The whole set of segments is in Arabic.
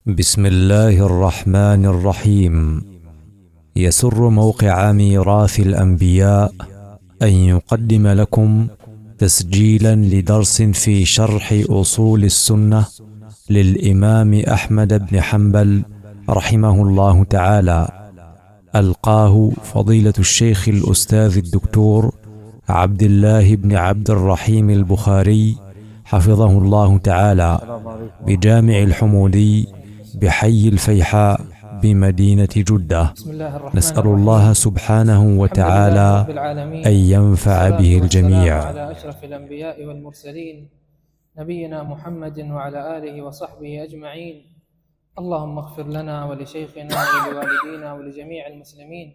بسم الله الرحمن الرحيم. يسر موقع ميراث الأنبياء أن يقدم لكم تسجيلا لدرس في شرح أصول السنة للإمام أحمد بن حنبل رحمه الله تعالى، ألقاه فضيلة الشيخ الأستاذ الدكتور عبد الله بن عبد الرحيم البخاري حفظه الله تعالى بجامع الحمودي بحي الفيحاء بمدينة جدة. نسأل الله سبحانه وتعالى أن ينفع به الجميع. على أشرف الأنبياء والمرسلين نبينا محمد وعلى آله وصحبه أجمعين. اللهم اغفر لنا ولشيخنا ولوالدينا ولجميع المسلمين.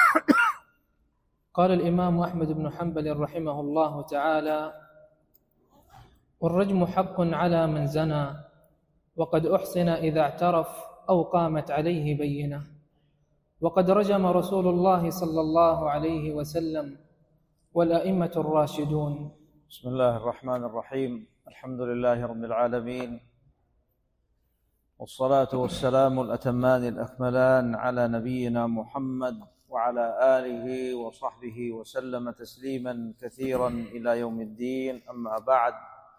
قال الإمام أحمد بن حنبل رحمه الله تعالى: والرجم حق على من زنى وقد أحسن إذا اعترف أو قامت عليه بينة، وقد رجم رسول الله صلى الله عليه وسلم والأئمة الراشدون. بسم الله الرحمن الرحيم. الحمد لله رب العالمين، والصلاة والسلام الأتمان الأكملان على نبينا محمد وعلى آله وصحبه وسلم تسليما كثيرا إلى يوم الدين. أما بعد،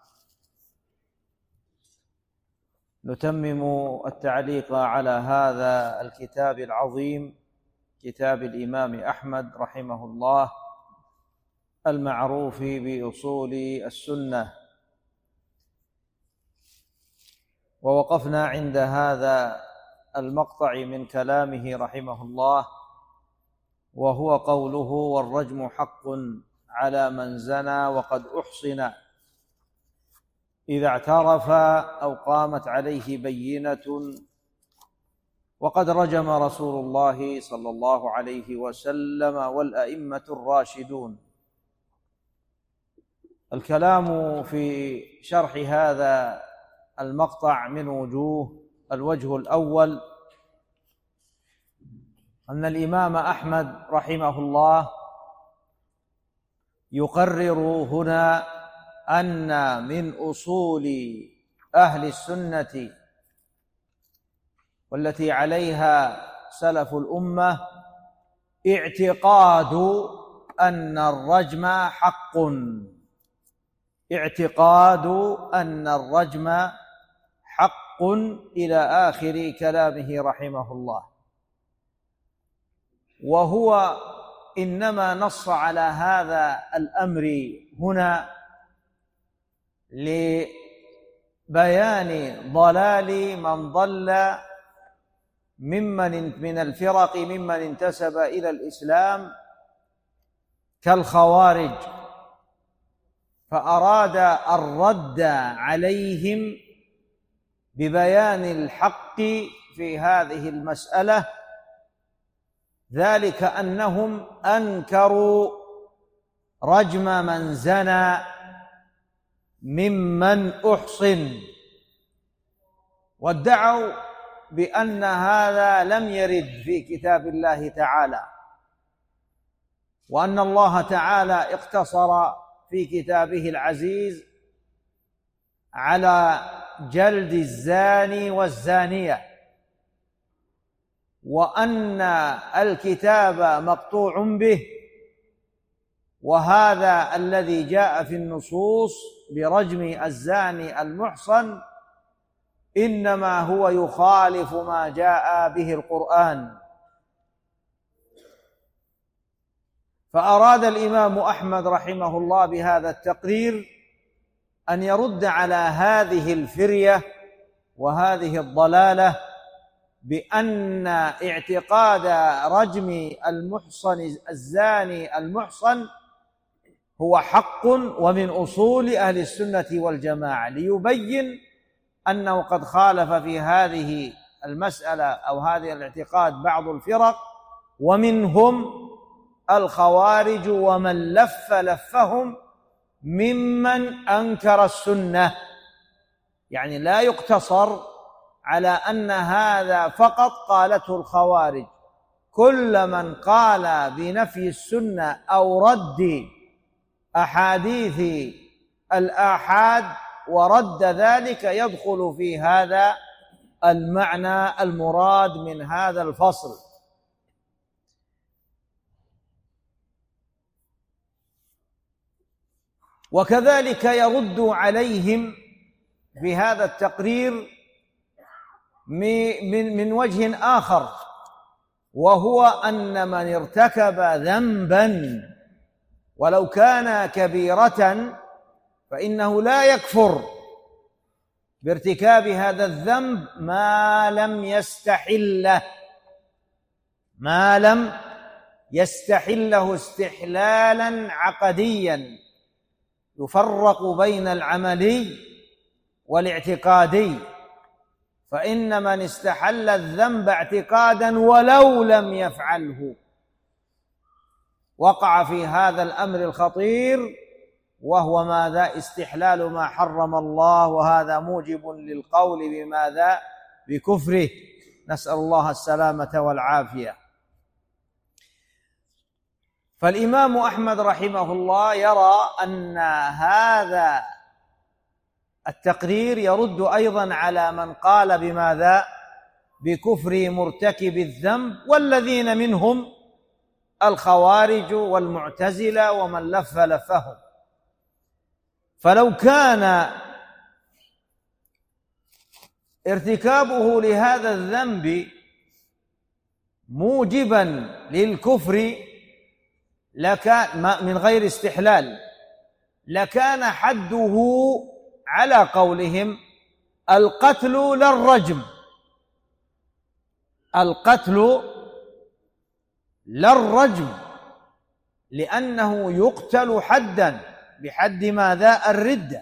نتمم التعليق على هذا الكتاب العظيم، كتاب الإمام أحمد رحمه الله المعروف بأصول السنة، ووقفنا عند هذا المقطع من كلامه رحمه الله، وهو قوله: والرجم حق على من زنى وقد أحصن إذا اعترف أو قامت عليه بينة، وقد رجم رسول الله صلى الله عليه وسلم والأئمة الراشدون. الكلام في شرح هذا المقطع من وجوه. الوجه الأول أن الإمام أحمد رحمه الله يقرر هنا أن من أصول أهل السنة والتي عليها سلف الأمة اعتقاد أن الرجم حق، اعتقاد أن الرجم حق إلى آخر كلامه رحمه الله. وهو إنما نص على هذا الأمر هنا لبيان ضلال من ضل من الفرق ممن انتسب إلى الإسلام كالخوارج، فأراد الرد عليهم ببيان الحق في هذه المسألة، ذلك أنهم أنكروا رجم من زنى ممن أحصن، وادعوا بأن هذا لم يرد في كتاب الله تعالى، وأن الله تعالى اقتصر في كتابه العزيز على جلد الزاني والزانية، وأن الكتاب مقطوع به، وهذا الذي جاء في النصوص برجم الزاني المحصن إنما هو يخالف ما جاء به القرآن. فأراد الإمام أحمد رحمه الله بهذا التقرير أن يرد على هذه الفرية وهذه الضلالة بأن اعتقاد رجم المحصن الزاني المحصن هو حق ومن أصول أهل السنة والجماعة، ليبين أنه قد خالف في هذه المسألة أو هذه الاعتقاد بعض الفرق، ومنهم الخوارج ومن لفهم ممن أنكر السنة. يعني لا يقتصر على أن هذا فقط قالته الخوارج، كل من قال بنفي السنة أو رد أحاديث الآحاد ورد ذلك يدخل في هذا المعنى المراد من هذا الفصل. وكذلك يرد عليهم في هذا التقرير من وجه آخر، وهو أن من ارتكب ذنبا ولو كان كبيرة فإنه لا يكفر بارتكاب هذا الذنب ما لم يستحله استحلالا عقديا يفرق بين العملي والاعتقادي. فإن من استحل الذنب اعتقادا ولو لم يفعله وقع في هذا الأمر الخطير، وهو ماذا؟ استحلال ما حرم الله، وهذا موجب للقول بماذا؟ بكفره، نسأل الله السلامة والعافية. فالإمام أحمد رحمه الله يرى أن هذا التقرير يرد أيضا على من قال بماذا؟ بكفر مرتكب الذنب، والذين منهم الخوارج والمعتزلة ومن لف لفهم. فلو كان ارتكابه لهذا الذنب موجبا للكفر لكان من غير استحلال، لكان حده على قولهم القتل لا الرجم، القتل لا الرجم، لأنه يقتل حدا بحد ماذا؟ الردة.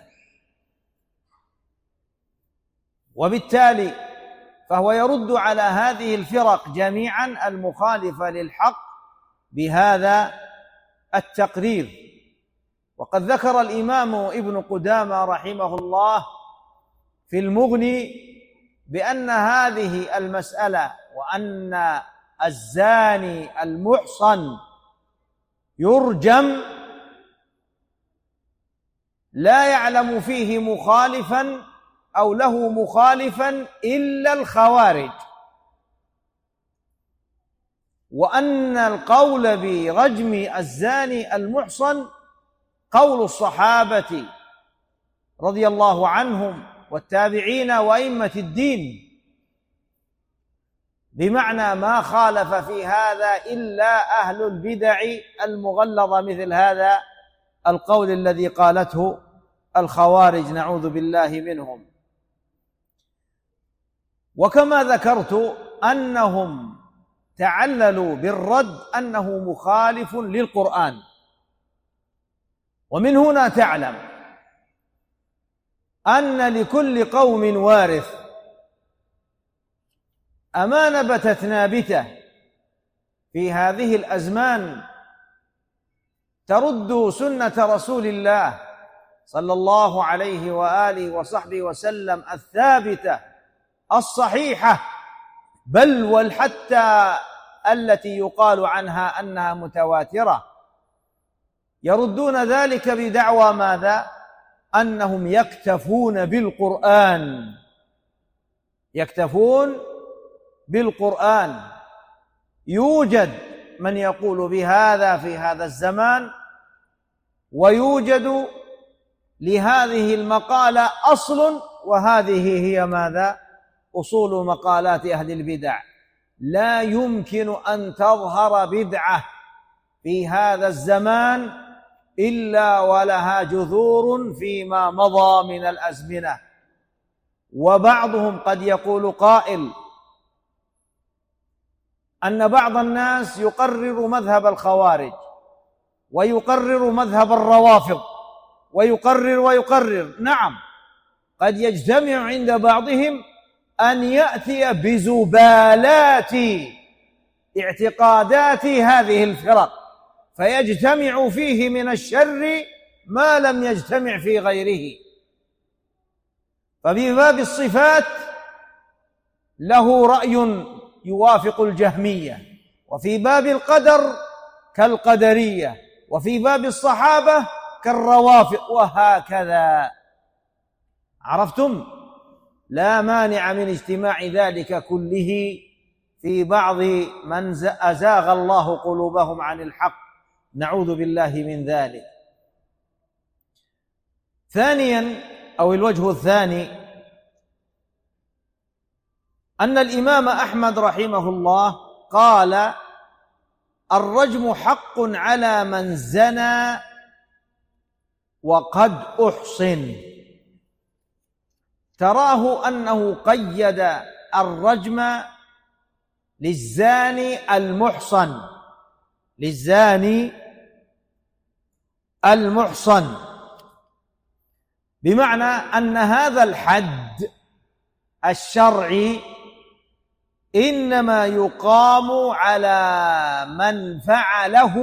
وبالتالي فهو يرد على هذه الفرق جميعا المخالفة للحق بهذا التقرير. وقد ذكر الإمام ابن قدامة رحمه الله في المغني بأن هذه المسألة وأن الزاني المحصن يرجم لا يعلم فيه مخالفا أو له مخالفا إلا الخوارج، وأن القول برجم الزاني المحصن قول الصحابة رضي الله عنهم والتابعين وأئمة الدين، بمعنى ما خالف في هذا إلا أهل البدع المغلظة مثل هذا القول الذي قالته الخوارج، نعوذ بالله منهم. وكما ذكرت أنهم تعللوا بالرد أنه مخالف للقرآن، ومن هنا تعلم أن لكل قوم وارث. أما نبتت نابتة في هذه الأزمان ترد سنة رسول الله صلى الله عليه وآله وصحبه وسلم الثابتة الصحيحة، بل والحتى التي يقال عنها أنها متواترة، يردون ذلك بدعوى ماذا؟ أنهم يكتفون بالقرآن، يكتفون بالقرآن. يوجد من يقول بهذا في هذا الزمان، ويوجد لهذه المقالة أصل، وهذه هي ماذا؟ أصول مقالات أهل البدع. لا يمكن أن تظهر بدعة في هذا الزمان إلا ولها جذور فيما مضى من الأزمنة. وبعضهم قد يقول قائل أن بعض الناس يقرر مذهب الخوارج ويقرر مذهب الروافض ويقرر. نعم، قد يجتمع عند بعضهم أن يأتي بزبالات اعتقادات هذه الفرق، فيجتمع فيه من الشر ما لم يجتمع في غيره. ففي باب الصفات له رأي يوافق الجهمية، وفي باب القدر كالقدرية، وفي باب الصحابة كالروافض، وهكذا. عرفتم؟ لا مانع من اجتماع ذلك كله في بعض من أزاغ الله قلوبهم عن الحق، نعوذ بالله من ذلك. ثانيا، أو الوجه الثاني، أن الإمام أحمد رحمه الله قال: الرجم حق على من زنى وقد أحصن. تراه أنه قيد الرجم للزاني المحصن، للزاني المحصن، بمعنى أن هذا الحد الشرعي إنما يقام على من فعله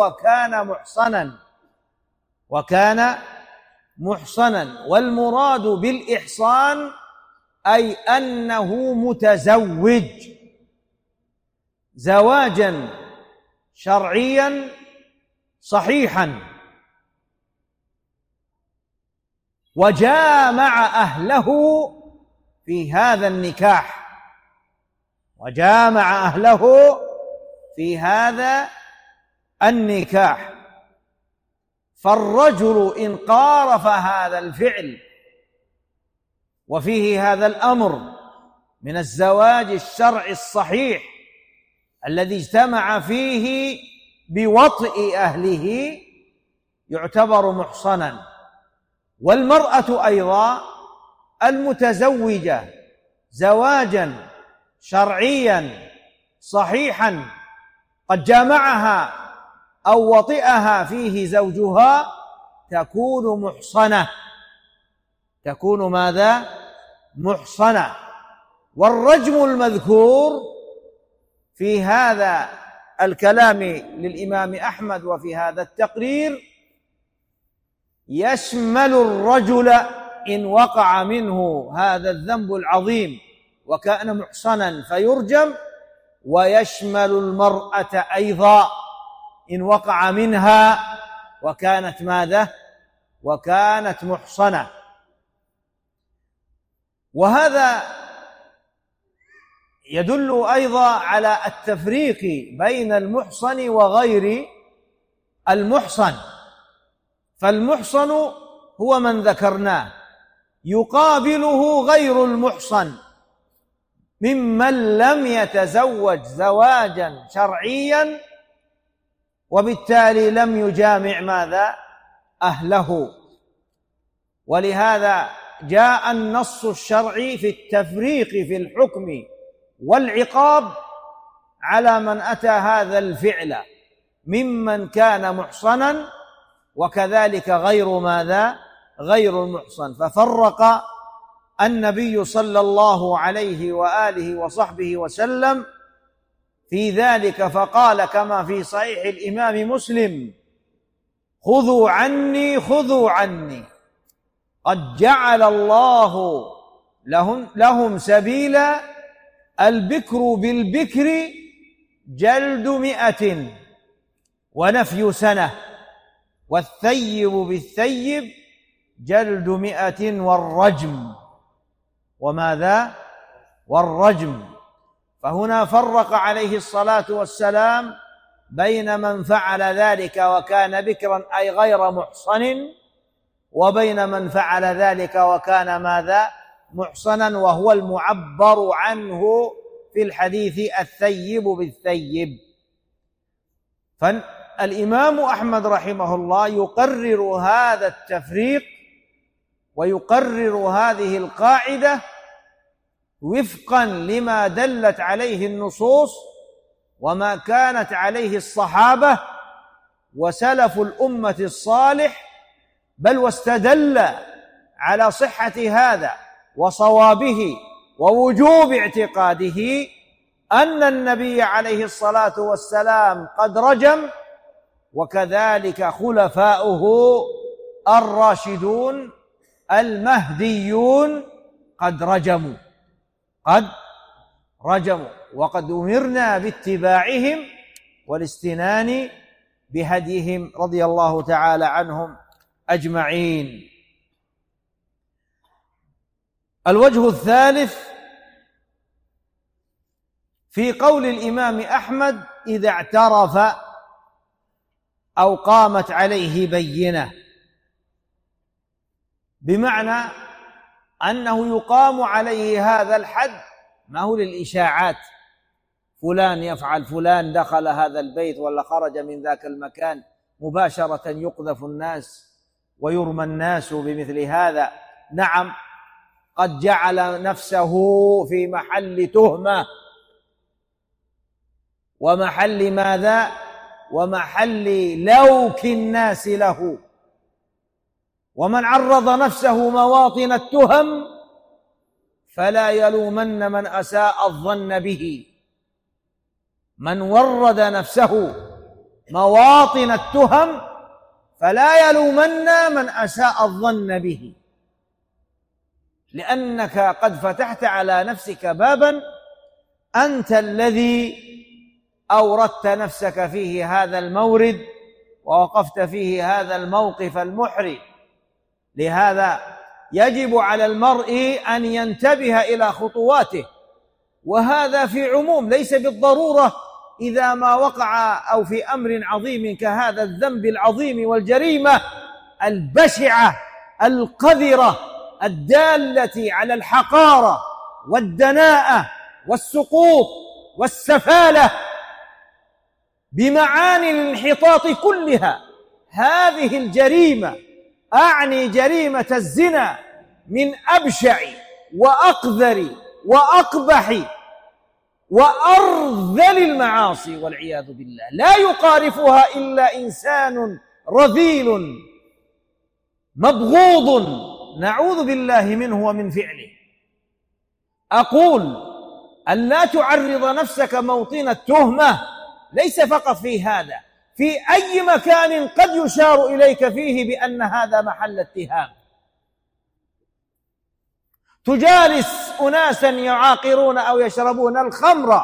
وكان محصنا، والمراد بالإحصان أي أنه متزوج زواجا شرعيا صحيحا، وجامع أهله في هذا النكاح، وجامع أهله في هذا النكاح. فالرجل إن قارف هذا الفعل وفيه هذا الأمر من الزواج الشرعي الصحيح الذي اجتمع فيه بوطئ أهله يعتبر محصنا. والمرأة أيضا المتزوجة زواجا شرعيا صحيحا قد جامعها أو وطئها فيه زوجها تكون محصنة، تكون ماذا؟ محصنة. والرجم المذكور في هذا الكلام للإمام أحمد وفي هذا التقرير يشمل الرجل إن وقع منه هذا الذنب العظيم وكان محصنا فيرجم، ويشمل المرأة أيضا إن وقع منها وكانت ماذا؟ وكانت محصنة. وهذا يدل أيضا على التفريق بين المحصن وغير المحصن. فالمحصن هو من ذكرناه، يقابله غير المحصن ممن لم يتزوج زواجا شرعيا وبالتالي لم يجامع ماذا؟ أهله. ولهذا جاء النص الشرعي في التفريق في الحكم والعقاب على من أتى هذا الفعل ممن كان محصنا وكذلك غير ماذا؟ غير المحصن. ففرق النبي صلى الله عليه وآله وصحبه وسلم في ذلك، فقال كما في صحيح الإمام مسلم: خذوا عني قد جعل الله لهم سبيلا، البكر بالبكر جلد 100 ونفي سنة، والثيب بالثيب جلد 100 والرجم. وماذا؟ والرجم. فهنا فرق عليه الصلاة والسلام بين من فعل ذلك وكان بكرا أي غير محصن، وبين من فعل ذلك وكان ماذا؟ محصنا، وهو المعبر عنه في الحديث الثيب بالثيب. فالإمام أحمد رحمه الله يقرر هذا التفريق ويقرر هذه القاعدة وفقا لما دلت عليه النصوص وما كانت عليه الصحابة وسلف الأمة الصالح، بل واستدل على صحة هذا وصوابه ووجوب اعتقاده أن النبي عليه الصلاة والسلام قد رجم، وكذلك خلفاؤه الراشدون المهديون قد رجموا وقد أمرنا باتباعهم والاستنان بهديهم رضي الله تعالى عنهم أجمعين. الوجه الثالث في قول الإمام أحمد: إذا اعترف أو قامت عليه بينة، بمعنى أنه يقام عليه هذا الحد، ما هو للإشاعات، فلان يفعل، فلان دخل هذا البيت ولا خرج من ذاك المكان، مباشرة يقذف الناس ويرمى الناس بمثل هذا. نعم، قد جعل نفسه في محل تهمة ومحل ماذا؟ ومحل لوك الناس له. ومن عرض نفسه مواطن التهم فلا يلومن من أساء الظن به. من ورد نفسه مواطن التهم فلا يلومن من أساء الظن به، لأنك قد فتحت على نفسك بابا أنت الذي أوردت نفسك فيه هذا المورد ووقفت فيه هذا الموقف المحرج. لهذا يجب على المرء أن ينتبه إلى خطواته، وهذا في عموم، ليس بالضرورة إذا ما وقع أو في أمر عظيم كهذا الذنب العظيم والجريمة البشعة القذرة الدالة على الحقارة والدناءة والسقوط والسفالة بمعاني الانحطاط كلها. هذه الجريمة، أعني جريمة الزنا، من أبشع وأقذر وأقبح وأرذل المعاصي والعياذ بالله، لا يقارفها إلا إنسان رذيل مبغوض، نعوذ بالله منه ومن فعله. أقول أن لا تعرض نفسك موطن التهمة، ليس فقط في هذا، في أي مكان قد يشار إليك فيه بأن هذا محل اتهام. تجالس أناسا يعاقرون أو يشربون الخمر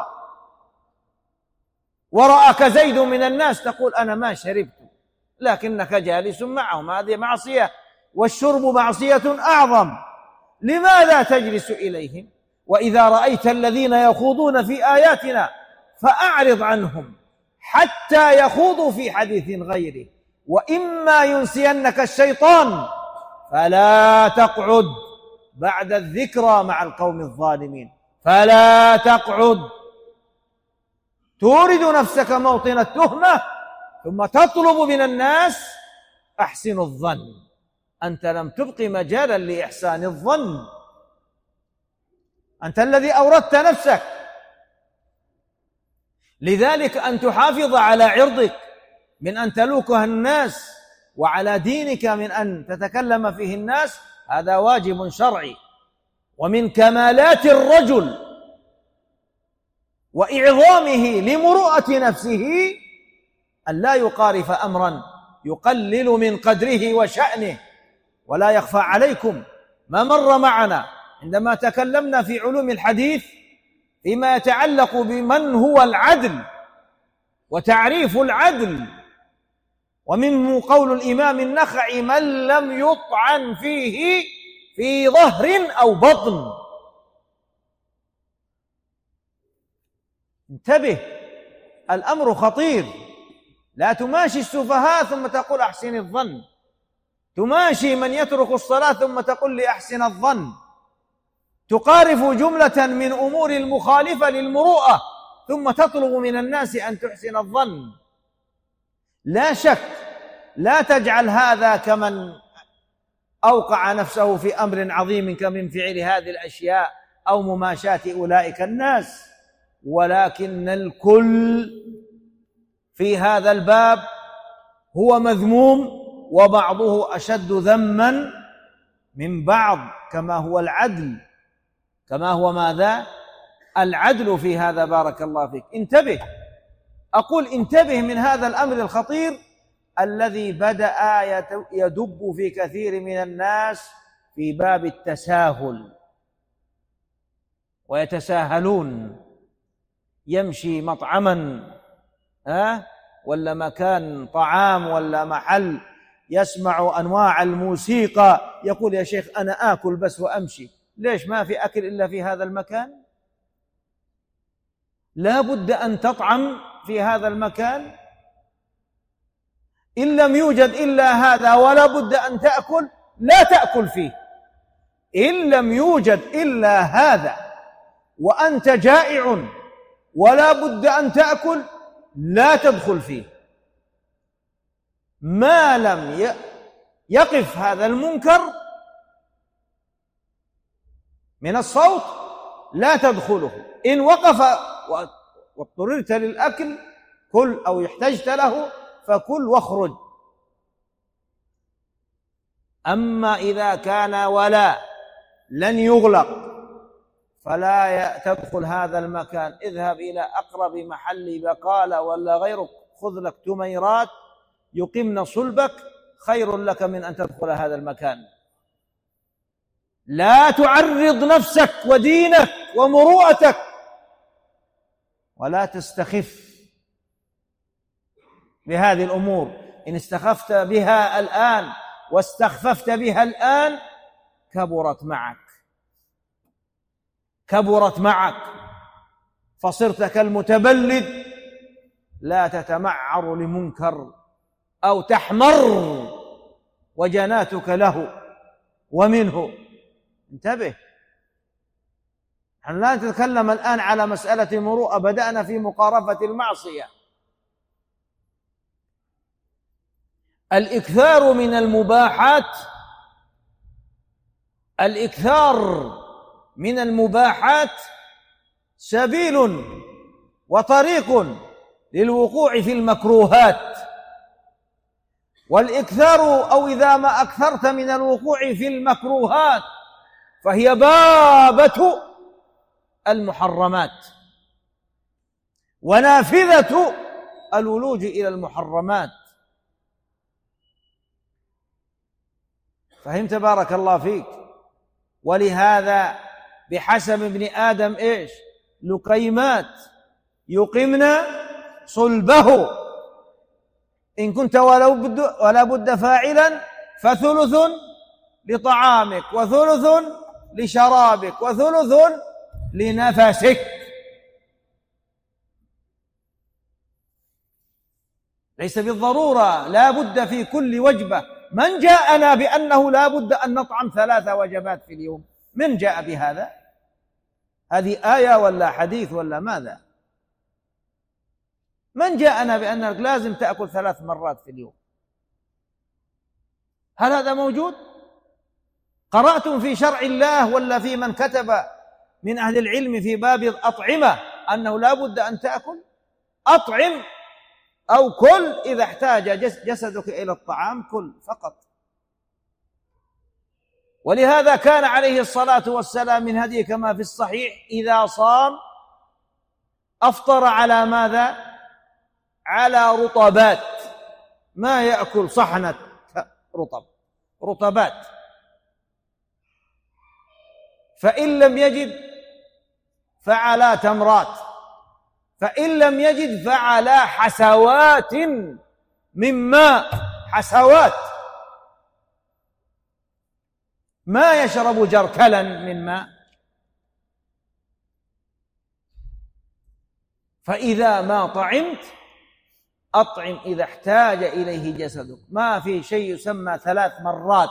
ورآك زيد من الناس، تقول أنا ما شربت، لكنك جالس معهم، هذه معصية، والشرب معصية أعظم. لماذا تجلس إليهم؟ وإذا رأيت الذين يخوضون في آياتنا فأعرض عنهم حتى يخوضوا في حديث غيره، وإما ينسينك الشيطان فلا تقعد بعد الذكرى مع القوم الظالمين، فلا تقعد. تورد نفسك موطن التهمة ثم تطلب من الناس أحسن الظن، أنت لم تبق مجالا لإحسان الظن، أنت الذي أوردت نفسك. لذلك أن تحافظ على عرضك من أن تلوكها الناس، وعلى دينك من أن تتكلم فيه الناس، هذا واجب شرعي. ومن كمالات الرجل وإعظامه لمروءة نفسه أن لا يقارف أمرا يقلل من قدره وشأنه. ولا يخفى عليكم ما مر معنا عندما تكلمنا في علوم الحديث فيما يتعلق بمن هو العدل وتعريف العدل، ومنه قول الإمام النخعي: من لم يطعن فيه في ظهر أو بطن. انتبه، الأمر خطير. لا تماشي السفهاء ثم تقول أحسن الظن، تماشي من يترك الصلاة ثم تقول لي أحسن الظن، تقارف جملة من أمور المخالفة للمروءة ثم تطلب من الناس أن تحسن الظن. لا شك، لا تجعل هذا كمن أوقع نفسه في أمر عظيم كمن فعل هذه الأشياء أو مماشاة أولئك الناس، ولكن الكل في هذا الباب هو مذموم، وبعضه أشد ذما من بعض، كما هو العدل، كما هو ماذا؟ العدل في هذا. بارك الله فيك. انتبه، أقول انتبه من هذا الأمر الخطير الذي بدأ يدب في كثير من الناس في باب التساهل، ويتساهلون. يمشي مطعما ولا مكان طعام ولا محل، يسمع أنواع الموسيقى، يقول يا شيخ أنا آكل بس وأمشي، ليش ما في أكل إلا في هذا المكان؟ لا بد أن تطعم في هذا المكان. إن لم يوجد إلا هذا ولا بد أن تأكل، لا تأكل فيه. إن لم يوجد إلا هذا وأنت جائع ولا بد أن تأكل، لا تدخل فيه. ما لم يقف هذا المنكر من الصوت لا تدخله. إن وقف واضطررت للأكل كل، أو احتجت له فكل واخرج. أما إذا كان ولا لن يغلق فلا تدخل هذا المكان. اذهب إلى أقرب محل بقالة ولا غيرك، خذ لك تميرات يقمن صلبك، خير لك من أن تدخل هذا المكان. لا تعرض نفسك ودينك ومروءتك، ولا تستخف بهذه الأمور. إن استخفت بها الآن واستخففت بها الآن كبرت معك فصرت كالمتبلد، لا تتمعر لمنكر أو تحمر وجناتك له ومنه. انتبه، نحن لا نتكلم الآن على مسألة مروءة، بدأنا في مقارفة المعصية. الإكثار من المباحات، الإكثار من المباحات سبيل وطريق للوقوع في المكروهات. والإكثار، أو إذا ما أكثرت من الوقوع في المكروهات، فهي بابة المحرمات ونافذة الولوج إلى المحرمات. فهمت؟ بارك الله فيك. ولهذا بحسب ابن آدم إيش؟ لقيمات يقمن صلبه. إن كنت ولا بد فاعلا فثلث لطعامك وثلث لشرابك وثلث لنفسك. ليس بالضرورة لا بد في كل وجبة. من جاءنا بأنه لا بد أن نطعم 3 وجبات في اليوم؟ من جاء بهذا؟ هذه آية ولا حديث ولا ماذا؟ من جاءنا بأنك لازم تأكل 3 مرات في اليوم؟ هل هذا موجود؟ قرأتم في شرع الله ولا في من كتب من أهل العلم في باب الأطعمة أنه لا بد أن تأكل؟ أطعم أو كل، إذا احتاج جسدك إلى الطعام كل فقط. ولهذا كان عليه الصلاة والسلام من هديه كما في الصحيح إذا صام أفطر على ماذا؟ على رطبات. ما يأكل صحنة رطبات. فإن لم يجد فعلى تمرات، فإن لم يجد فعلى حسوات من ماء. حسوات، ما يشرب جركلا من ماء. فإذا ما طعمت أطعم إذا احتاج إليه جسدك. ما في شيء يسمى 3 مرات.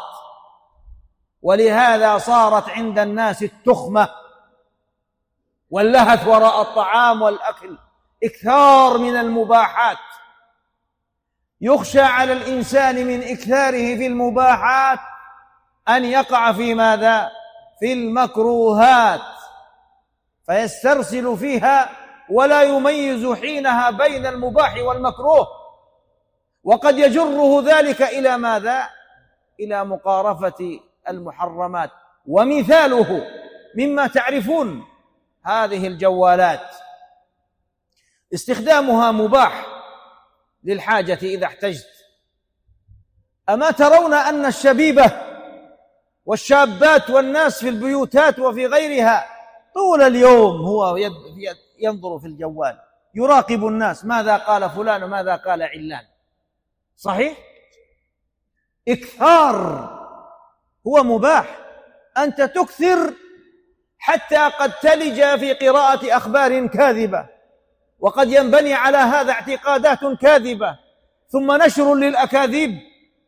ولهذا صارت عند الناس التخمة واللهث وراء الطعام والأكل، إكثار من المباحات. يخشى على الإنسان من إكثاره في المباحات أن يقع في ماذا؟ في المكروهات، فيسترسل فيها ولا يميز حينها بين المباح والمكروه، وقد يجره ذلك إلى ماذا؟ إلى مقارفة المحرمات. ومثاله مما تعرفون هذه الجوالات استخدامها مباح للحاجة إذا احتجت. أما ترون أن الشبيبة والشابات والناس في البيوتات وفي غيرها طول اليوم هو ينظر في الجوال، يراقب الناس، ماذا قال فلان وماذا قال علان؟ صحيح؟ إكثار هو مباح. أنت تكثر حتى قد تلج في قراءة أخبار كاذبة، وقد ينبني على هذا اعتقادات كاذبة، ثم نشر للأكاذيب،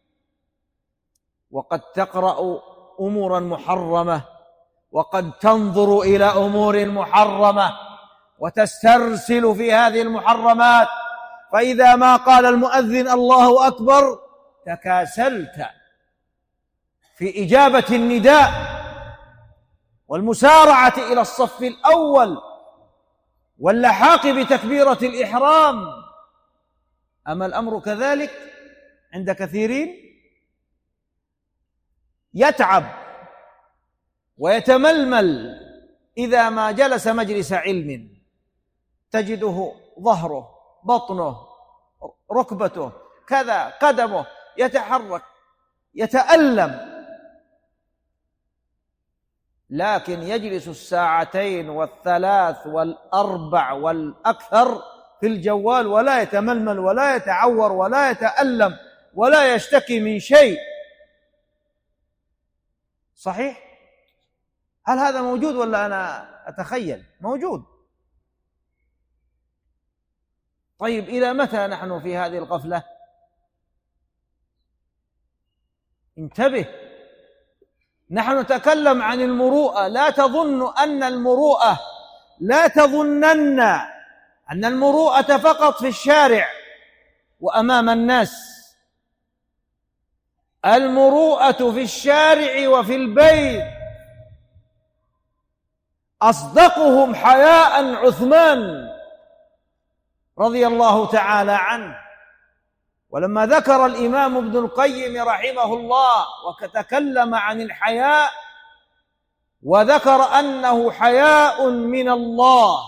وقد تقرأ أمورا محرمة، وقد تنظر إلى أمور محرمة وتسترسل في هذه المحرمات، فإذا ما قال المؤذن الله أكبر تكاسلت في إجابة النداء والمسارعة إلى الصف الأول واللحاق بتكبيرة الإحرام. أما الأمر كذلك عند كثيرين، يتعب ويتململ إذا ما جلس مجلس علم، تجده ظهره، بطنه، ركبته، كذا، قدمه يتحرك، يتألم، لكن يجلس الساعتين والثلاث والأربع والأكثر في الجوال ولا يتململ ولا يتعور ولا يتألم ولا يشتكي من شيء. صحيح؟ هل هذا موجود ولا أنا أتخيل؟ موجود. طيب إلى متى نحن في هذه الغفلة؟ انتبه، نحن نتكلم عن المروءة، لا تظن أن المروءة، لا تظنن أن المروءة فقط في الشارع وأمام الناس. المروءة في الشارع وفي البيت. أصدقهم حياء عثمان رضي الله تعالى عنه، ولما ذكر الإمام ابن القيم رحمه الله وتكلم عن الحياء وذكر أنه حياء من الله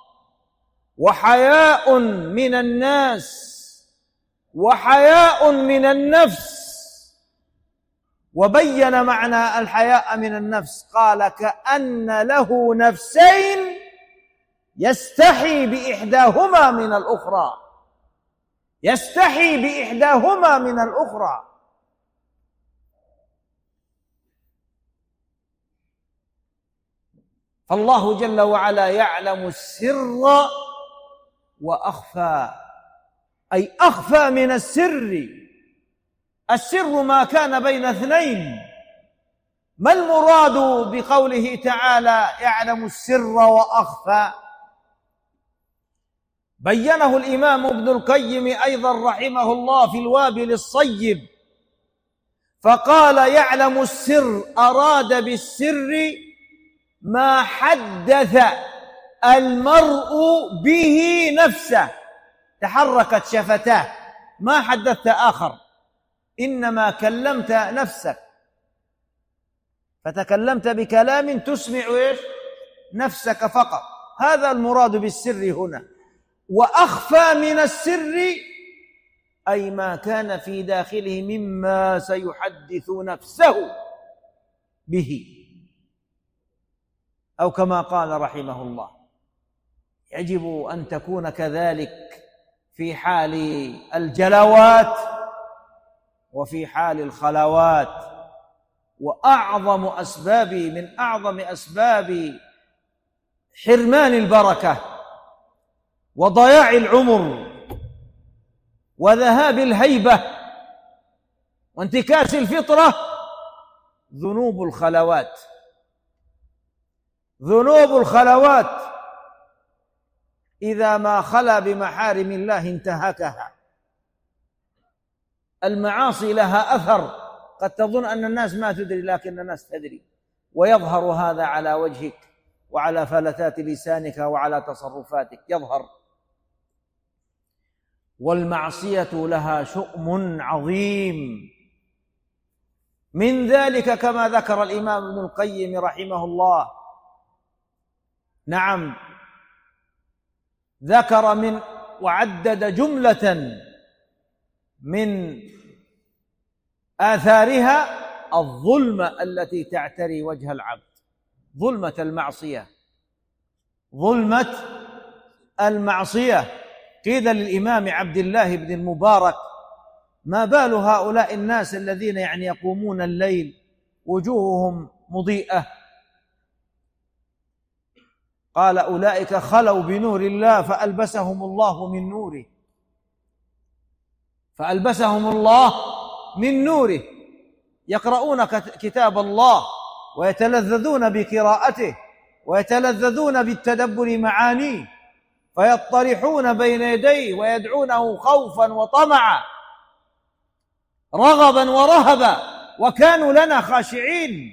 وحياء من الناس وحياء من النفس، وبين معنى الحياء من النفس، قال كأن له نفسين يستحي بإحداهما من الأخرى، يستحي بإحداهما من الأخرى. فالله جل وعلا يعلم السر وأخفى، أي أخفى من السر. السر ما كان بين اثنين. ما المراد بقوله تعالى يعلم السر وأخفى؟ بينه الإمام ابن القيم أيضا رحمه الله في الوابل الصيب، فقال يعلم السر، أراد بالسر ما حدث المرء به نفسه، تحركت شفتاه، ما حدثت آخر، إنما كلمت نفسك، فتكلمت بكلام تسمع نفسك فقط. هذا المراد بالسر هنا. وأخفى من السر أي ما كان في داخله مما سيحدث نفسه به، أو كما قال رحمه الله يجب أن تكون كذلك في حال الجلوات وفي حال الخلوات. وأعظم أسباب من أعظم أسباب حرمان البركة وضياع العمر وذهاب الهيبة وانتكاس الفطرة ذنوب الخلوات. ذنوب الخلوات إذا ما خلا بمحارم الله انتهكها. المعاصي لها أثر، قد تظن أن الناس ما تدري لكن الناس تدري، ويظهر هذا على وجهك وعلى فلتات لسانك وعلى تصرفاتك، يظهر. والمعصية لها شؤم عظيم، من ذلك كما ذكر الإمام ابن القيم رحمه الله، نعم، ذكر من وعدد جملة من آثارها الظلمة التي تعتري وجه العبد، ظلمة المعصية، ظلمة المعصية. قيل للإمام عبد الله بن المبارك ما بال هؤلاء الناس الذين يقومون الليل وجوههم مضيئة قال أولئك خلوا بنور الله فألبسهم الله من نوره، فألبسهم الله من نوره، يقرؤون كتاب الله ويتلذذون بقراءته ويتلذذون بالتدبر معانيه، فيطرحون بين يديه ويدعونه خوفا وطمعا رغبا ورهبا، وكانوا لنا خاشعين،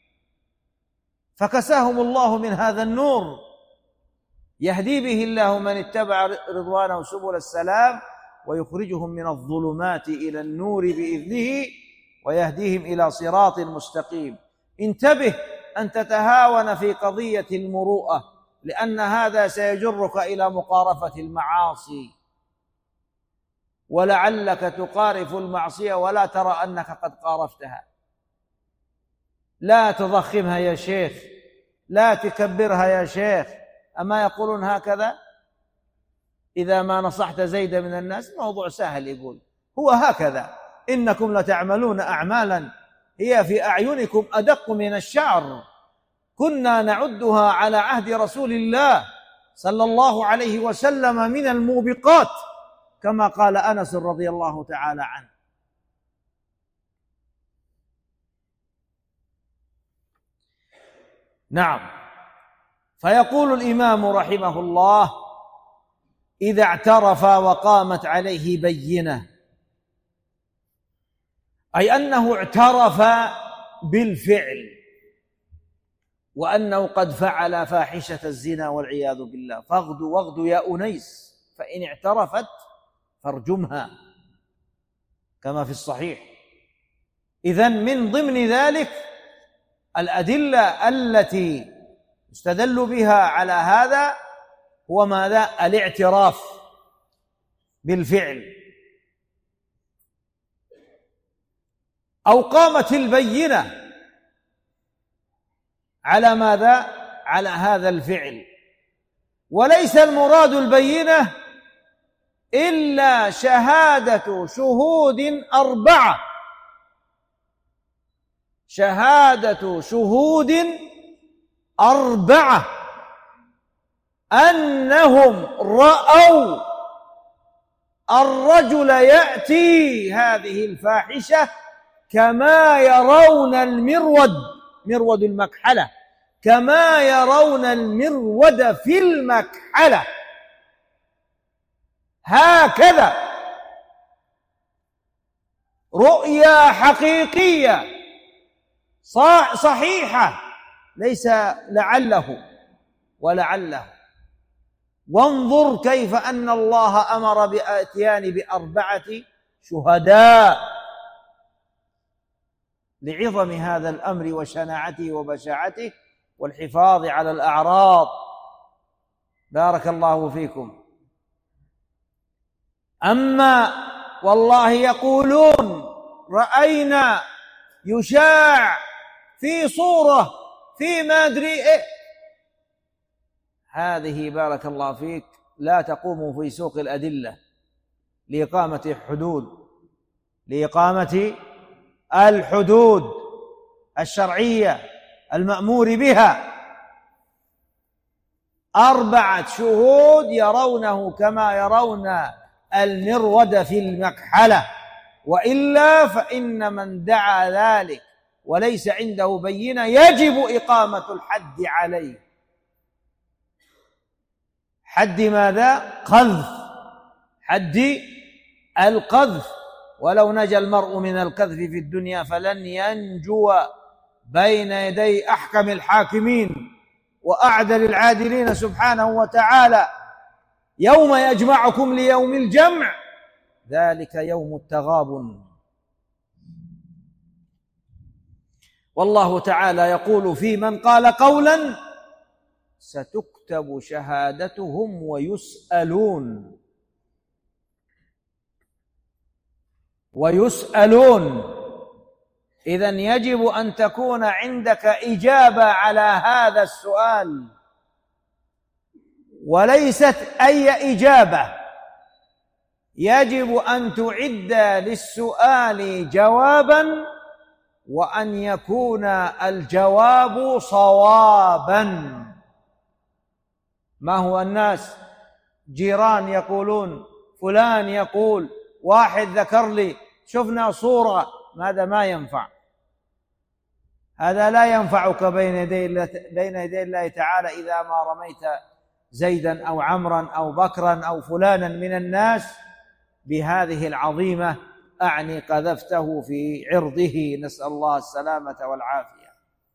فكساهم الله من هذا النور يهدي به الله من اتبع رضوانه سبل السلام، ويخرجهم من الظلمات إلى النور بإذنه ويهديهم إلى صراط مستقيم. انتبه أن تتهاون في قضية المروءة، لأن هذا سيجرك إلى مقارفة المعاصي، ولعلك تقارف المعصية ولا ترى أنك قد قارفتها. لا تضخمها يا شيخ، لا تكبرها يا شيخ. أما يقولون هكذا إذا ما نصحت زيد من الناس؟ موضوع سهل، يقول هو هكذا، إنكم لتعملون أعمالا هي في أعينكم أدق من الشعر، كنا نعدها على عهد رسول الله صلى الله عليه وسلم من الموبقات، كما قال أنس رضي الله تعالى عنه. نعم. فيقول الإمام رحمه الله: إذا اعترف وقامت عليه بينة، أي أنه اعترف بالفعل وأنه قد فعل فاحشة الزنا والعياذ بالله، فاغدوا واغدوا يا أنيس، فإن اعترفت فارجمها، كما في الصحيح. إذن من ضمن ذلك الأدلة التي يستدل بها على هذا هو ماذا؟ الاعتراف بالفعل. أو قامت البينة على ماذا؟ على هذا الفعل. وليس المراد البينة إلا شهادة شهود أربعة، شهادة شهود أربعة أنهم رأوا الرجل يأتي هذه الفاحشة كما يرون المرود، مرود المكحلة، كما يرون المرود في المكحلة، هكذا رؤيا حقيقية صحيحة، ليس لعله ولعله. وانظر كيف أن الله أمر بإتيان بأربعة شهداء لعظم هذا الأمر وشناعته وبشاعته والحفاظ على الأعراض. بارك الله فيكم. أما والله يقولون رأينا يشاع في صورة في ما أدري إيه، هذه بارك الله فيك لا تقوم في سوق الأدلة لإقامة الحدود، لإقامة الحدود الشرعية المأمور بها. أربعة شهود يرونه كما يرون المرود في المكحلة، وإلا فإن من دعا ذلك وليس عنده بينة يجب إقامة الحد عليه. حد ماذا؟ قذف، حد القذف. ولو نجا المرء من القذف في الدنيا فلن ينجو بين يدي أحكم الحاكمين وأعدل العادلين سبحانه وتعالى. يوم يجمعكم ليوم الجمع ذلك يوم التغابن. والله تعالى يقول في من قال قولا ستكتب شهادتهم ويسألون. إذن يجب أن تكون عندك إجابة على هذا السؤال، وليست أي إجابة، يجب أن تعد للسؤال جوابا، وأن يكون الجواب صوابا. ما هو الناس جيران يقولون، فلان يقول، واحد ذكر لي، شفنا صورة، هذا ما ينفع. هذا لا ينفعك بين يدي الله تعالى إذا ما رميت زيدا أو عمرا أو بكرا أو فلانا من الناس بهذه العظيمة، أعني قذفته في عرضه، نسأل الله السلامة والعافية.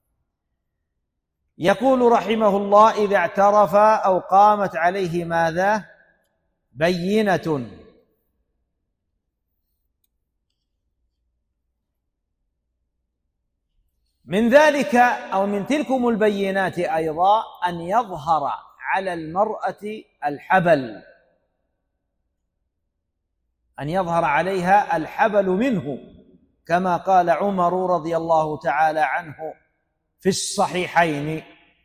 يقول رحمه الله: إذا اعترف أو قامت عليه ماذا؟ بينة. من ذلك أو من تلكم البينات أيضا أن يظهر على المرأة الحبل، أن يظهر عليها الحبل منه، كما قال عمر رضي الله تعالى عنه في الصحيحين.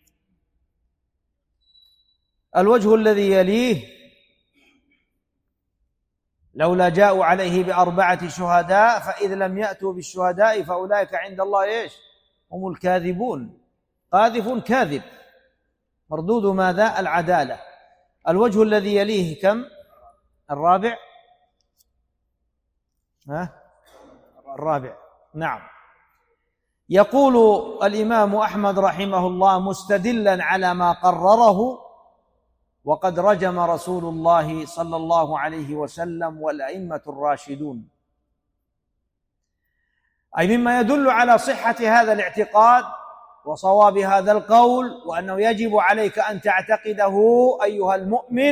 الوجه الذي يليه: لولا جاءوا عليه ب4 شهداء فإذ لم يأتوا بالشهداء فأولئك عند الله إيش؟ هم الكاذبون. قاذف كاذب، مردود ماذا؟ العدالة. الوجه الذي يليه كم؟ الرابع. الرابع، نعم. يقول الإمام أحمد رحمه الله مستدلا على ما قرره: وقد رجم رسول الله صلى الله عليه وسلم والأئمة الراشدون، أي مما يدل على صحة هذا الاعتقاد وصواب هذا القول، وأنه يجب عليك أن تعتقده أيها المؤمن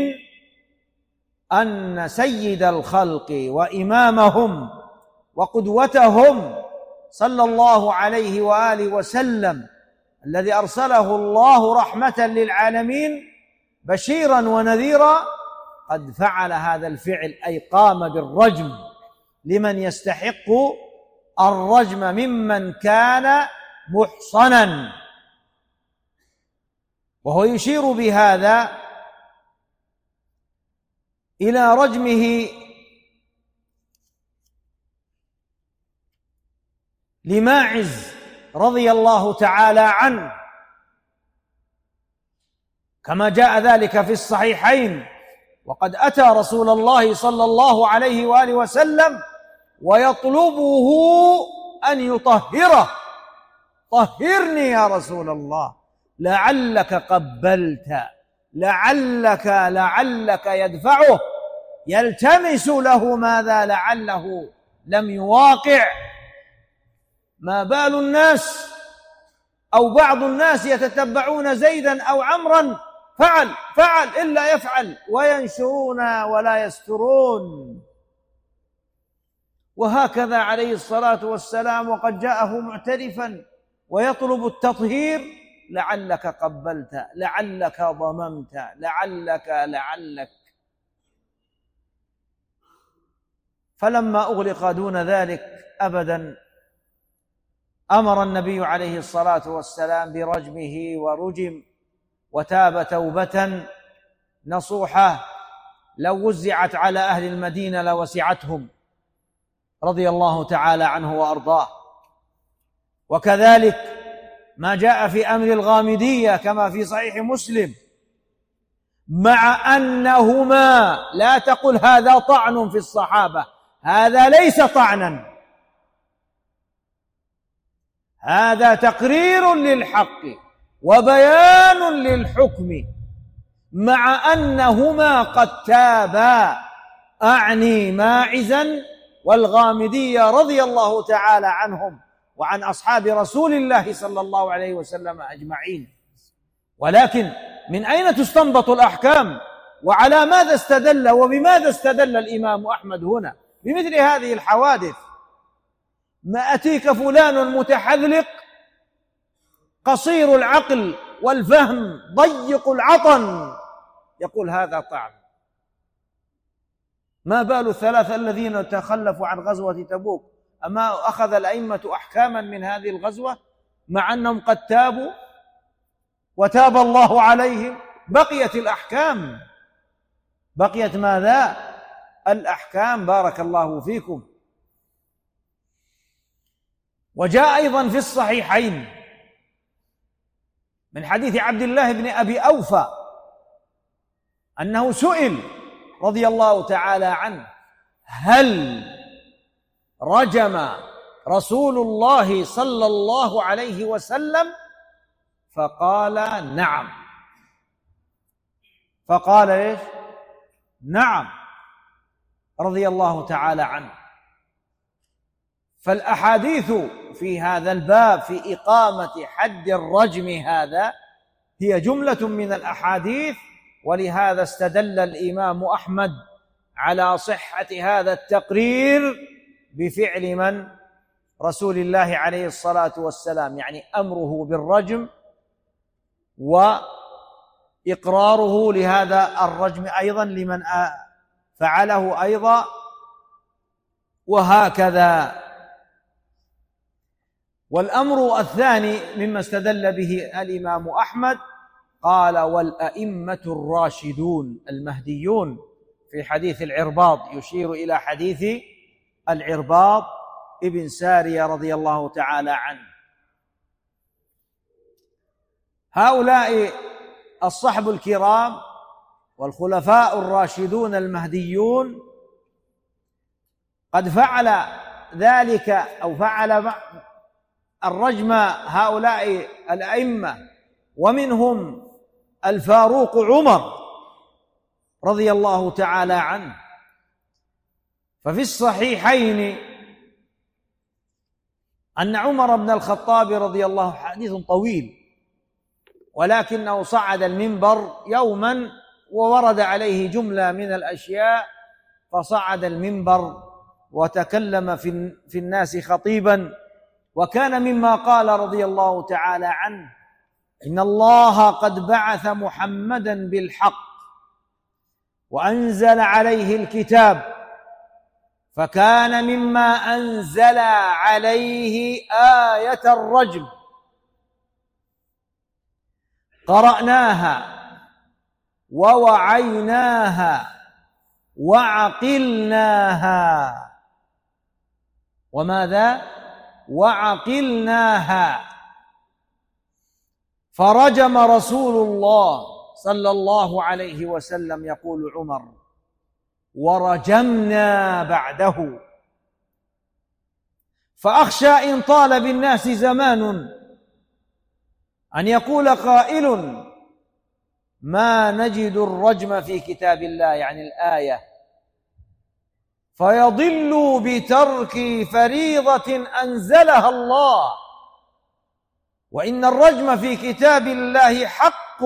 أن سيد الخلق وإمامهم وقدوتهم صلى الله عليه وآله وسلم، الذي أرسله الله رحمة للعالمين بشيرا ونذيرا، قد فعل هذا الفعل، أي قام بالرجم لمن يستحق الرجم ممن كان محصنا. وهو يشير بهذا إلى رجمه لماعز رضي الله تعالى عنه، كما جاء ذلك في الصحيحين: وقد أتى رسول الله صلى الله عليه وآله وسلم ويطلبه أن يطهره: طهرني يا رسول الله، لعلك قبلت، لعلك يدفعه، يلتمس له ماذا؟ لعله لم يواقع. ما بال الناس أو بعض الناس يتتبعون زيدا أو عمرا، فعل إلا يفعل، وينشرون ولا يسترون. وهكذا عليه الصلاة والسلام، وقد جاءه معترفا ويطلب التطهير: لعلك قبلت، لعلك ضممت، لعلك. فلما أغلق دون ذلك أبدا أمر النبي عليه الصلاة والسلام برجمه، ورجم وتاب توبة نصوحة لو وزعت على أهل المدينة لوسعتهم، رضي الله تعالى عنه وأرضاه. وكذلك ما جاء في أمر الغامدية كما في صحيح مسلم، مع أنهما، لا تقل هذا طعن في الصحابة، هذا ليس طعنا، هذا تقرير للحق وبيان للحكم، مع أنهما قد تابا، أعني ماعزا والغامدية رضي الله تعالى عنهم وعن أصحاب رسول الله صلى الله عليه وسلم أجمعين. ولكن من أين تستنبط الأحكام؟ وعلى ماذا استدل وبماذا استدل الإمام أحمد هنا بمثل هذه الحوادث؟ ما أتيك فلان متحذلق قصير العقل والفهم ضيق العطن يقول هذا طعن. ما بال الثلاثة الذين تخلفوا عن غزوة تبوك؟ أما أخذ الأئمة أحكاما من هذه الغزوة مع أنهم قد تابوا وتاب الله عليهم؟ بقيت الأحكام، بقيت ماذا؟ الأحكام. بارك الله فيكم. وجاء أيضا في الصحيحين من حديث عبد الله بن أبي أوفى أنه سئل رضي الله تعالى عنه: هل رجم رسول الله صلى الله عليه وسلم؟ فقال: نعم. فقال إيش؟ نعم، رضي الله تعالى عنه. فالأحاديث في هذا الباب في إقامة حد الرجم هذا هي جملة من الأحاديث، ولهذا استدل الإمام أحمد على صحة هذا التقرير بفعل من؟ رسول الله عليه الصلاة والسلام، يعني أمره بالرجم وإقراره لهذا الرجم أيضا لمن فعله أيضا، وهكذا. والأمر الثاني مما استدل به الإمام أحمد قال: والأئمة الراشدون المهديون، في حديث العرباض، يشير إلى حديث العرباض ابن سارية رضي الله تعالى عنه. هؤلاء الصحب الكرام والخلفاء الراشدون المهديون قد فعل ذلك أو فعل الرجم هؤلاء الأئمة، ومنهم الفاروق عمر رضي الله تعالى عنه. ففي الصحيحين أن عمر بن الخطاب رضي الله عنه، حديث طويل، ولكنه صعد المنبر يوما وورد عليه جملة من الأشياء، فصعد المنبر وتكلم في الناس خطيبا، وكان مما قال رضي الله تعالى عنه: إن الله قد بعث محمدا بالحق وأنزل عليه الكتاب، فكان مما أنزل عليه آية الرجم، قرأناها ووعيناها وعقلناها. وماذا؟ وعقلناها. فرجم رسول الله صلى الله عليه وسلم، يقول عمر: ورجمنا بعده. فأخشى إن طال بالناس زمان أن يقول قائل: ما نجد الرجم في كتاب الله، يعني الآية، فيضل بترك فريضة أنزلها الله، وإن الرجم في كتاب الله حق.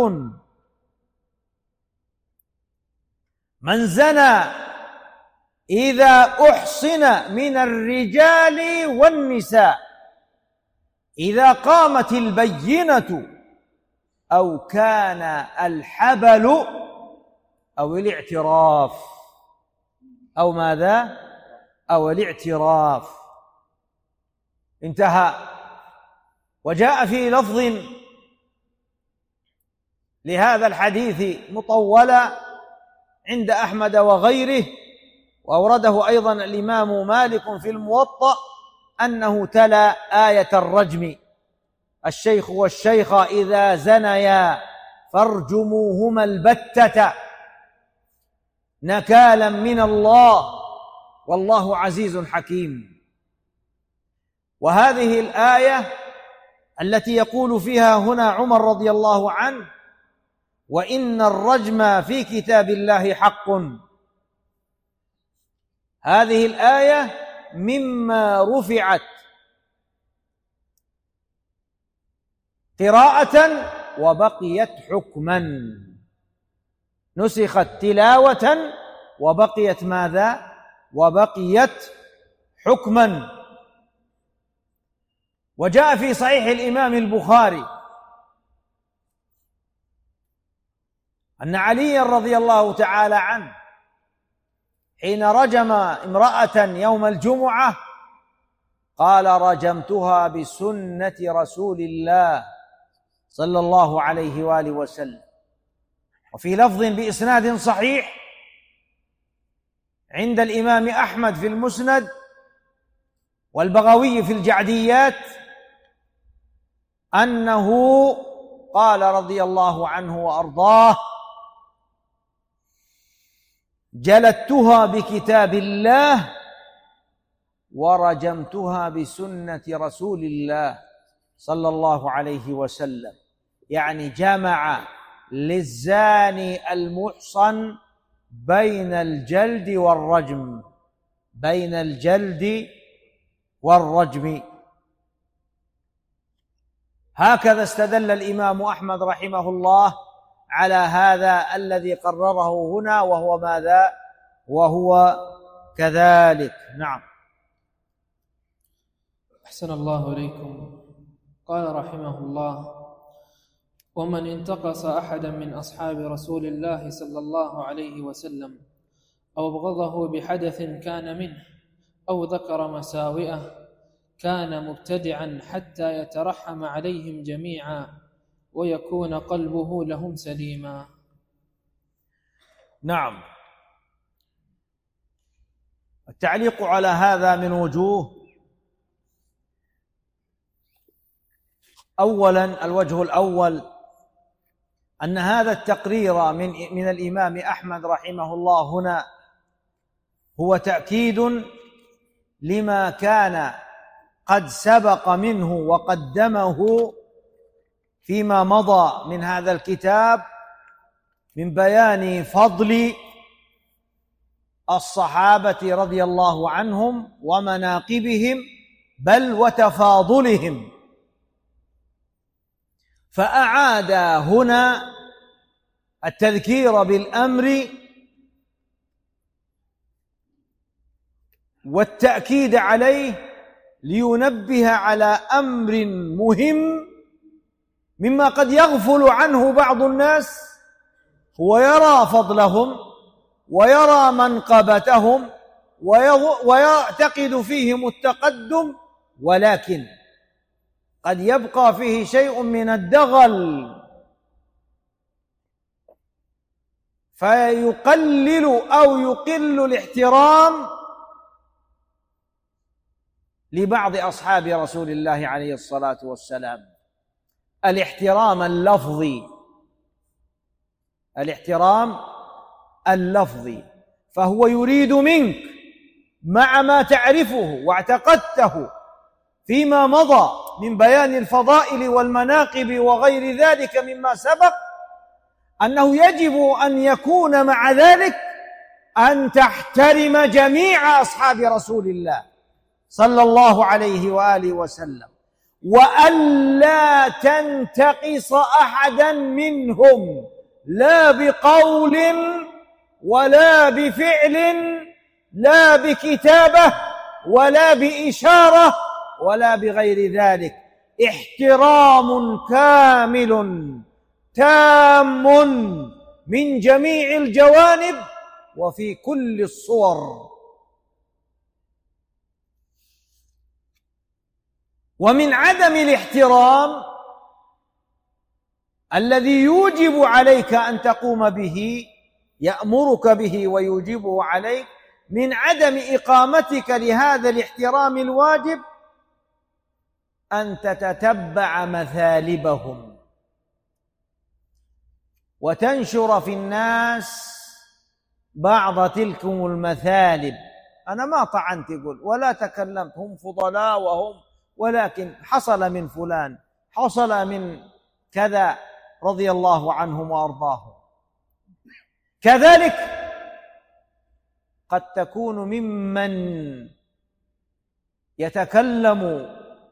من زنى إذا أحصن من الرجال والنساء إذا قامت البينة أو كان الحبل أو الاعتراف، أو ماذا؟ أو الاعتراف. انتهى. وجاء في لفظ لهذا الحديث مطولة عند أحمد وغيره، وأورده أيضا الإمام مالك في الموطأ، أنه تلا آية الرجم: الشيخ والشيخة إذا زنيا فارجموهما البتة نكالا من الله والله عزيز حكيم. وهذه الآية التي يقول فيها هنا عمر رضي الله عنه: وإن الرجم في كتاب الله حق، هذه الآية مما رفعت قراءة وبقيت حكما، نسخت تلاوة وبقيت ماذا؟ وبقيت حكما. وجاء في صحيح الإمام البخاري أن علي رضي الله تعالى عنه حين رجم امرأة يوم الجمعة قال: رجمتها بسنة رسول الله صلى الله عليه وآله وسلم. وفي لفظ بإسناد صحيح عند الإمام أحمد في المسند والبغوي في الجعديات أنه قال رضي الله عنه وأرضاه: جلدتها بكتاب الله ورجمتها بسنة رسول الله صلى الله عليه وسلم. يعني جمع للزاني المحصن بين الجلد والرجم، بين الجلد والرجم. هكذا استدل الإمام أحمد رحمه الله على هذا الذي قرره هنا، وهو ماذا؟ وهو كذلك. نعم. أحسن الله إليكم. قال رحمه الله: ومن انتقص أحدا من أصحاب رسول الله صلى الله عليه وسلم أو أبغضه بحدث كان منه أو ذكر مساوئه كان مبتدعا حتى يترحم عليهم جميعا ويكون قلبه لهم سليما. نعم. التعليق على هذا من وجوه. أولا، الوجه الأول أن هذا التقرير من الإمام أحمد رحمه الله هنا هو تأكيد لما كان قد سبق منه وقدمه فيما مضى من هذا الكتاب من بيان فضل الصحابة رضي الله عنهم ومناقبهم بل وتفاضلهم، فأعاد هنا التذكير بالأمر والتأكيد عليه لينبه على أمر مهم مما قد يغفل عنه بعض الناس، هو يرى فضلهم ويرى منقبتهم ويعتقد فيهم التقدم، ولكن قد يبقى فيه شيء من الدغل فيقلل أو يقل الاحترام لبعض أصحاب رسول الله عليه الصلاة والسلام. الاحترام اللفظي، الاحترام اللفظي، فهو يريد منك مع ما تعرفه واعتقدته فيما مضى من بيان الفضائل والمناقب وغير ذلك مما سبق، أنه يجب أن يكون مع ذلك أن تحترم جميع أصحاب رسول الله صلى الله عليه وآله وسلم، وألا تنتقص أحدا منهم لا بقول ولا بفعل لا بكتابة ولا بإشارة ولا بغير ذلك. احترام كامل تام من جميع الجوانب وفي كل الصور. ومن عدم الاحترام الذي يوجب عليك أن تقوم به، يأمرك به ويوجبه عليك، من عدم إقامتك لهذا الاحترام الواجب أن تتتبع مثالبهم وتنشر في الناس بعض تلكم المثالب. أنا ما طعنت قل ولا تكلمت، هم فضلاء وهم، ولكن حصل من فلان، حصل من كذا رضي الله عنهم وأرضاهم. كذلك قد تكون ممن يتكلم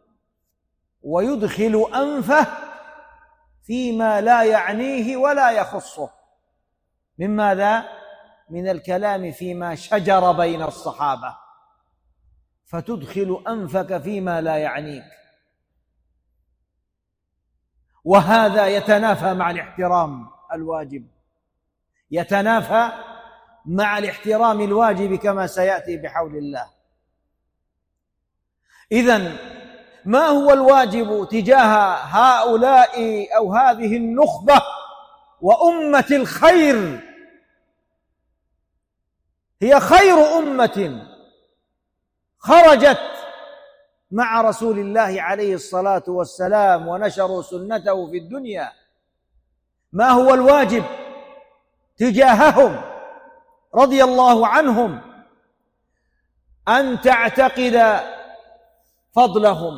ويدخل أنفه فيما لا يعنيه ولا يخصه، من ماذا؟ من الكلام فيما شجر بين الصحابة، فتدخل أنفك فيما لا يعنيك، وهذا يتنافى مع الاحترام الواجب، يتنافى مع الاحترام الواجب كما سيأتي بحول الله. إذن ما هو الواجب تجاه هؤلاء أو هذه النخبة وأمة الخير؟ هي خير أمة خرجت مع رسول الله عليه الصلاة والسلام ونشروا سنته في الدنيا. ما هو الواجب تجاههم رضي الله عنهم أن تعتقد فضلهم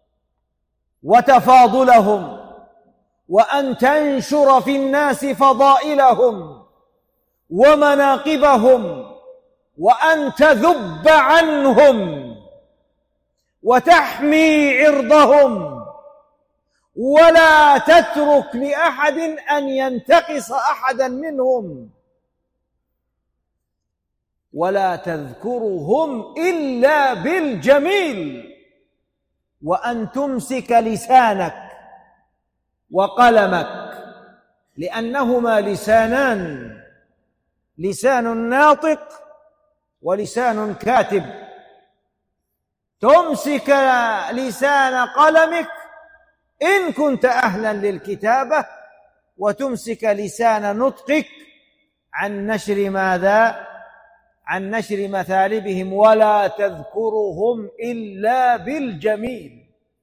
وتفاضلهم، وأن تنشر في الناس فضائلهم ومناقبهم، وأن تذب عنهم وتحمي عرضهم، ولا تترك لأحد أن ينتقص أحدا منهم، ولا تذكرهم إلا بالجميل، وأن تمسك لسانك وقلمك، لأنهما لسانان، لسان ناطق ولسان كاتب. تمسك لسان قلمك إن كنت أهلا للكتابة، وتمسك لسان نطقك عن نشر ماذا؟ عن نشر مثالبهم، ولا تذكرهم إلا بالجميل.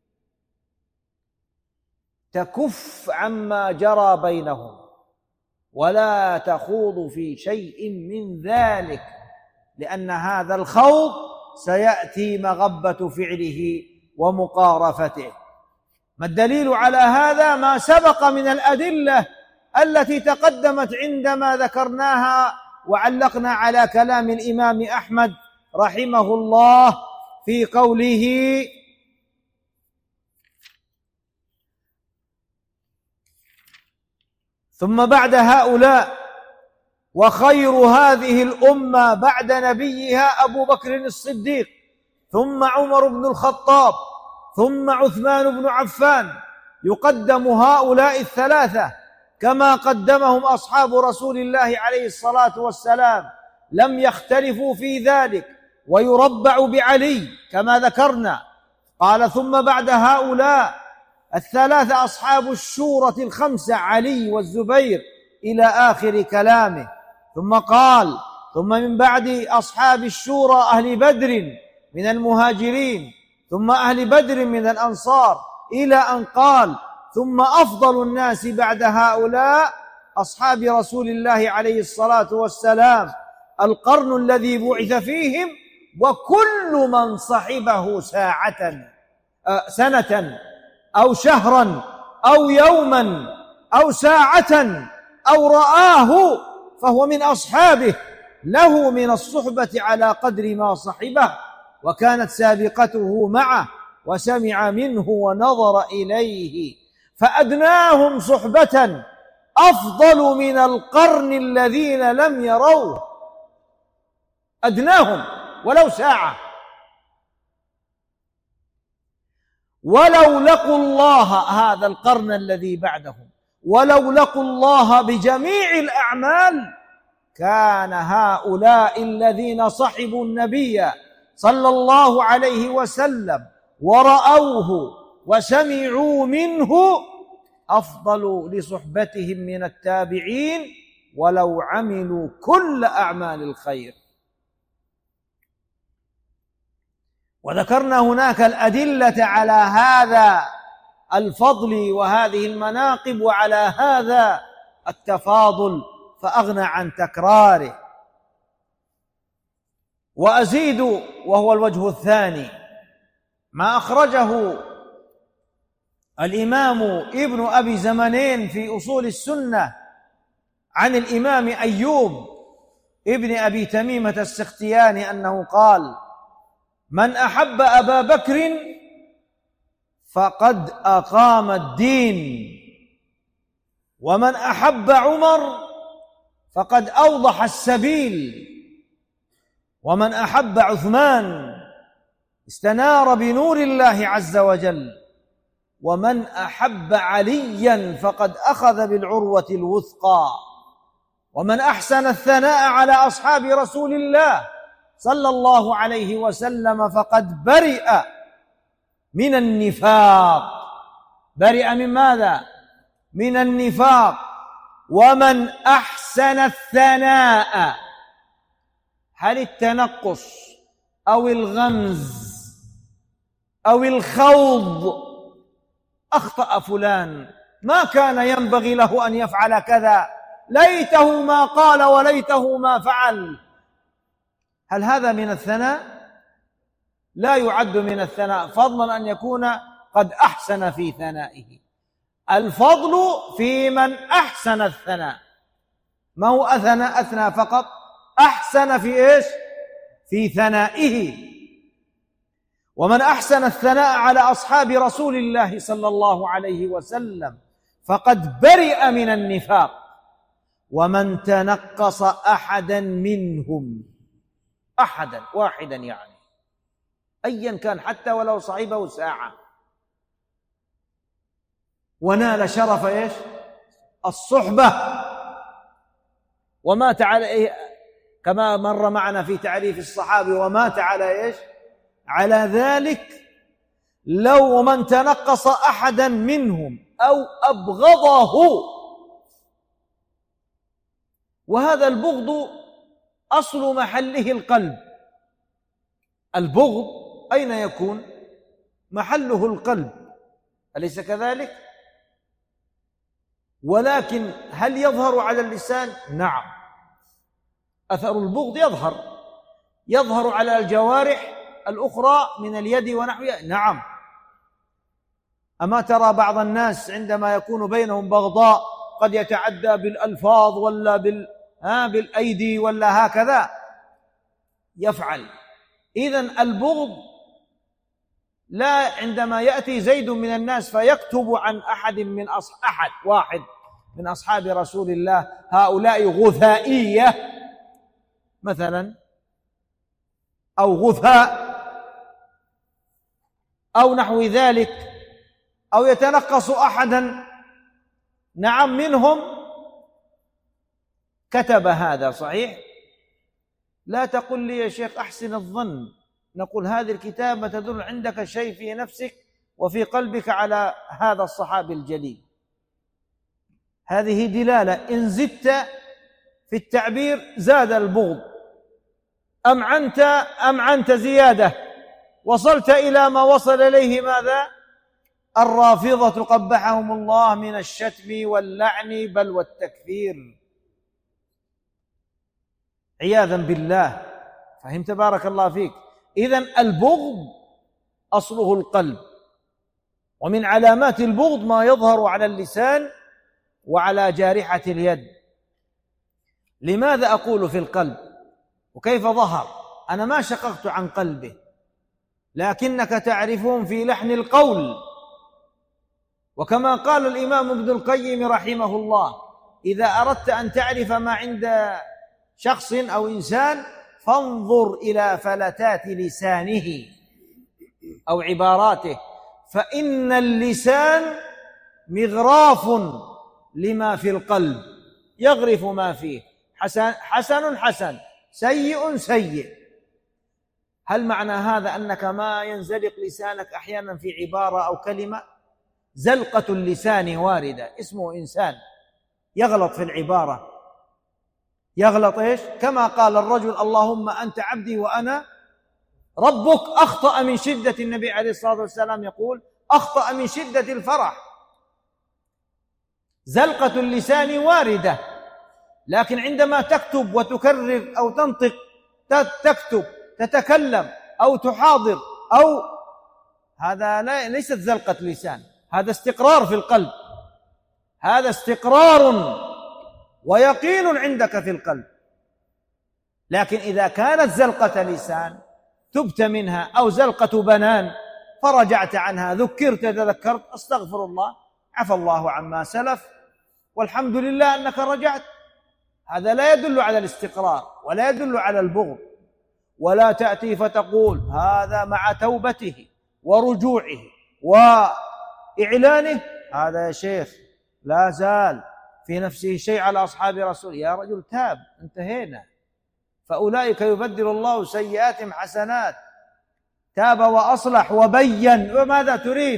تكف عما جرى بينهم ولا تخوض في شيء من ذلك، لأن هذا الخوض سيأتي مغبة فعله ومقارفته. ما الدليل على هذا؟ ما سبق من الأدلة التي تقدمت عندما ذكرناها وعلقنا على كلام الإمام أحمد رحمه الله في قوله: ثم بعد هؤلاء وخير هذه الأمة بعد نبيها أبو بكر الصديق، ثم عمر بن الخطاب، ثم عثمان بن عفان. يقدم هؤلاء الثلاثة كما قدمهم أصحاب رسول الله عليه الصلاة والسلام، لم يختلفوا في ذلك، ويربع بعلي كما ذكرنا. قال: ثم بعد هؤلاء الثلاثة أصحاب الشورى الخمسة، علي والزبير، إلى آخر كلامه. ثم قال: ثم من بعد أصحاب الشورى أهل بدر من المهاجرين، ثم أهل بدر من الأنصار، إلى أن قال: ثم أفضل الناس بعد هؤلاء أصحاب رسول الله عليه الصلاة والسلام، القرن الذي بعث فيهم، وكل من صحبه سنة أو شهرا أو يوما أو ساعة أو رآه فهو من أصحابه، له من الصحبة على قدر ما صحبه، وكانت سابقته معه، وسمع منه ونظر إليه، فأدناهم صحبة أفضل من القرن الذين لم يروه، أدناهم ولو ساعة. ولو لقوا الله، هذا القرن الذي بعدهم، ولو لقوا الله بجميع الأعمال كان هؤلاء الذين صحبوا النبي صلى الله عليه وسلم ورأوه وسمعوا منه أفضل لصحبتهم من التابعين ولو عملوا كل أعمال الخير. وذكرنا هناك الأدلة على هذا الفضل وهذه المناقب وعلى هذا التفاضل، فأغنى عن تكراره. وأزيد وهو الوجه الثاني ما أخرجه الإمام ابن أبي زمنين في أصول السنة عن الإمام أيوب ابن أبي تميمة السختياني أنه قال: من أحب أبا بكر فقد أقام الدين، ومن أحب عمر فقد أوضح السبيل، ومن أحب عثمان استنار بنور الله عز وجل، ومن أحب عليا فقد أخذ بالعروة الوثقى، ومن أحسن الثناء على أصحاب رسول الله صلى الله عليه وسلم فقد برئ من النفاق. برئ من ماذا؟ من النفاق. ومن أحسن الثناء، هل التنقص أو الغمز أو الخوض؟ أخطأ فلان، ما كان ينبغي له أن يفعل كذا، ليته ما قال وليته ما فعل. هل هذا من الثناء؟ لا يعد من الثناء، فضلا أن يكون قد أحسن في ثنائه. الفضل في من أحسن الثناء، ما هو أثنى فقط، أحسن في إيش؟ في ثنائه. ومن أحسن الثناء على أصحاب رسول الله صلى الله عليه وسلم فقد برئ من النفاق. ومن تنقص أحدا منهم، أحدا واحدا يعني أيا كان حتى ولو صعبه ساعة، ونال شرف إيش؟ الصحبة، ومات على كما مر معنا في تعريف الصحابي، ومات على إيش؟ على ذلك. لو من تنقص أحدا منهم أو أبغضه، وهذا البغض أصل محله القلب. البغض أين يكون؟ محله القلب، أليس كذلك؟ ولكن هل يظهر على اللسان؟ نعم، أثر البغض يظهر على الجوارح الأخرى من اليد ونحوها. نعم، أما ترى بعض الناس عندما يكون بينهم بغضاء قد يتعدى بالألفاظ ولا بالأيدي ولا هكذا يفعل. إذن البغض لا، عندما يأتي زيد من الناس فيكتب عن واحد من أصحاب رسول الله هؤلاء غثائية مثلا، أو غثاء أو نحو ذلك، أو يتنقص أحدا نعم منهم، كتب هذا صحيح. لا تقل لي يا شيخ أحسن الظن، نقول هذه الكتابة تدل عندك شيء في نفسك وفي قلبك على هذا الصحابي الجليل، هذه دلالة. إن زدت في التعبير زاد البغض، أمعنت زيادة، وصلت إلى ما وصل إليه ماذا؟ الرافضة قبحهم الله من الشتم واللعن بل والتكفير، عياذا بالله. فهمت؟ بارك الله فيك. إذن البغض أصله القلب، ومن علامات البغض ما يظهر على اللسان وعلى جارحة اليد. لماذا أقول في القلب؟ وكيف ظهر؟ أنا ما شققت عن قلبه، لكنك تعرفون في لحن القول. وكما قال الإمام ابن القيم رحمه الله: إذا أردت أن تعرف ما عند شخص أو إنسان فانظر إلى فلتات لسانه أو عباراته، فإن اللسان مغراف لما في القلب، يغرف ما فيه، حسن حسن، سيء سيء. هل معنى هذا أنك ما ينزلق لسانك أحيانا في عبارة أو كلمة؟ زلقة اللسان واردة، اسمه إنسان يغلط في العبارة، يغلط إيش؟ كما قال الرجل: اللهم أنت عبدي وأنا ربك. أخطأ من شدة، النبي عليه الصلاة والسلام يقول: أخطأ من شدة الفرح. زلقة اللسان واردة، لكن عندما تكتب وتكرر أو تنطق، تكتب، تتكلم أو تحاضر، أو هذا ليست زلقة لسان، هذا استقرار في القلب، هذا استقرار ويقين عندك في القلب. لكن إذا كانت زلقة لسان تبت منها، أو زلقة بنان فرجعت عنها، ذكرت تذكرت، أستغفر الله، عفى الله عما سلف، والحمد لله أنك رجعت، هذا لا يدل على الاستقرار ولا يدل على البغض. ولا تأتي فتقول هذا مع توبته ورجوعه وإعلانه هذا يا شيخ لا زال في نفسه شيء على أصحاب رسول. يا رجل تاب، انتهينا. فأولئك يبدل الله سيئاتهم حسنات. تاب وأصلح وبين، وماذا تريد؟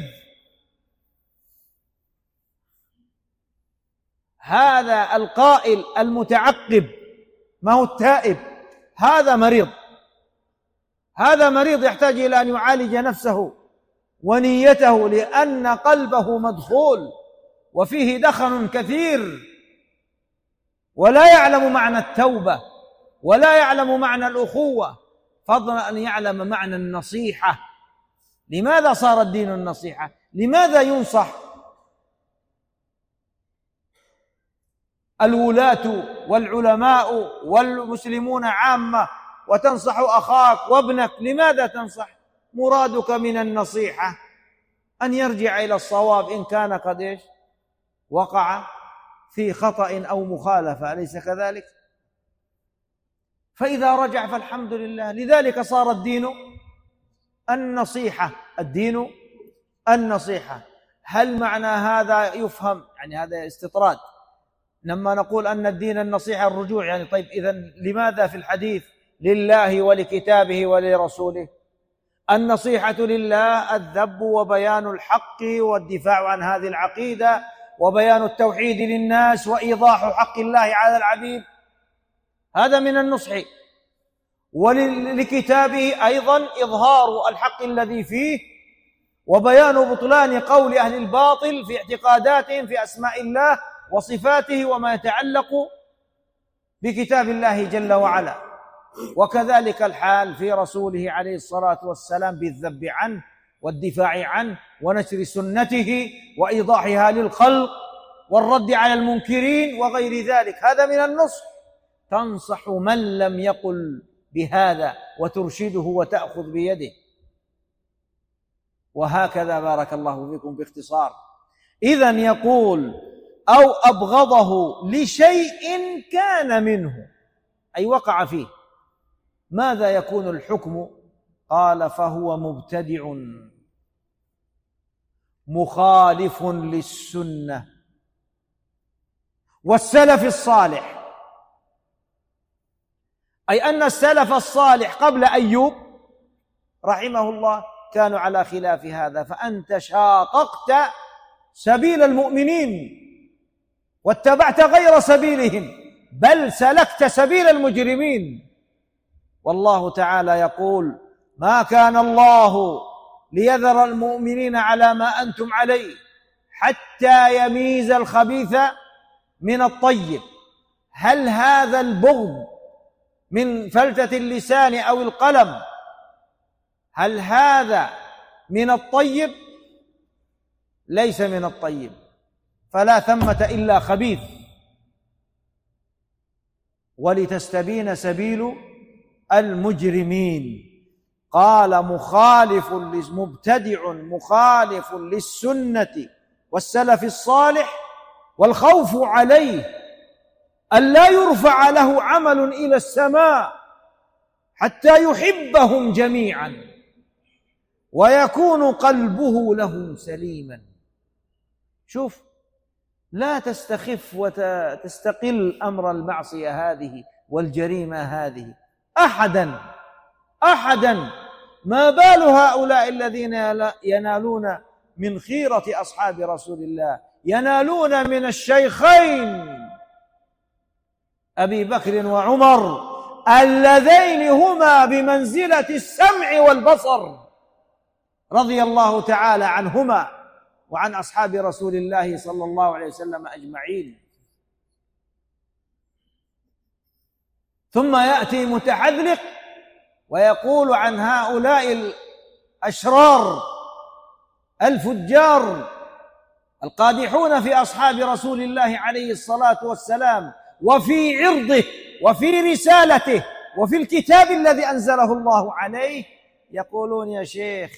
هذا القائل المتعقب ما هو التائب، هذا مريض، هذا مريض يحتاج إلى أن يعالج نفسه ونيته، لأن قلبه مدخول وفيه دخن كثير. ولا يعلم معنى التوبة ولا يعلم معنى الأخوة، فضلا أن يعلم معنى النصيحة. لماذا صار الدين النصيحة؟ لماذا ينصح الولاة والعلماء والمسلمون عامة وتنصح أخاك وابنك؟ لماذا تنصح؟ مرادك من النصيحة أن يرجع إلى الصواب إن كان قد وقع في خطأ أو مخالفة، أليس كذلك؟ فإذا رجع فالحمد لله. لذلك صار الدين النصيحة، الدين النصيحة. هل معنى هذا يفهم يعني هذا استطراد لما نقول أن الدين النصيحة الرجوع؟ يعني طيب إذن لماذا في الحديث لله ولكتابه ولرسوله؟ النصيحة لله الذب وبيان الحق والدفاع عن هذه العقيدة وبيان التوحيد للناس وإيضاح حق الله على العبيد، هذا من النصح. ولكتابه أيضا إظهار الحق الذي فيه وبيان بطلان قول أهل الباطل في اعتقاداتهم في أسماء الله وصفاته وما يتعلق بكتاب الله جل وعلا. وكذلك الحال في رسوله عليه الصلاة والسلام بالذب عنه والدفاع عنه ونشر سنته وإيضاحها للخلق والرد على المنكرين وغير ذلك، هذا من النصح. تنصح من لم يقل بهذا وترشده وتأخذ بيده. وهكذا بارك الله فيكم باختصار. إذن يقول أو أبغضه لشيء كان منه، أي وقع فيه، ماذا يكون الحكم؟ قال فهو مبتدع مخالف للسنة والسلف الصالح، أي أن السلف الصالح قبل أيوب رحمه الله كانوا على خلاف هذا، فأنت شاققت سبيل المؤمنين واتبعت غير سبيلهم بل سلكت سبيل المجرمين. والله تعالى يقول ما كان الله ليذر المؤمنين على ما أنتم عليه حتى يميز الخبيث من الطيب. هل هذا البغض من فلتة اللسان أو القلم هل هذا من الطيب؟ ليس من الطيب، فلا ثمة إلا خبيث. ولتستبين سبيل المجرمين. قال مخالف مبتدع مخالف للسنة والسلف الصالح، والخوف عليه أن لا يرفع له عمل إلى السماء حتى يحبهم جميعا ويكون قلبه له سليما. شوف، لا تستخف وتستقل أمر المعصية هذه والجريمة هذه أحدا. ما بال هؤلاء الذين ينالون من خيرة أصحاب رسول الله، ينالون من الشيخين أبي بكر وعمر اللذين هما بمنزلة السمع والبصر رضي الله تعالى عنهما وعن أصحاب رسول الله صلى الله عليه وسلم أجمعين. ثم يأتي متحذلق ويقول عن هؤلاء الأشرار الفجار القادحون في أصحاب رسول الله عليه الصلاة والسلام وفي عرضه وفي رسالته وفي الكتاب الذي أنزله الله عليه، يقولون يا شيخ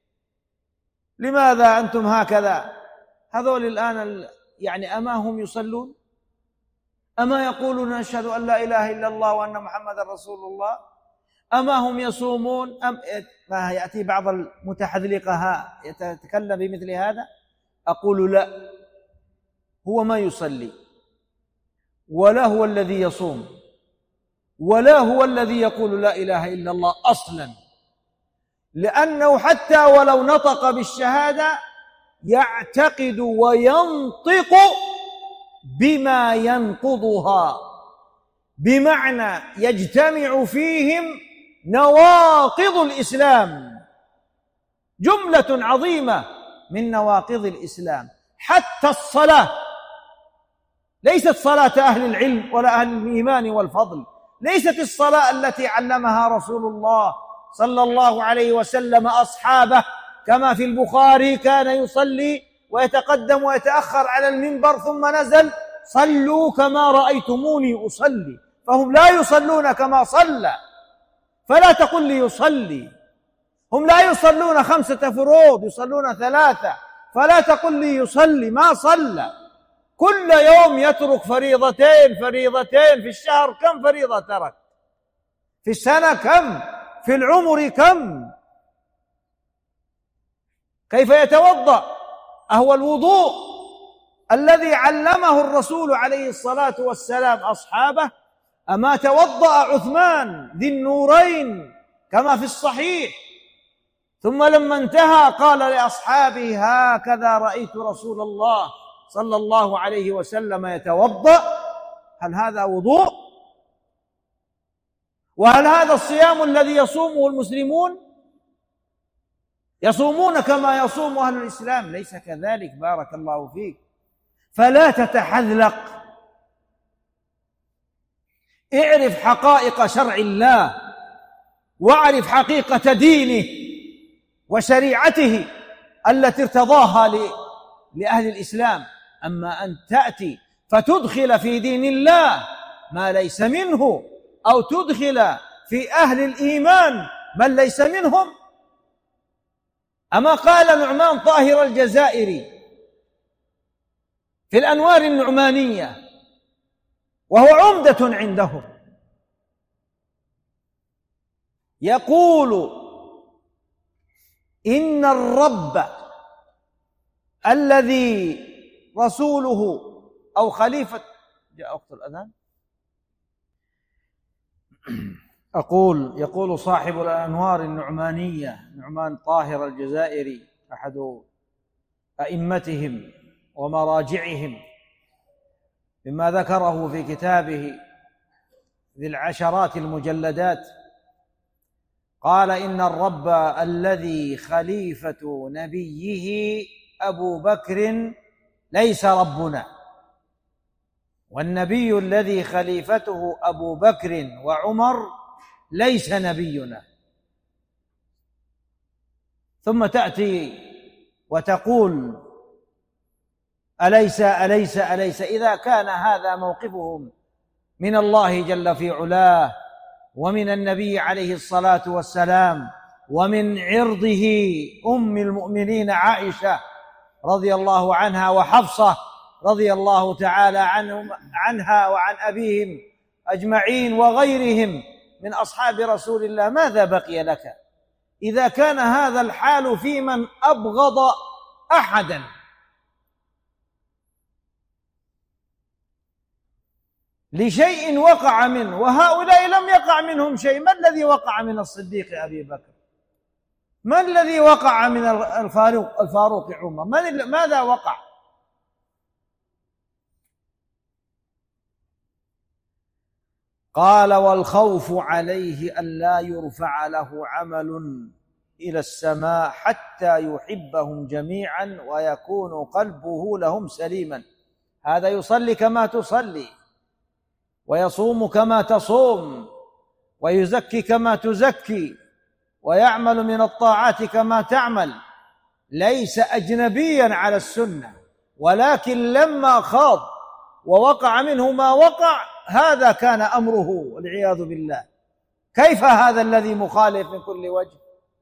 لماذا أنتم هكذا؟ هذول الآن يعني أما هم يصلون؟ أما يقولون نشهد أن لا إله إلا الله وأن محمد رسول الله؟ أما هم يصومون؟ ما يأتي بعض المتحذلقة يتكلم بمثل هذا؟ أقول لا، هو ما يصلي ولا هو الذي يصوم ولا هو الذي يقول لا إله إلا الله أصلا، لأنه حتى ولو نطق بالشهادة يعتقد وينطق بما ينقضها، بمعنى يجتمع فيهم نواقض الإسلام، جملة عظيمة من نواقض الإسلام. حتى الصلاة ليست صلاة أهل العلم ولا أهل الإيمان والفضل، ليست الصلاة التي علمها رسول الله صلى الله عليه وسلم أصحابه، كما في البخاري كان يصلي ويتقدم ويتأخر على المنبر ثم نزل: صلوا كما رأيتموني أصلي. فهم لا يصلون كما صلى، فلا تقل لي يصلي. هم لا يصلون 5 فروض، يصلون 3، فلا تقل لي يصلي، ما صلى. كل يوم يترك فريضتين في الشهر كم فريضة ترك؟ في السنة كم؟ في العمر كم؟ كيف يتوضأ؟ أهو الوضوء الذي علمه الرسول عليه الصلاة والسلام أصحابه؟ أما توضأ عثمان ذي النورين كما في الصحيح، ثم لما انتهى قال لأصحابه: هكذا رأيت رسول الله صلى الله عليه وسلم يتوضأ. هل هذا وضوء؟ وهل هذا الصيام الذي يصومه المسلمون؟ يصومون كما يصوم أهل الإسلام؟ ليس كذلك، بارك الله فيك. فلا تتحذلق، اعرف حقائق شرع الله، واعرف حقيقة دينه وشريعته التي ارتضاها لأهل الإسلام. أما أن تأتي فتدخل في دين الله ما ليس منه، أو تدخل في أهل الإيمان من ليس منهم. أما قال نعمان طاهر الجزائري في الأنوار النعمانية، وهو عمدة عندهم، يقول: إن الرب الذي رسوله أو خليفة. جاء وقت الأذان. يقول صاحب الأنوار النعمانية نعمان طاهر الجزائري، أحد أئمتهم ومراجعهم، مما ذكره في كتابه ذي العشرات المجلدات، قال: إن الرب الذي خليفة نبيه أبو بكر ليس ربنا، والنبي الذي خليفته أبو بكر وعمر ليس نبينا. ثم تأتي وتقول: أليس أليس أليس. إذا كان هذا موقفهم من الله جل في علاه ومن النبي عليه الصلاة والسلام ومن عرضه أم المؤمنين عائشة رضي الله عنها وحفصة رضي الله تعالى عنها وعن أبيهم أجمعين وغيرهم من أصحاب رسول الله، ماذا بقي لك؟ إذا كان هذا الحال في من أبغض أحدا لشيء وقع منه، وهؤلاء لم يقع منهم شيء. ما الذي وقع من الصديق أبي بكر؟ ما الذي وقع من الفاروق عمر؟ ماذا وقع؟ قال: والخوف عليه أن لا يرفع له عمل إلى السماء حتى يحبهم جميعا ويكون قلبه لهم سليما. هذا يصلي كما تصلي، ويصوم كما تصوم، ويزكي كما تزكي، ويعمل من الطاعات كما تعمل، ليس أجنبيا على السنة، ولكن لما خاض ووقع منه ما وقع هذا كان أمره والعياذ بالله. كيف هذا الذي مخالف من كل وجه؟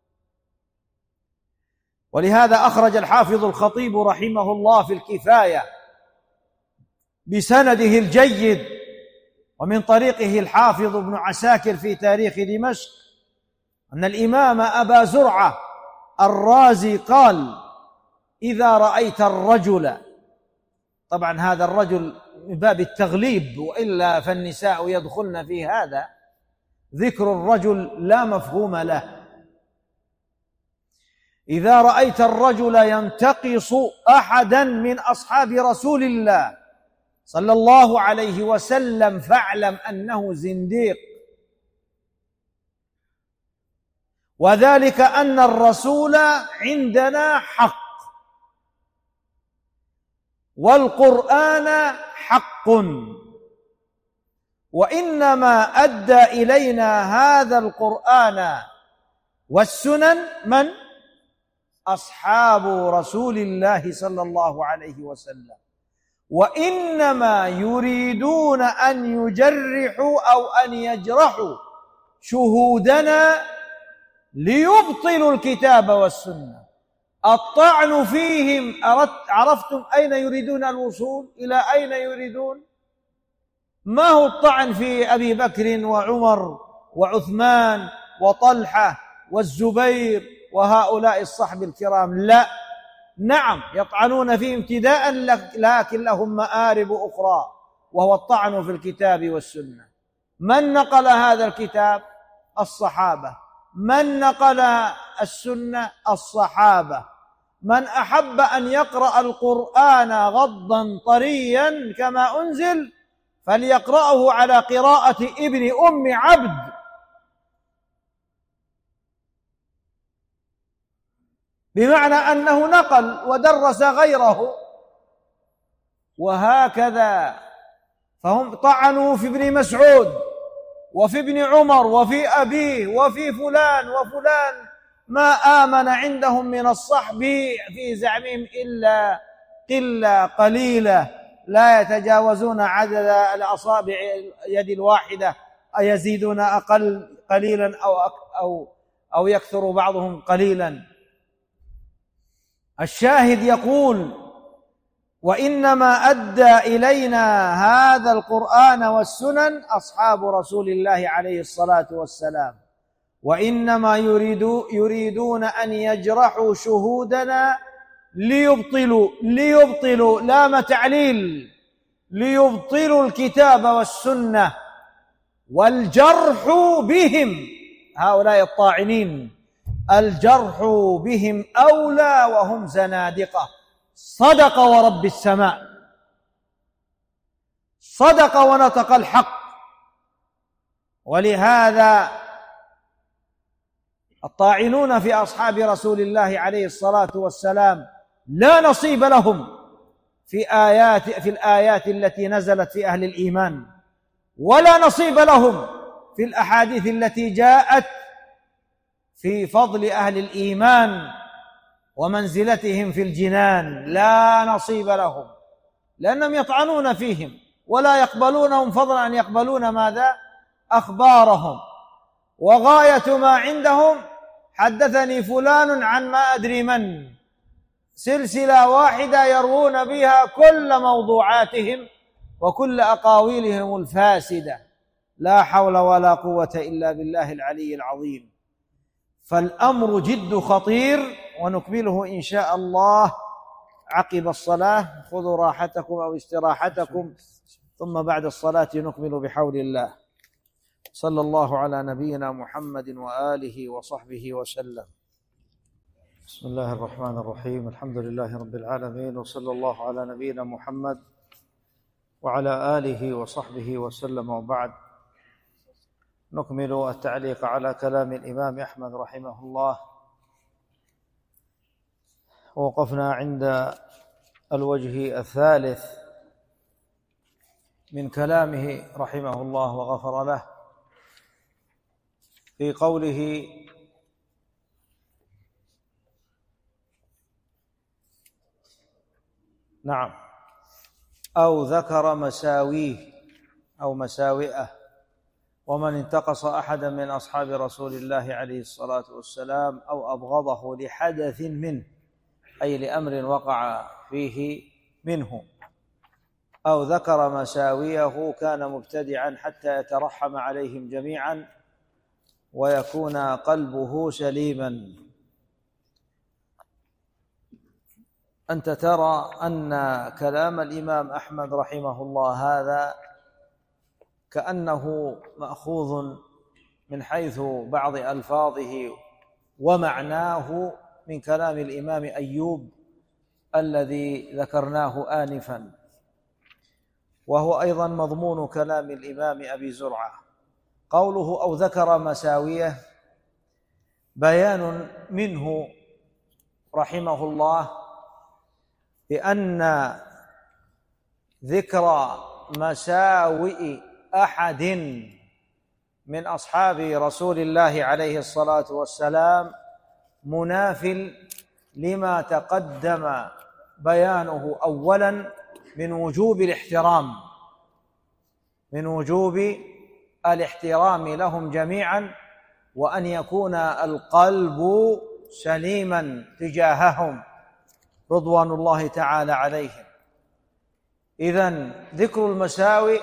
ولهذا أخرج الحافظ الخطيب رحمه الله في الكفاية بسنده الجيد ومن طريقه الحافظ ابن عساكر في تاريخ دمشق أن الإمام أبا زرعة الرازي قال: إذا رأيت الرجل، طبعا هذا الرجل من باب التغليب، وإلا فالنساء يدخلن في هذا، ذكر الرجل لا مفهوم له. إذا رأيت الرجل ينتقص أحدا من أصحاب رسول الله صلى الله عليه وسلم فاعلم أنه زنديق، وذلك أن الرسول عندنا حق، والقرآن حق، وإنما أدى إلينا هذا القرآن والسنن من؟ أصحاب رسول الله صلى الله عليه وسلم، وإنما يريدون أن يجرحوا أو أن يجرحوا شهودنا ليبطلوا الكتاب والسنة. الطعن فيهم عرفتم أين يريدون الوصول؟ إلى أين يريدون؟ ما هو الطعن في أبي بكر وعمر وعثمان وطلحة والزبير وهؤلاء الصحب الكرام؟ لا، نعم يطعنون فيهم ابتداء، لكن لهم مآرب أخرى، وهو الطعن في الكتاب والسنة. من نقل هذا الكتاب؟ الصحابة. من نقل السنة؟ الصحابة. من أحب أن يقرأ القرآن غضا طريا كما أنزل فليقرأه على قراءة ابن أم عبد، بمعنى أنه نقل ودرس غيره، وهكذا. فهم طعنوا في ابن مسعود وفي ابن عمر وفي أبيه وفي فلان وفلان، ما آمن عندهم من الصحب في زعمهم إلا قلة قليلة لا يتجاوزون عدد الأصابع اليد الواحدة، أيزيدون أقل قليلا أو يكثر بعضهم قليلا. الشاهد يقول: وإنما أدى إلينا هذا القرآن والسنن أصحاب رسول الله عليه الصلاة والسلام، وإنما يريدون أن يجرحوا شهودنا ليبطلوا لام تعليل، ليبطلوا الكتاب والسنة. والجرح بهم هؤلاء الطاعنين، الجرح بهم أولى وهم زنادقة. صدق ورب السماء، صدق ونطق الحق. ولهذا الطاعنون في أصحاب رسول الله عليه الصلاة والسلام لا نصيب لهم في الآيات التي نزلت في أهل الإيمان، ولا نصيب لهم في الأحاديث التي جاءت في فضل أهل الإيمان ومنزلتهم في الجنان، لا نصيب لهم، لأنهم يطعنون فيهم ولا يقبلونهم، فضلا أن يقبلون ماذا؟ أخبارهم. وغاية ما عندهم: حدثني فلان عن ما أدري من، سلسلة واحدة يروون بها كل موضوعاتهم وكل أقاويلهم الفاسدة. لا حول ولا قوة إلا بالله العلي العظيم. فالأمر جد خطير، ونكمله إن شاء الله عقب الصلاة. خذوا راحتكم أو استراحتكم، ثم بعد الصلاة نكمل بحول الله. صلى الله على نبينا محمد وآله وصحبه وسلم. بسم الله الرحمن الرحيم. الحمد لله رب العالمين، وصلى الله على نبينا محمد وعلى آله وصحبه وسلم. وبعد، نكمل التعليق على كلام الإمام أحمد رحمه الله. ووقفنا عند الوجه الثالث من كلامه رحمه الله وغفر له، في قوله: نعم، أو ذكر مساويه أو مساوئه. ومن انتقص أحدا من أصحاب رسول الله عليه الصلاة والسلام أو أبغضه لحدث منه، أي لأمر وقع فيه منه، أو ذكر مساويه، كان مبتدعا حتى يترحم عليهم جميعا ويكون قلبه سليما. أنت ترى أن كلام الإمام أحمد رحمه الله هذا كأنه مأخوذ من حيث بعض ألفاظه ومعناه من كلام الإمام أيوب الذي ذكرناه آنفا، وهو أيضا مضمون كلام الإمام أبي زرعة. قوله أو ذكر مساويه بيان منه رحمه الله بأن ذكر مساوئ أحد من أصحاب رسول الله عليه الصلاة والسلام مناف لما تقدم بيانه أولا من وجوب الاحترام لهم جميعا، وأن يكون القلب سليما تجاههم رضوان الله تعالى عليهم. إذن ذكر المساوئ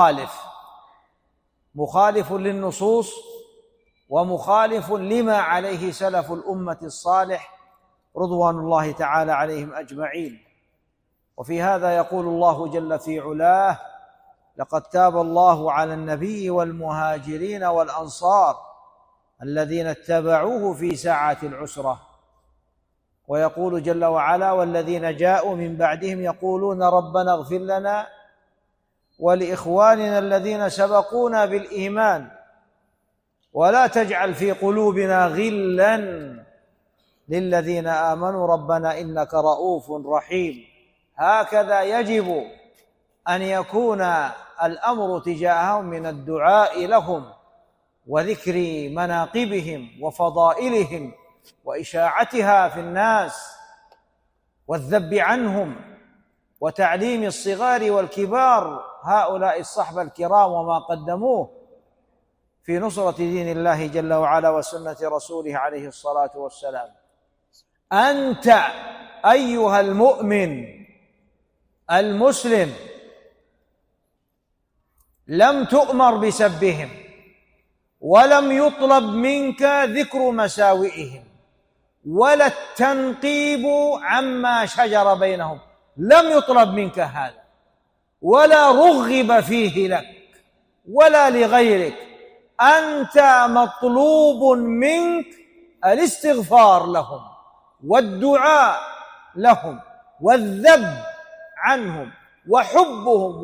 مخالف للنصوص، ومخالف لما عليه سلف الأمة الصالح رضوان الله تعالى عليهم أجمعين. وفي هذا يقول الله جل في علاه: لقد تاب الله على النبي والمهاجرين والأنصار الذين اتبعوه في ساعة العسرة. ويقول جل وعلا: والذين جاءوا من بعدهم يقولون ربنا اغفر لنا ولإخواننا الذين سبقونا بالإيمان ولا تجعل في قلوبنا غلا للذين آمنوا ربنا إنك رؤوف رحيم. هكذا يجب أن يكون الأمر تجاههم من الدعاء لهم وذكر مناقبهم وفضائلهم وإشاعتها في الناس والذب عنهم وتعليم الصغار والكبار هؤلاء الصحبة الكرام وما قدموه في نصرة دين الله جل وعلا وسنة رسوله عليه الصلاة والسلام. أنت أيها المؤمن المسلم لم تؤمر بسبهم، ولم يطلب منك ذكر مساوئهم ولا التنقيب عما شجر بينهم، لم يطلب منك هذا ولا رغب فيه لك ولا لغيرك. أنت مطلوب منك الاستغفار لهم والدعاء لهم والذب عنهم وحبهم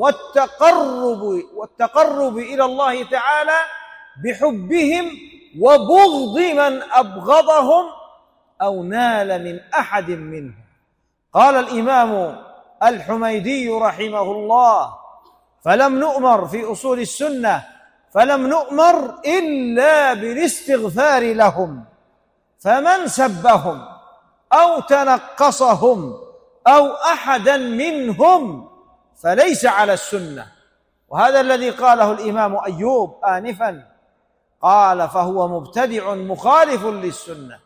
والتقرب إلى الله تعالى بحبهم وبغض من أبغضهم أو نال من أحد منهم. قال الإمام الحميدي رحمه الله: فلم نؤمر في أصول السنة فلم نؤمر إلا بالاستغفار لهم، فمن سبهم أو تنقصهم أو أحدا منهم فليس على السنة. وهذا الذي قاله الإمام أيوب آنفا، قال: فهو مبتدع مخالف للسنة،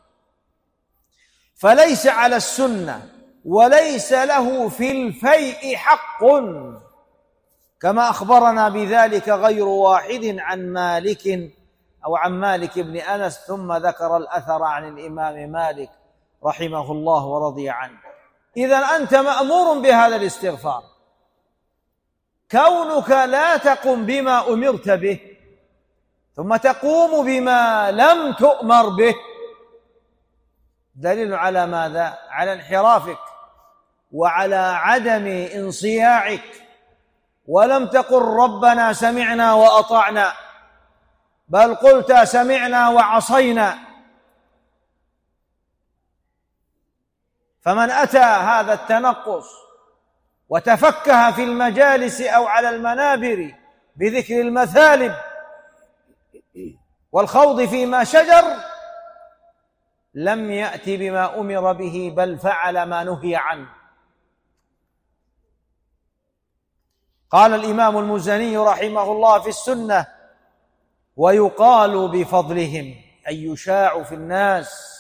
فليس على السنة وليس له في الفيء حق، كما أخبرنا بذلك غير واحد عن مالك أو عن مالك بن أنس، ثم ذكر الأثر عن الإمام مالك رحمه الله ورضي عنه. إذن أنت مأمور بهذا الاستغفار. كونك لا تقوم بما أمرت به ثم تقوم بما لم تؤمر به دليل على ماذا؟ على انحرافك وعلى عدم انصياعك، ولم تقل ربنا سمعنا وأطعنا، بل قلت سمعنا وعصينا. فمن أتى هذا التنقص وتفكه في المجالس أو على المنابر بذكر المثالب والخوض فيما شجر لم يأت بما أمر به، بل فعل ما نهي عنه. قال الإمام المزني رحمه الله في السنة: ويقال بفضلهم، أي يشاع في الناس.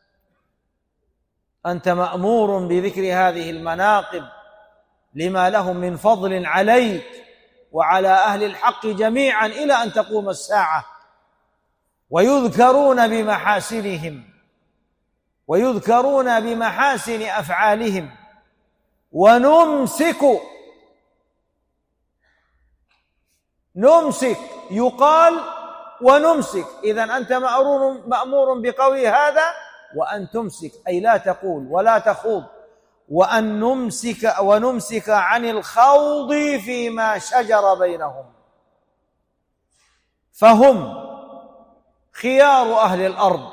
أنت مأمور بذكر هذه المناقب لما لهم من فضل عليك وعلى أهل الحق جميعا إلى أن تقوم الساعة، ويذكرون بمحاسنهم ويذكرون بمحاسن أفعالهم. ونمسك يقال ونمسك. إذن أنت مأمور بقول هذا، وأن تمسك أي لا تقول ولا تخوض، وأن ونمسك عن الخوض فيما شجر بينهم، فهم خيار أهل الأرض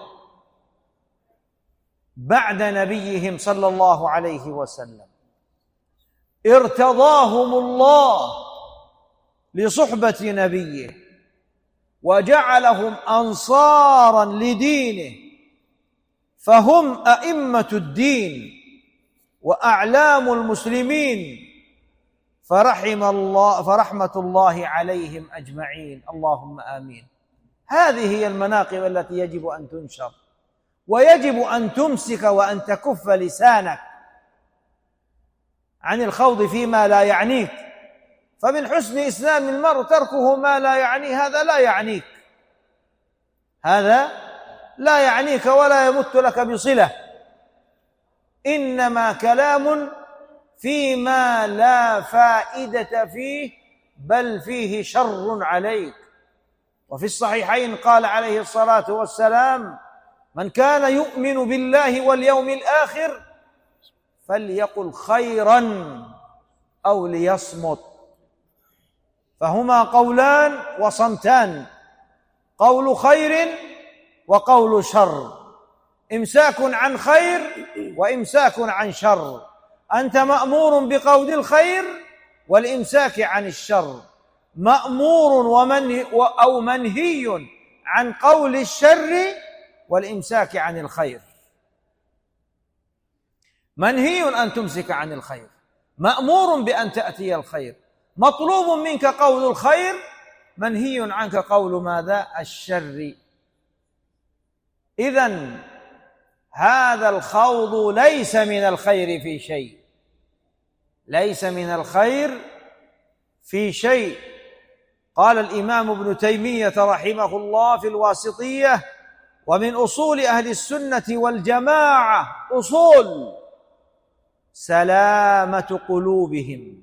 بعد نبيهم صلى الله عليه وسلم. ارتضاهم الله لصحبة نبيه وجعلهم أنصارا لدينه، فهم أئمة الدين وأعلام المسلمين، فرحمة الله عليهم أجمعين، اللهم آمين. هذه هي المناقب التي يجب أن تنشر، ويجب أن تمسك وأن تكف لسانك عن الخوض فيما لا يعنيك، فمن حسن إسلام المرء تركه ما لا يعنيه. هذا لا يعنيك، هذا لا يعنيك ولا يمت لك بصلة، إنما كلام فيما لا فائدة فيه بل فيه شر عليك. وفي الصحيحين قال عليه الصلاة والسلام: من كان يؤمن بالله واليوم الآخر فليقل خيرا أو ليصمت. فهما قولان وصمتان، قول خير وقول شر، إمساك عن خير وإمساك عن شر. أنت مأمور بقول الخير والإمساك عن الشر، مأمور أو منهي عن قول الشر والإمساك عن الخير. منهي أن تمسك عن الخير، مأمور بأن تأتي الخير، مطلوب منك قول الخير، منهي عنك قول ماذا؟ الشر. إذن هذا الخوض ليس من الخير في شيء، ليس من الخير في شيء. قال الإمام ابن تيمية رحمه الله في الواسطية: ومن أصول أهل السنة والجماعة أصول سلامة قلوبهم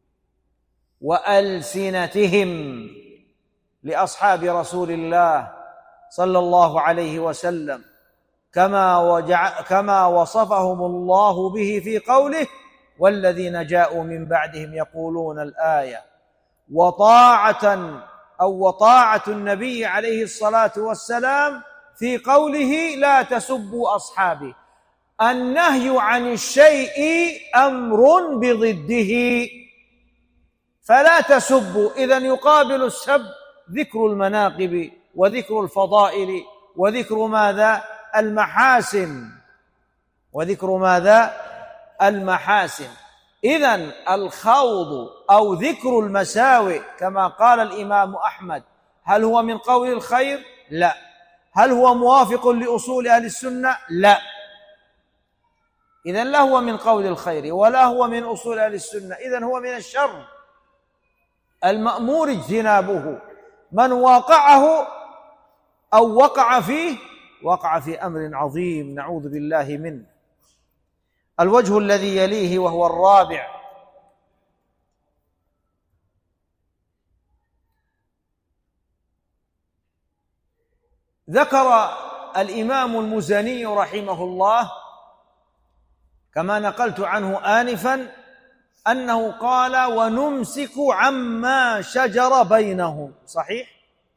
وألسنتهم لأصحاب رسول الله صلى الله عليه وسلم، كما وصفهم الله به في قوله: والذين جاءوا من بعدهم يقولون الآية. وطاعة النبي عليه الصلاة والسلام في قوله: لا تسبوا أصحابي. النهي عن الشيء أمر بضده، فلا تسبوا. إذن يقابل السب ذكر المناقب وذكر الفضائل وذكر ماذا؟ المحاسن، وذكر ماذا؟ المحاسن. إذن الخوض أو ذكر المساوئ كما قال الإمام أحمد، هل هو من قول الخير؟ لا. هل هو موافق لأصول أهل السنة؟ لا. إذن لا هو من قول الخير ولا هو من أصول أهل السنة، إذن هو من الشر المأمور اجتنابه. من واقعه أو وقع فيه وقع في أمر عظيم نعوذ بالله منه. الوجه الذي يليه وهو الرابع: ذكر الإمام المزني رحمه الله كما نقلت عنه آنفا أنه قال: ونمسك عما شجر بينهم. صحيح؟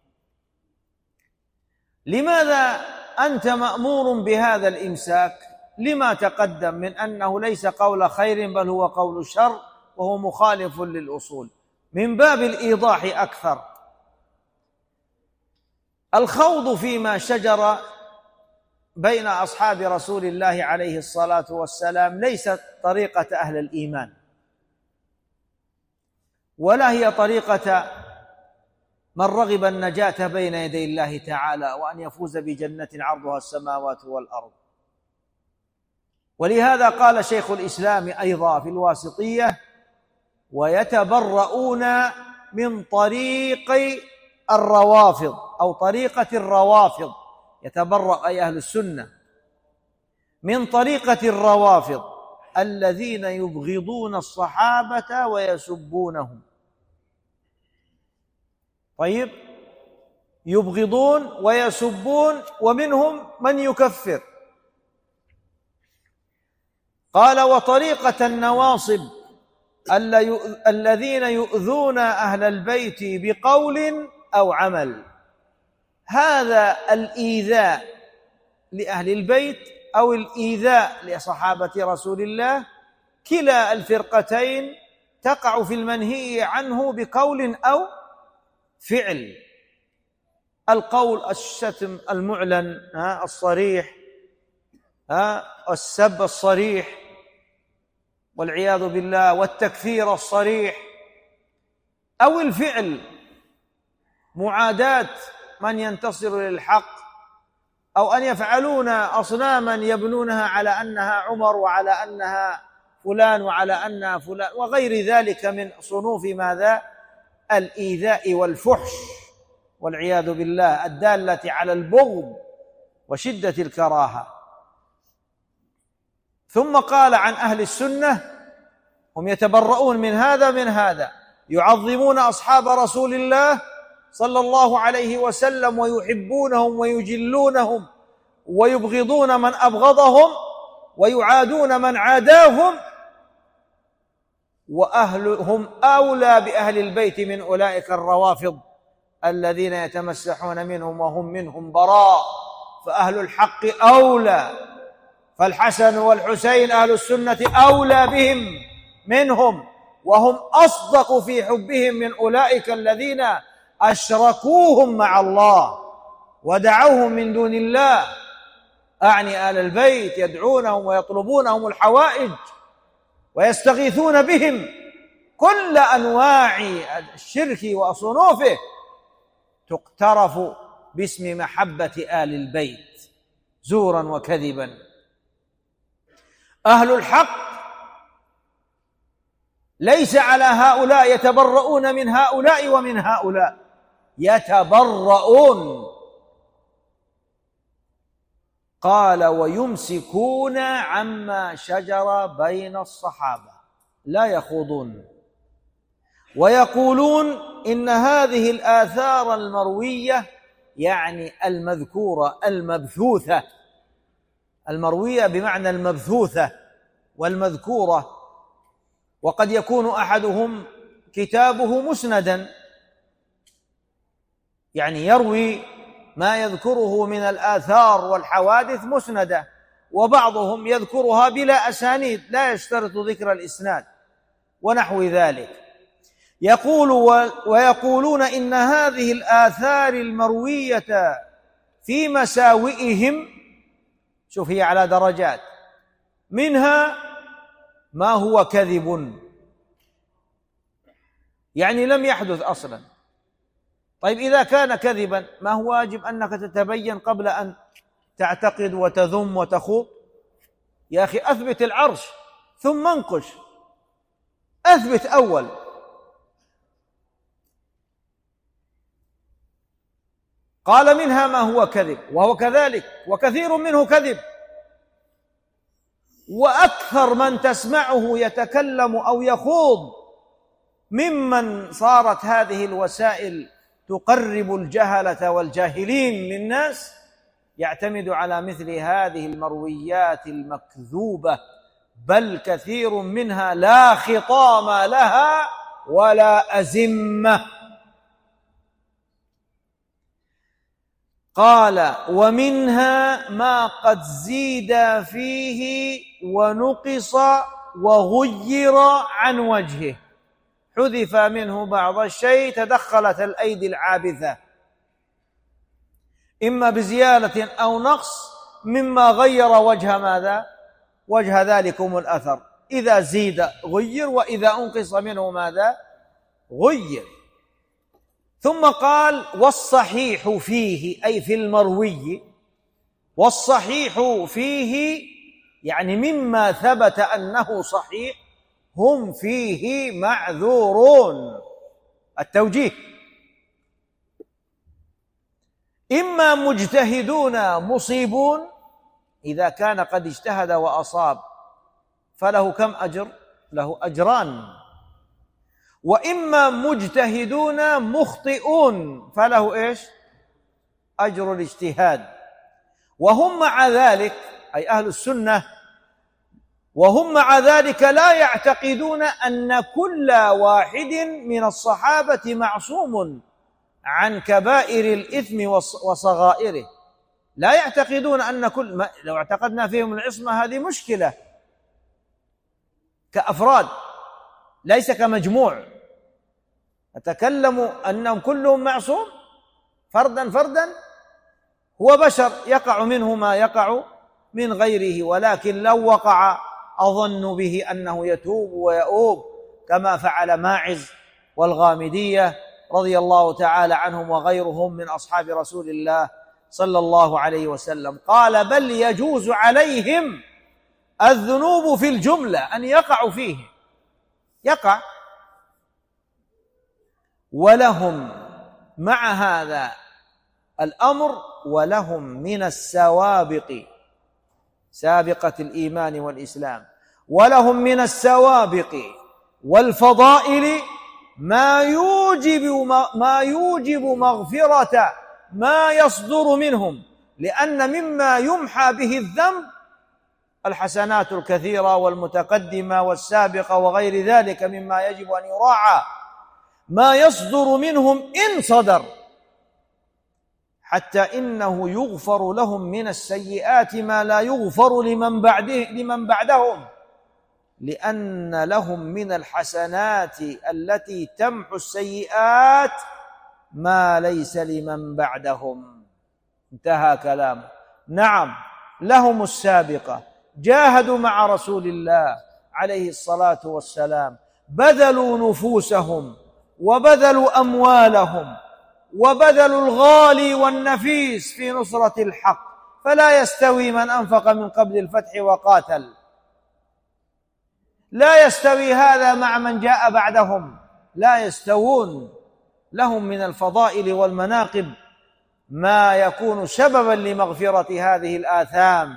لماذا أنت مأمور بهذا الإمساك؟ لما تقدم من أنه ليس قول خير بل هو قول شر وهو مخالف للأصول، من باب الإيضاح أكثر. الخوض فيما شجر بين أصحاب رسول الله عليه الصلاة والسلام ليست طريقة أهل الإيمان، ولا هي طريقة من رغب النجاة بين يدي الله تعالى وأن يفوز بجنة عرضها السماوات والأرض. ولهذا قال شيخ الإسلام أيضا في الواسطية: ويتبرؤون من طريق الروافض أو طريقة الروافض. يتبرأ أي أهل السنة من طريقة الروافض الذين يبغضون الصحابة ويسبونهم. طيب، يبغضون ويسبون ومنهم من يكفر. قال: وطريقة النواصب الذين يؤذون أهل البيت بقول أو عمل. هذا الإيذاء لأهل البيت أو الإيذاء لصحابة رسول الله كلا الفرقتين تقع في المنهي عنه بقول أو فعل. القول الشتم المعلن الصريح، السب الصريح والعياذ بالله، والتكفير الصريح، أو الفعل معاداة من ينتصر للحق، أو أن يفعلون أصناما يبنونها على أنها عمر وعلى أنها فلان وعلى أنها فلان وغير ذلك من صنوف ماذا؟ الإيذاء والفحش والعياذ بالله، الدالة على البغض وشدة الكراهة. ثم قال عن أهل السنة: هم يتبرؤون من هذا يعظمون أصحاب رسول الله صلى الله عليه وسلم ويحبونهم ويجلونهم ويبغضون من أبغضهم ويعادون من عاداهم، وأهلهم أولى بأهل البيت من أولئك الروافض الذين يتمسحون منهم وهم منهم براء، فأهل الحق أولى، فالحسن والحسين أهل السنة أولى بهم منهم، وهم أصدق في حبهم من أولئك الذين أشركوهم مع الله ودعوهم من دون الله، أعني آل البيت، يدعونهم ويطلبونهم الحوائج ويستغيثون بهم. كل أنواع الشرك وصنوفه تقترف باسم محبة آل البيت زورا وكذبا. أهل الحق ليس على هؤلاء يتبرؤون من هؤلاء ومن هؤلاء، يتبرؤون. قال: ويمسكون عما شجر بين الصحابة، لا يخوضون، ويقولون إن هذه الآثار المروية، يعني المذكورة المبثوثة، المروية بمعنى المبثوثة والمذكورة، وقد يكون أحدهم كتابه مسندا، يعني يروي ما يذكره من الآثار والحوادث مسندة، وبعضهم يذكرها بلا أسانيد لا يشترط ذكر الإسناد ونحو ذلك. ويقولون إن هذه الآثار المروية في مساوئهم، شوف هي على درجات، منها ما هو كذب، يعني لم يحدث أصلا. طيب إذا كان كذبا، ما هو واجب أنك تتبين قبل أن تعتقد وتذم وتخوض؟ يا أخي أثبت العرش ثم انقش، أثبت أول. قال: منها ما هو كذب، وهو كذلك، وكثير منه كذب. وأكثر من تسمعه يتكلم أو يخوض ممن صارت هذه الوسائل تقرب الجهلة والجاهلين للناس يعتمد على مثل هذه المرويات المكذوبة، بل كثير منها لا خطام لها ولا أزمة. قال: ومنها ما قد زيد فيه ونقص وغير عن وجهه، حذف منه بعض الشيء، تدخلت الأيدي العابثة، إما بزيادة أو نقص مما غير وجه ماذا؟ وجه ذلكم الأثر. إذا زيد غير، وإذا أنقص منه ماذا؟ غير. ثم قال: والصحيح فيه، أي في المروي، والصحيح فيه يعني مما ثبت أنه صحيح، هم فيه معذورون. التوجيه: إما مجتهدون مصيبون، إذا كان قد اجتهد وأصاب فله كم أجر؟ له أجران. وإما مجتهدون مخطئون فله إيش؟ أجر الاجتهاد. وهم مع ذلك، أي أهل السنة، وهم مع ذلك لا يعتقدون أن كل واحد من الصحابة معصوم عن كبائر الإثم وصغائره. لا يعتقدون أن لو اعتقدنا فيهم العصمة هذه مشكلة كأفراد، ليس كمجموع. أتكلم أنهم كلهم معصوم فردا فردا، هو بشر يقع منه ما يقع من غيره، ولكن لو وقع أظن به أنه يتوب ويؤوب كما فعل ماعز والغامدية رضي الله تعالى عنهم وغيرهم من أصحاب رسول الله صلى الله عليه وسلم. قال: بل يجوز عليهم الذنوب في الجملة، أن يقعوا فيه، يقع، ولهم مع هذا الأمر ولهم من السوابق، سابقة الإيمان والإسلام، ولهم من السوابق والفضائل ما يوجب مغفرة ما يصدر منهم، لأن مما يمحى به الذنب الحسنات الكثيرة والمتقدمة والسابقة وغير ذلك مما يجب أن يراعى، ما يصدر منهم إن صدر، حتى إنه يغفر لهم من السيئات ما لا يغفر لمن بعدهم، لأن لهم من الحسنات التي تمحو السيئات ما ليس لمن بعدهم. انتهى كلامه. نعم، لهم السابقة، جاهدوا مع رسول الله عليه الصلاة والسلام، بذلوا نفوسهم وبذلوا أموالهم وبذلوا الغالي والنفيس في نصرة الحق، فلا يستوي من أنفق من قبل الفتح وقاتل، لا يستوي هذا مع من جاء بعدهم، لا يستوون. لهم من الفضائل والمناقب ما يكون سببا لمغفرة هذه الآثام.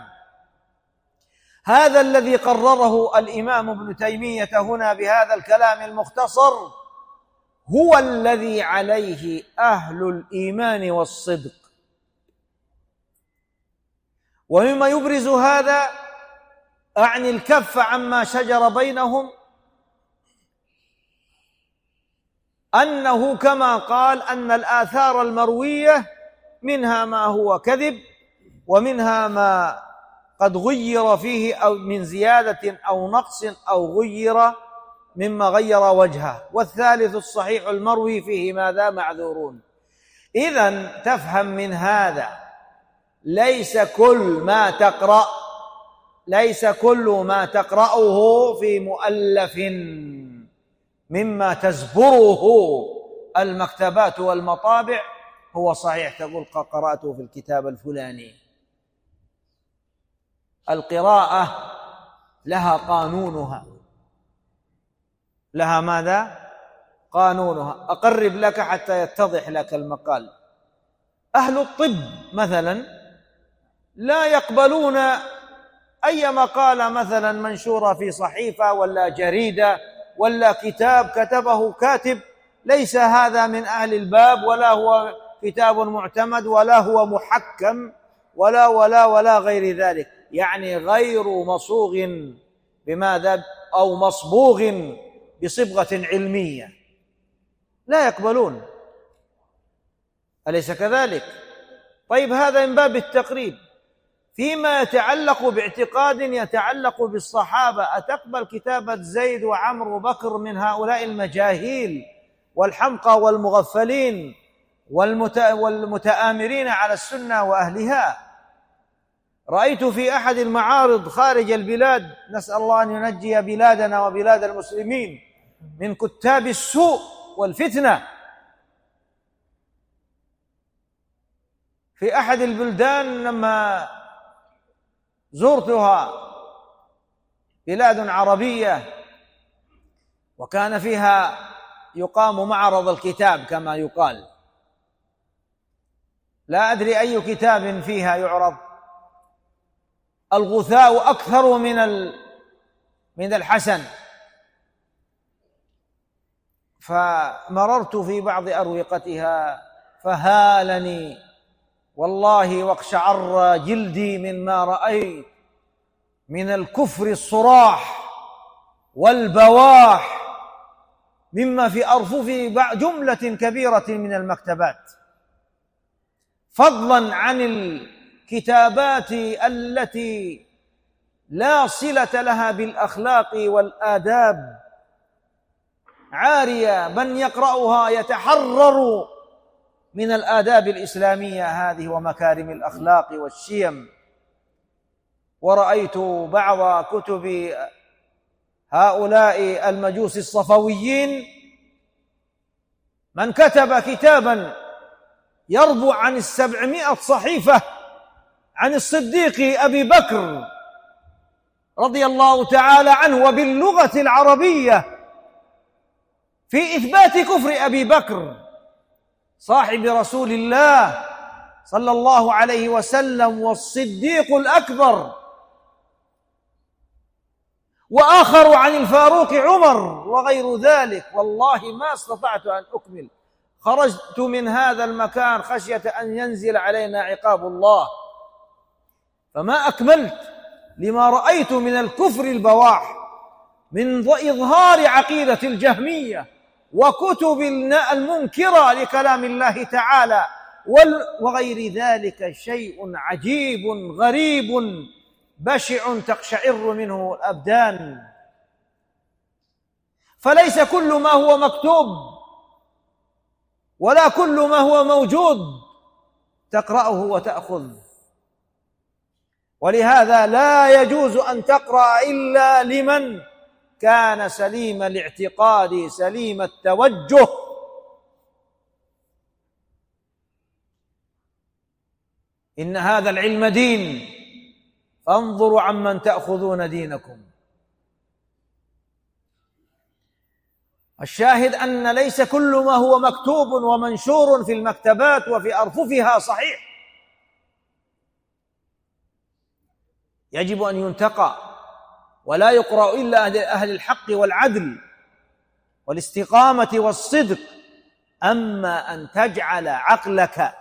هذا الذي قرره الإمام ابن تيمية هنا بهذا الكلام المختصر هو الذي عليه أهل الإيمان والصدق. ومما يبرز هذا أعني الكف عما شجر بينهم أنه كما قال أن الآثار المروية منها ما هو كذب، ومنها ما قد غير فيه أو من زيادة أو نقص أو غير مما غير وجهه، والثالث الصحيح المروي فيه ماذا؟ معذورون. إذن تفهم من هذا ليس كل ما تقرأه في مؤلف مما تزبره المكتبات والمطابع هو صحيح تقول قرأته في الكتاب الفلاني. القراءة لها قانونها، لها ماذا؟ قانونها. أقرب لك حتى يتضح لك المقال. أهل الطب مثلا لا يقبلون أي مقالة مثلا منشورة في صحيفة ولا جريدة ولا كتاب كتبه كاتب ليس هذا من أهل الباب، ولا هو كتاب معتمد، ولا هو محكم، ولا غير ذلك، يعني غير مصوغ بماذا؟ أو مصبوغ بصبغة علمية، لا يقبلون. أليس كذلك؟ طيب، هذا من باب التقريب. فيما يتعلق باعتقاد يتعلق بالصحابة، أتقبل كتابة زيد وعمر وبكر من هؤلاء المجاهيل والحمقى والمغفلين والمتآمرين على السنة وأهلها؟ رأيت في أحد المعارض خارج البلاد، نسأل الله أن ينجي بلادنا وبلاد المسلمين من كتاب السوء والفتنة، في أحد البلدان لما زرتها، بلاد عربية وكان فيها يقام معرض الكتاب كما يقال، لا أدري أي كتاب فيها يعرض، الغثاء أكثر من الحسن. فمررت في بعض أروقتها فهالني والله واقشعر جلدي مما رأيت من الكفر الصراح والبواح مما في أرفف جملة كبيرة من المكتبات، فضلا عن الكتابات التي لا صلة لها بالأخلاق والآداب عارية، من يقرأها يتحرر من الآداب الإسلامية هذه ومكارم الأخلاق والشيم. ورأيت بعض كتب هؤلاء المجوس الصفويين من كتب كتابا يربو عن 700 صحيفة عن الصديق أبي بكر رضي الله تعالى عنه وباللغة العربية في إثبات كفر أبي بكر صاحب رسول الله صلى الله عليه وسلم والصديق الأكبر، وآخر عن الفاروق عمر وغير ذلك. والله ما استطعت أن أكمل، خرجت من هذا المكان خشية أن ينزل علينا عقاب الله، فما أكملت لما رأيت من الكفر البواح، من إظهار عقيدة الجهمية وكتب المنكرة لكلام الله تعالى وغير ذلك. شيء عجيب غريب بشع تقشعر منه الأبدان. فليس كل ما هو مكتوب ولا كل ما هو موجود تقرأه وتأخذ، ولهذا لا يجوز أن تقرأ إلا لمن كان سليم الاعتقاد سليم التوجه. إن هذا العلم دين، فانظروا عمن تأخذون دينكم. الشاهد أن ليس كل ما هو مكتوب ومنشور في المكتبات وفي أرففها صحيح، يجب أن ينتقى ولا يقرأ إلا أهل الحق والعدل والاستقامة والصدق. أما أن تجعل عقلك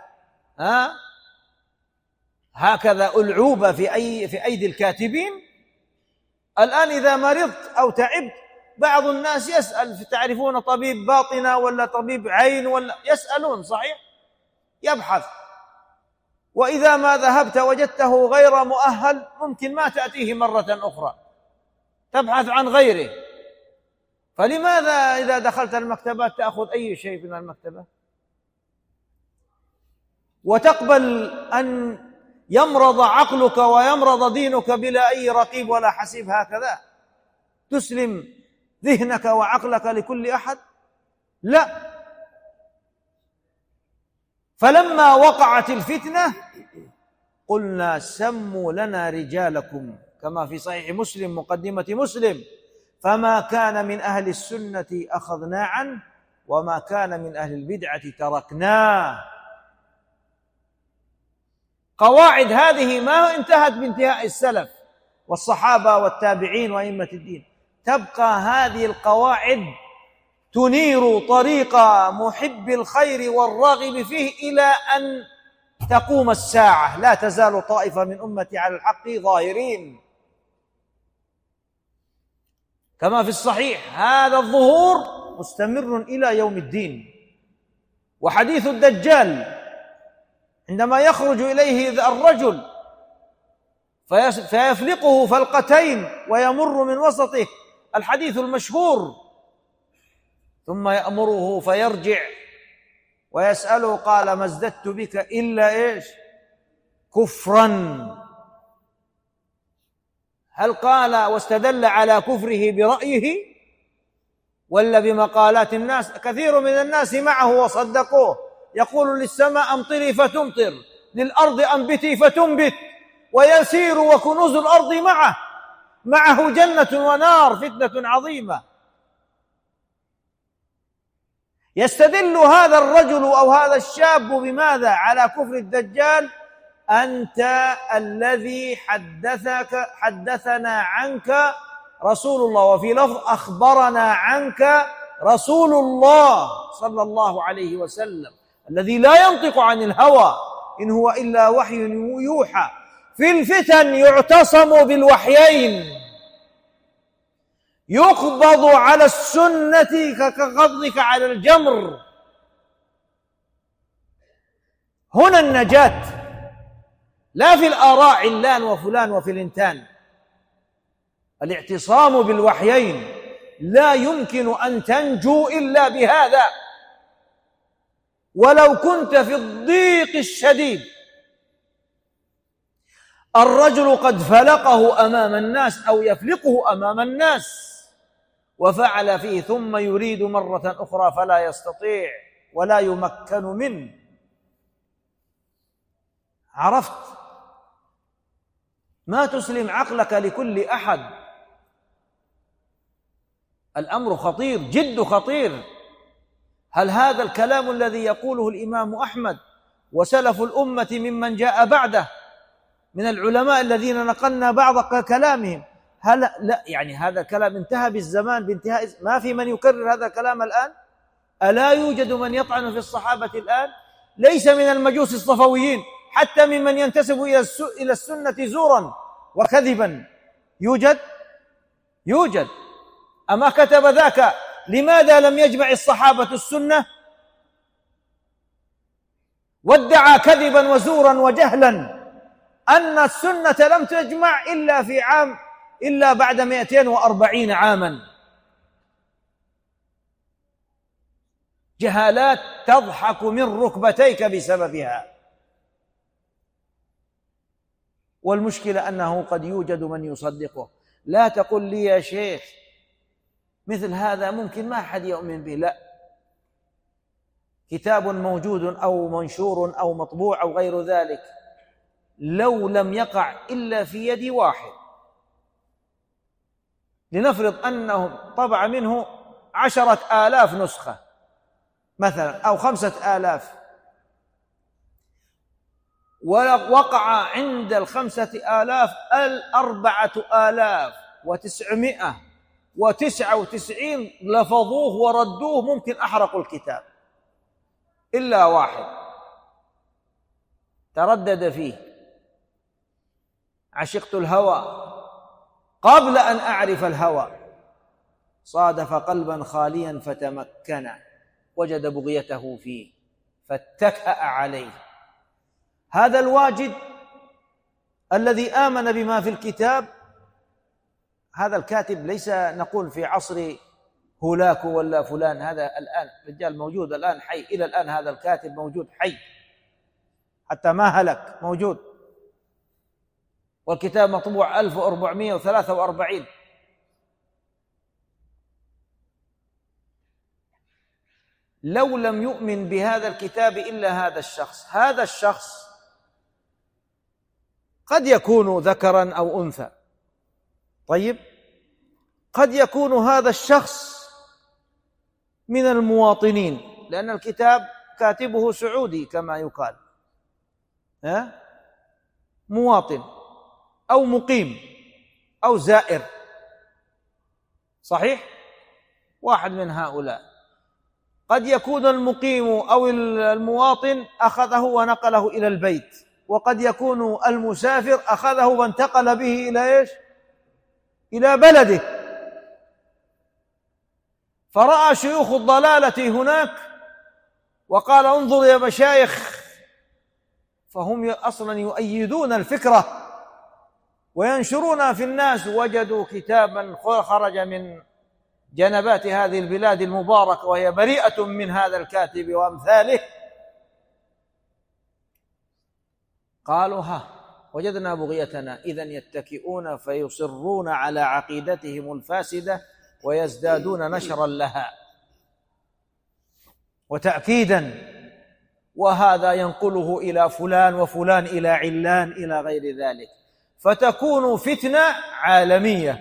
هكذا ألعوبة في أيدي الكاتبين. الآن إذا مرضت أو تعبت بعض الناس يسأل، تعرفون طبيب باطنة ولا طبيب عين ولا يسألون، صحيح، يبحث، وإذا ما ذهبت وجدته غير مؤهل ممكن ما تأتيه مرة أخرى، تبحث عن غيره. فلماذا إذا دخلت المكتبات تأخذ أي شيء من المكتبة وتقبل أن يمرض عقلك ويمرض دينك بلا أي رقيب ولا حسيب؟ هكذا تسلم ذهنك وعقلك لكل أحد؟ لا. فلما وقعت الفتنة قلنا سموا لنا رجالكم، كما في صحيح مسلم مقدمة مسلم: فما كان من أهل السنة أخذنا عنه وما كان من أهل البدعة تركناه. قواعد هذه ما انتهت بانتهاء السلف والصحابة والتابعين وأئمة الدين، تبقى هذه القواعد تنير طريق محب الخير والراغب فيه إلى أن تقوم الساعة. لا تزال طائفة من أمتي على الحق ظاهرين، كما في الصحيح هذا الظهور مستمر إلى يوم الدين. وحديث الدجال عندما يخرج إليه الرجل فيفلقه فلقتين ويمر من وسطه، الحديث المشهور، ثم يأمره فيرجع ويسأله قال: ما ازددت بك إلا إيش؟ كفرا. هل قال واستدل على كفره برأيه ولا بمقالات الناس؟ كثير من الناس معه وصدقوه، يقول للسماء أمطري فتمطر، للأرض أنبتي فتنبت، ويسير وكنوز الأرض معه جنة ونار، فتنة عظيمة. يستدل هذا الرجل أو هذا الشاب بماذا على كفر الدجال؟ أنت الذي حدثنا عنك رسول الله، وفي لفظ أخبرنا عنك رسول الله صلى الله عليه وسلم، الذي لا ينطق عن الهوى إن هو إلا وحي يوحى. في الفتن يعتصم بالوحيين، يقبض على السنة كقبضك على الجمر. هنا النجاة، لا في الآراء علان وفلان وفلنتان. الاعتصام بالوحيين لا يمكن أن تنجو إلا بهذا. ولو كنت في الضيق الشديد، الرجل قد فلقه أمام الناس أو يفلقه أمام الناس وفعل فيه، ثم يريد مرة أخرى فلا يستطيع ولا يمكن منه. عرفت؟ ما تسلم عقلك لكل أحد. الأمر خطير، جد خطير. هل هذا الكلام الذي يقوله الإمام أحمد وسلف الأمة ممن جاء بعده من العلماء الذين نقلنا بعض كلامهم، هل لا يعني هذا الكلام انتهى بالزمان بانتهاء؟ ما في من يكرر هذا الكلام الآن؟ ألا يوجد من يطعن في الصحابة الآن؟ ليس من المجوس الصفويين، حتى ممن ينتسب إلى السنة زورا وكذبا يوجد. أما كتب ذاك لماذا لم يجمع الصحابة السنة؟ وادعى كذبا وزورا وجهلا أن السنة لم تجمع إلا بعد 240 عاما. جهالات تضحك من ركبتيك بسببها. والمشكلة أنه قد يوجد من يصدقه. لا تقل لي يا شيخ مثل هذا ممكن ما أحد يؤمن به. لا، كتاب موجود أو منشور أو مطبوع أو غير ذلك، لو لم يقع إلا في يد واحد، لنفرض أنه طبع منه 10,000 نسخة مثلا أو 5,000، ووقع عند 5,000 4,999 لفظوه وردوه، ممكن أحرقوا الكتاب، إلا واحد تردد فيه: عشقت الهوى قبل أن أعرف الهوى، صادف قلبا خاليا فتمكن، وجد بغيته فيه فاتكأ عليه. هذا الواجد الذي آمن بما في الكتاب، هذا الكاتب ليس نقول في عصر هولاكو ولا فلان، هذا الآن رجال موجود الآن حي، إلى الآن هذا الكاتب موجود حي، حتى ما هلك، موجود، والكتاب مطبوع 1443. لو لم يؤمن بهذا الكتاب إلا هذا الشخص قد يكون ذكرا أو أنثى، طيب، قد يكون هذا الشخص من المواطنين، لأن الكتاب كاتبه سعودي كما يقال، مواطن أو مقيم أو زائر، صحيح؟ واحد من هؤلاء. قد يكون المقيم أو المواطن أخذه ونقله إلى البيت، وقد يكون المسافر أخذه وانتقل به إلى إيش؟ إلى بلده، فرأى شيوخ الضلالة هناك وقال: انظر يا مشايخ، فهم أصلا يؤيدون الفكرة وينشرونها في الناس. وجدوا كتابا خرج من جنبات هذه البلاد المباركة وهي بريئة من هذا الكاتب وأمثاله، قالوا: وجدنا بغيتنا. إذن يتكئون فيصرون على عقيدتهم الفاسدة ويزدادون نشرا لها وتأكيدا، وهذا ينقله إلى فلان وفلان إلى علان إلى غير ذلك، فتكون فتنة عالمية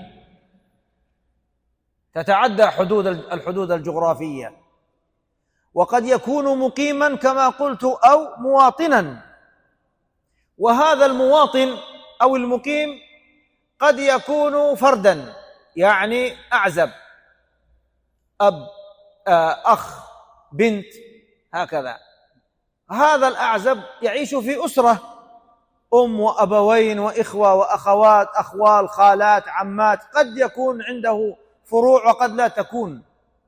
تتعدى الحدود الجغرافية. وقد يكون مقيما كما قلت أو مواطنا، وهذا المواطن أو المقيم قد يكون فردا، يعني أعزب، أب، أخ، بنت، هكذا. هذا الأعزب يعيش في أسرة، أم وأبوين وإخوة وأخوات، أخوال، خالات، عمات، قد يكون عنده فروع وقد لا تكون.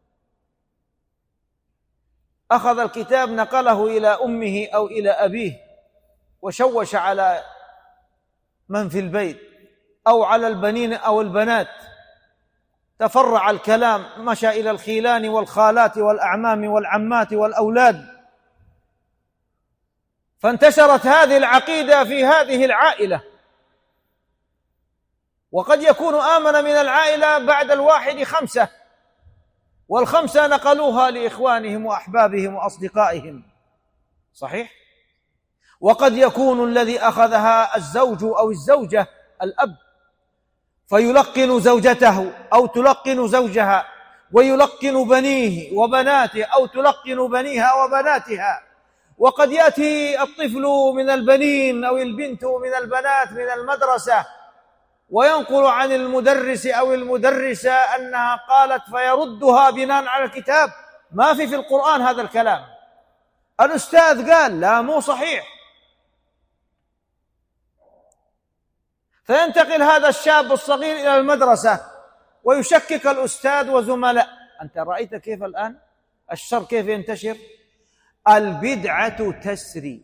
أخذ الكتاب نقله إلى أمه أو إلى أبيه وشوش على من في البيت أو على البنين أو البنات، تفرع الكلام، مشى إلى الخيلان والخالات والأعمام والعمات والأولاد، فانتشرت هذه العقيدة في هذه العائلة. وقد يكون آمن من العائلة بعد الواحد 5، وال5 نقلوها لإخوانهم وأحبابهم وأصدقائهم، صحيح؟ وقد يكون الذي أخذها الزوج أو الزوجة، الأب، فيلقن زوجته أو تلقن زوجها، ويلقن بنيه وبناته أو تلقن بنيها وبناتها. وقد يأتي الطفل من البنين أو البنت من البنات من المدرسة وينقل عن المدرس أو المدرسة أنها قالت، فيردها بناء على الكتاب. ما في القرآن هذا الكلام. الأستاذ قال لا، مو صحيح. فينتقل هذا الشاب الصغير إلى المدرسة ويشكك الأستاذ وزملاء. أنت رأيت كيف الآن الشر كيف ينتشر؟ البدعة تسري.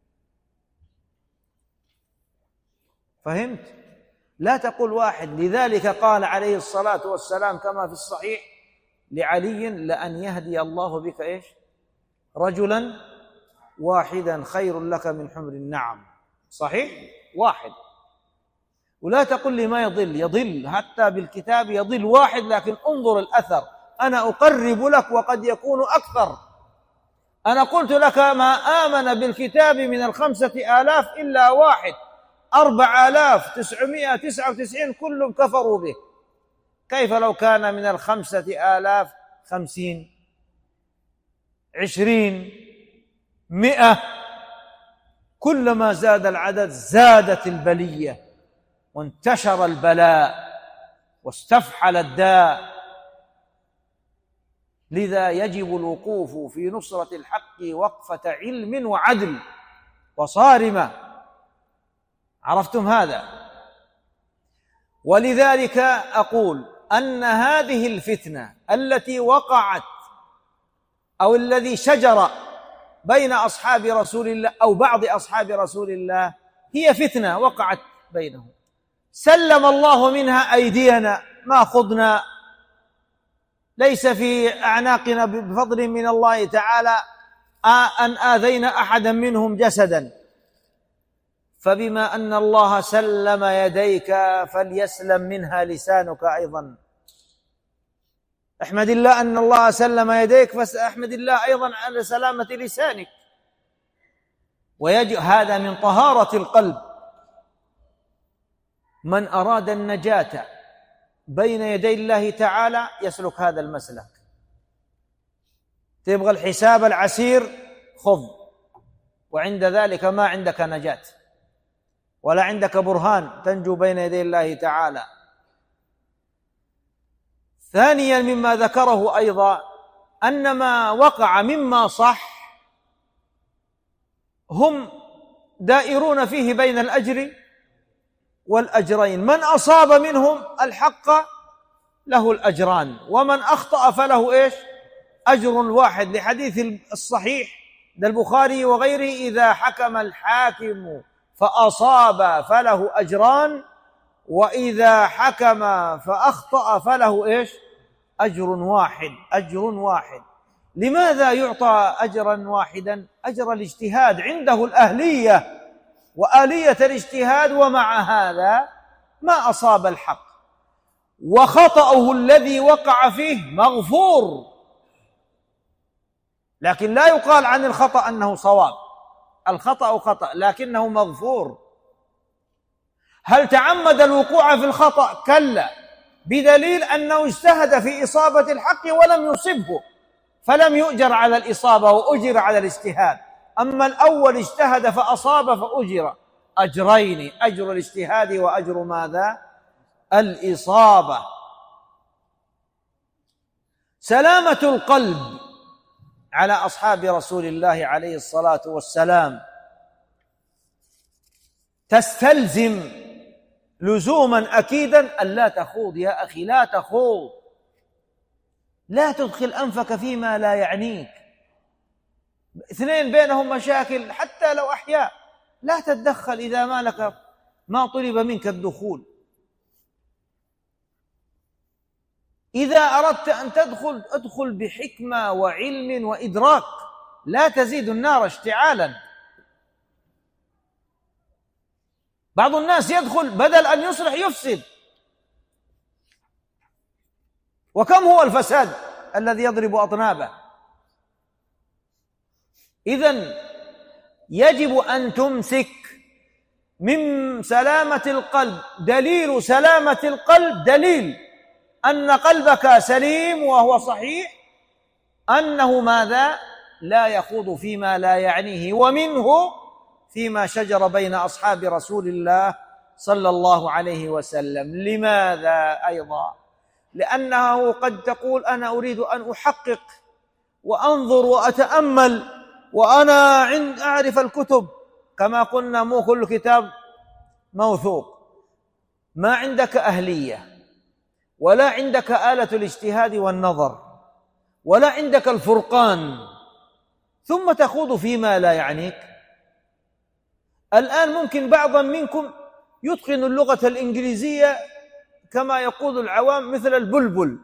فهمت؟ لا تقول واحد. لذلك قال عليه الصلاة والسلام كما في الصحيح لعلي: لأن يهدي الله بك إيش؟ رجلا واحدا خير لك من حمر النعم. صحيح؟ واحد. ولا تقل لي ما يضل حتى بالكتاب يضل واحد، لكن انظر الأثر. أنا أقرب لك وقد يكون أكثر. أنا قلت لك ما آمن بالكتاب من 5000 إلا واحد، 4999 كلهم كفروا به. كيف لو كان من 5000 50 20 100؟ كلما زاد العدد زادت البلية وانتشر البلاء واستفحل الداء. لذا يجب الوقوف في نصرة الحق وقفة علم وعدل وصارمة. عرفتم هذا؟ ولذلك أقول أن هذه الفتنة التي وقعت أو الذي شجر بين أصحاب رسول الله أو بعض أصحاب رسول الله هي فتنة وقعت بينهم. سلم الله منها أيدينا، ما خضنا، ليس في أعناقنا بفضل من الله تعالى أن آذينا أحدا منهم جسدا. فبما أن الله سلم يديك فليسلم منها لسانك أيضا. احمد الله أن الله سلم يديك، فاحمد الله أيضا على سلامة لسانك. هذا من طهارة القلب. من أراد النجاة بين يدي الله تعالى يسلك هذا المسلك. تبغى الحساب العسير، خذ، وعند ذلك ما عندك نجاة ولا عندك برهان تنجو بين يدي الله تعالى. ثانيا مما ذكره أيضا أن ما وقع مما صح هم دائرون فيه بين الأجر والأجرين. من أصاب منهم الحق له الأجران، ومن أخطأ فله إيش؟ أجر واحد، لحديث الصحيح للبخاري وغيره: إذا حكم الحاكم فأصاب فله أجران، وإذا حكم فأخطأ فله إيش؟ أجر واحد. أجر واحد. لماذا يعطى أجرا واحدا؟ أجر الاجتهاد، عنده الأهلية وآلية الاجتهاد، ومع هذا ما أصاب الحق، وخطأه الذي وقع فيه مغفور. لكن لا يقال عن الخطأ أنه صواب، الخطأ خطأ لكنه مغفور. هل تعمد الوقوع في الخطأ؟ كلا، بدليل أنه اجتهد في إصابة الحق ولم يصبه، فلم يؤجر على الإصابة وأجر على الاجتهاد. أما الأول اجتهد فأصاب فأجر أجرين: أجر الاجتهاد وأجر ماذا؟ الإصابة. سلامة القلب على أصحاب رسول الله عليه الصلاة والسلام تستلزم لزوما أكيدا أن لا تخوض. يا أخي لا تخوض، لا تدخل أنفك فيما لا يعنيك. اثنين بينهم مشاكل حتى لو أحياء، لا تتدخل إذا ما طلب منك الدخول. إذا أردت أن تدخل ادخل بحكمة وعلم وإدراك، لا تزيد النار اشتعالا. بعض الناس يدخل بدل أن يصلح يفسد. وكم هو الفساد الذي يضرب أطنابه. إذن يجب أن تمسك من سلامة القلب. دليل سلامة القلب، دليل أن قلبك سليم وهو صحيح، أنه ماذا؟ لا يخوض فيما لا يعنيه. ومنه فيما شجر بين أصحاب رسول الله صلى الله عليه وسلم. لماذا أيضا؟ لأنه قد تقول أنا أريد أن أحقق وأنظر وأتأمل وأنا أعرف الكتب. كما قلنا مو كل كتاب موثوق. ما عندك أهلية، ولا عندك آلة الاجتهاد والنظر، ولا عندك الفرقان، ثم تخوض فيما لا يعنيك. الآن ممكن بعضا منكم يتقن اللغة الإنجليزية كما يقول العوام مثل البلبل،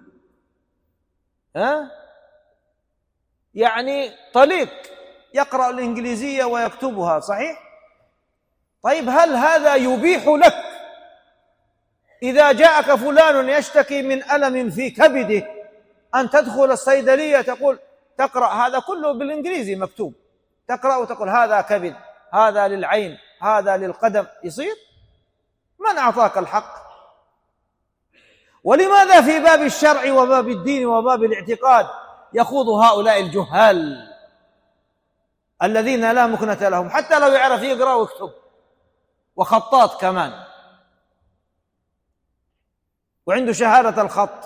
يعني طليق، يقرأ الإنجليزية ويكتبها صحيح. طيب هل هذا يبيح لك إذا جاءك فلان يشتكي من ألم في كبده أن تدخل الصيدلية تقرأ هذا كله بالإنجليزي مكتوب، تقرأ وتقول هذا كبد، هذا للعين، هذا للقدم؟ يصير؟ من أعطاك الحق؟ ولماذا في باب الشرع وباب الدين وباب الاعتقاد يخوض هؤلاء الجهال الذين لا مكنة لهم، حتى لو يعرف يقرأ ويكتب وخطاط كمان وعنده شهادة الخط؟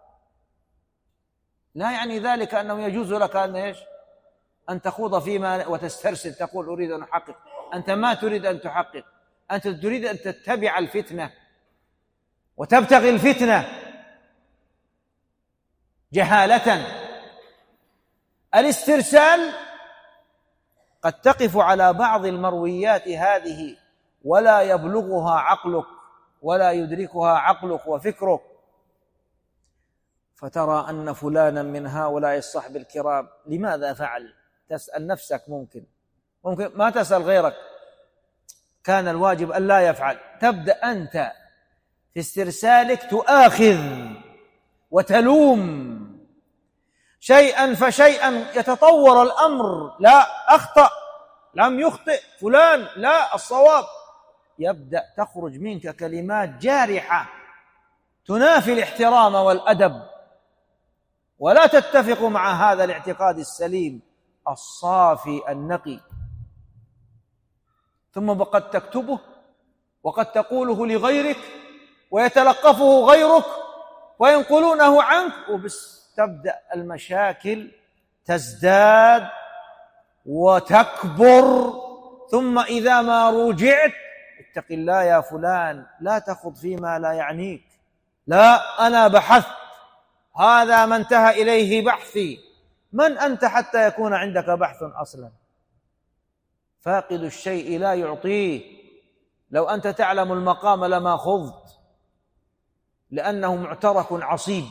لا يعني ذلك أنه يجوز لك أن تخوض فيما وتسترسل تقول أريد أن أحقق. أنت ما تريد أن تحقق، أنت تريد أن تتبع الفتنة وتبتغي الفتنة جهالة. الاسترسال قد تقف على بعض المرويات هذه ولا يبلغها عقلك ولا يدركها عقلك وفكرك، فترى أن فلانا من هؤلاء الصحب الكرام لماذا فعل؟ تسأل نفسك، ممكن ما تسأل غيرك، كان الواجب أن لا يفعل. تبدأ أنت في استرسالك تؤاخذ وتلوم شيئا فشيئا، يتطور الأمر. لا أخطأ، لم يخطئ فلان، لا الصواب. يبدأ تخرج منك كلمات جارحة تنافي الاحترام والأدب ولا تتفق مع هذا الاعتقاد السليم الصافي النقي. ثم قد تكتبه وقد تقوله لغيرك ويتلقفه غيرك وينقلونه عنك، وبس تبدأ المشاكل تزداد وتكبر. ثم إذا ما رجعت اتق الله يا فلان، لا تخض فيما لا يعنيك. لا، أنا بحثت، هذا ما انتهى إليه بحثي. من أنت حتى يكون عندك بحث أصلا؟ فاقد الشيء لا يعطيه. لو أنت تعلم المقام لما خضت، لأنه معترك عصيب.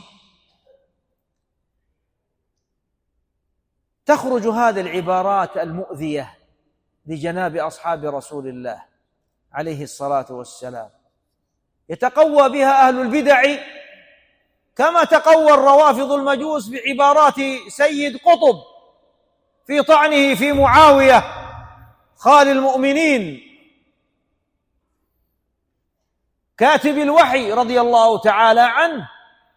تخرج هذه العبارات المؤذية لجناب أصحاب رسول الله عليه الصلاة والسلام، يتقوى بها أهل البدع كما تقوى الروافض المجوس بعبارات سيد قطب في طعنه في معاوية خال المؤمنين كاتب الوحي رضي الله تعالى عنه.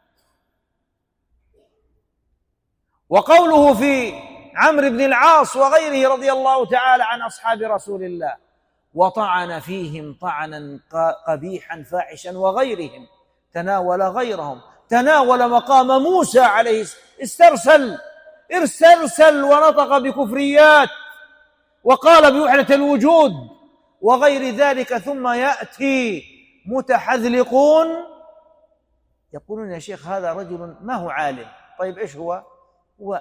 وقوله في عمرو بن العاص وغيره رضي الله تعالى عن أصحاب رسول الله: وطعن فيهم طعنا قبيحا فاحشا، وغيرهم تناول غيرهم، تناول مقام موسى عليه استرسل ونطق بكفريات وقال بوحدة الوجود وغير ذلك. ثم يأتي متحذلقون يقولون يا شيخ هذا رجل ما هو عالم. طيب إيش هو؟ هو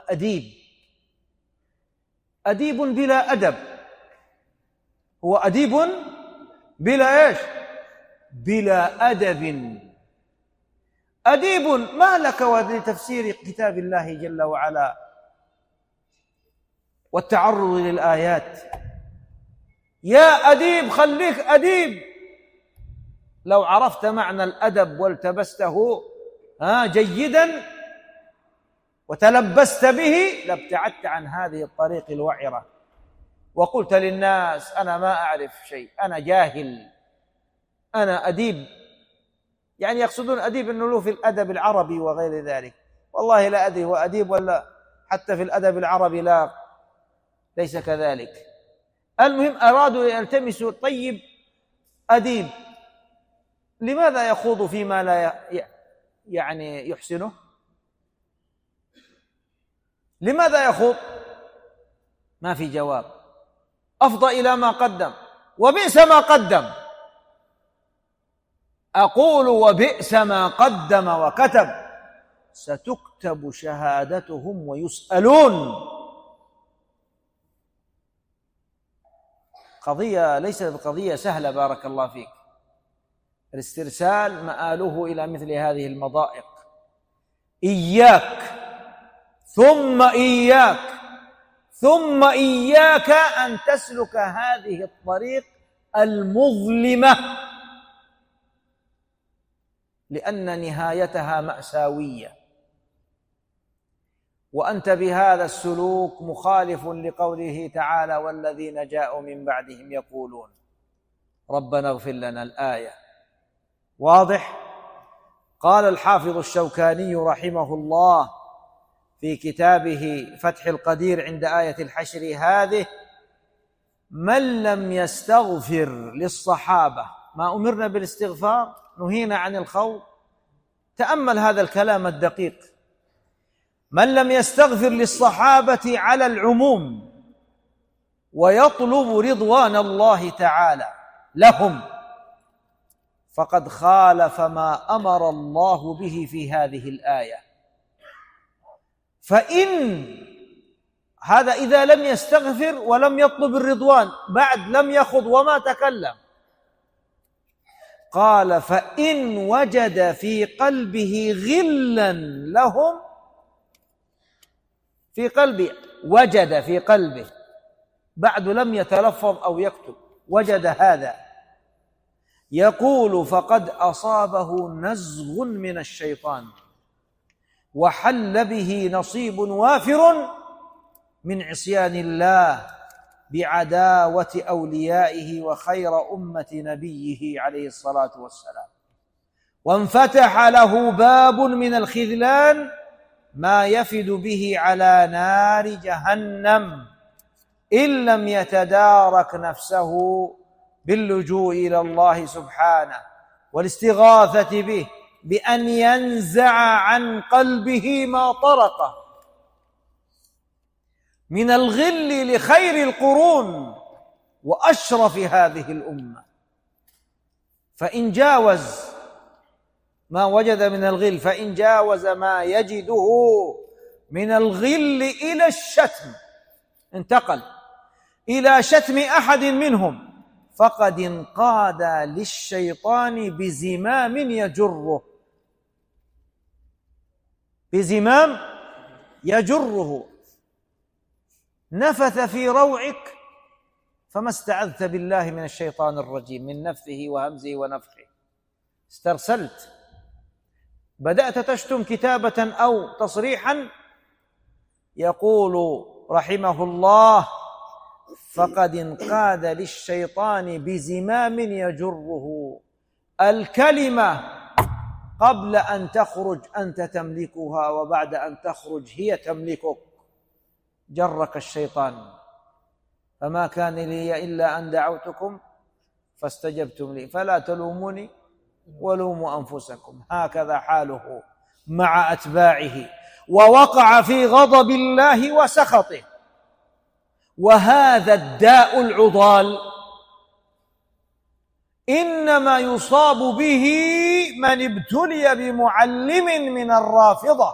أديب بلا أدب. هو أديب بلا إيش؟ بلا أدب. أديب ما لك ولتفسير كتاب الله جل وعلا والتعرض للآيات؟ يا أديب خليك أديب. لو عرفت معنى الأدب والتبسته جيدا وتلبست به لابتعدت عن هذه الطريق الوعرة وقلت للناس أنا ما أعرف شيء، أنا جاهل، أنا أديب. يعني يقصدون أديب أنه له في الأدب العربي وغير ذلك. والله لا أدري هو أديب ولا حتى في الأدب العربي لا، ليس كذلك. المهم أرادوا يلتمسوا طيب أديب، لماذا يخوض فيما لا يعني يحسنه؟ لماذا يخوض؟ ما في جواب. أفضى إلى ما قدم وبئس ما قدم. أقول وبئس ما قدم وكتب، ستكتب شهادتهم ويسألون. قضية ليست قضية سهلة بارك الله فيك. الاسترسال مآله إلى مثل هذه المضائق. إياك ثم إياك ثم إياك أن تسلك هذه الطريق المظلمة، لأن نهايتها مأساوية، وأنت بهذا السلوك مخالف لقوله تعالى والذين جاءوا من بعدهم يقولون ربنا اغفر لنا. الآية واضح. قال الحافظ الشوكاني رحمه الله في كتابه فتح القدير عند آية الحشر هذه: من لم يستغفر للصحابة، ما أمرنا بالاستغفار، نهينا عن الخوض. تأمل هذا الكلام الدقيق. من لم يستغفر للصحابة على العموم ويطلب رضوان الله تعالى لهم فقد خالف ما أمر الله به في هذه الآية. فإن هذا إذا لم يستغفر ولم يطلب الرضوان، بعد لم يخض وما تكلم. قال فإن وجد في قلبه غلا لهم، في قلبه، وجد في قلبه بعد لم يتلفظ أو يكتب، وجد هذا، يقول فقد أصابه نزغ من الشيطان وحل به نصيب وافر من عصيان الله بعداوة أوليائه وخير أمة نبيه عليه الصلاة والسلام، وانفتح له باب من الخذلان ما يفد به على نار جهنم إن لم يتدارك نفسه باللجوء إلى الله سبحانه والاستغاثة به بأن ينزع عن قلبه ما طرقه من الغل لخير القرون وأشرف هذه الأمة. فإن جاوز ما وجد من الغل، فإن جاوز ما يجده من الغل إلى الشتم، انتقل إلى شتم أحد منهم، فقد انقاد للشيطان بزمام يجره، بزمام يجره، نفث في روعك فما استعذت بالله من الشيطان الرجيم من نفثه وهمزه ونفخه، استرسلت، بدأت تشتم كتابة أو تصريحا. يقول رحمه الله فقد انقاد للشيطان بزمام يجره. الكلمة قبل أن تخرج أنت تملكها، وبعد أن تخرج هي تملكك. جرك الشيطان، فما كان لي إلا أن دعوتكم فاستجبتم لي فلا تلوموني ولوموا أنفسكم. هكذا حاله مع أتباعه، ووقع في غضب الله وسخطه. وهذا الداء العضال إنما يصاب به من ابتلي بمعلم من الرافضة.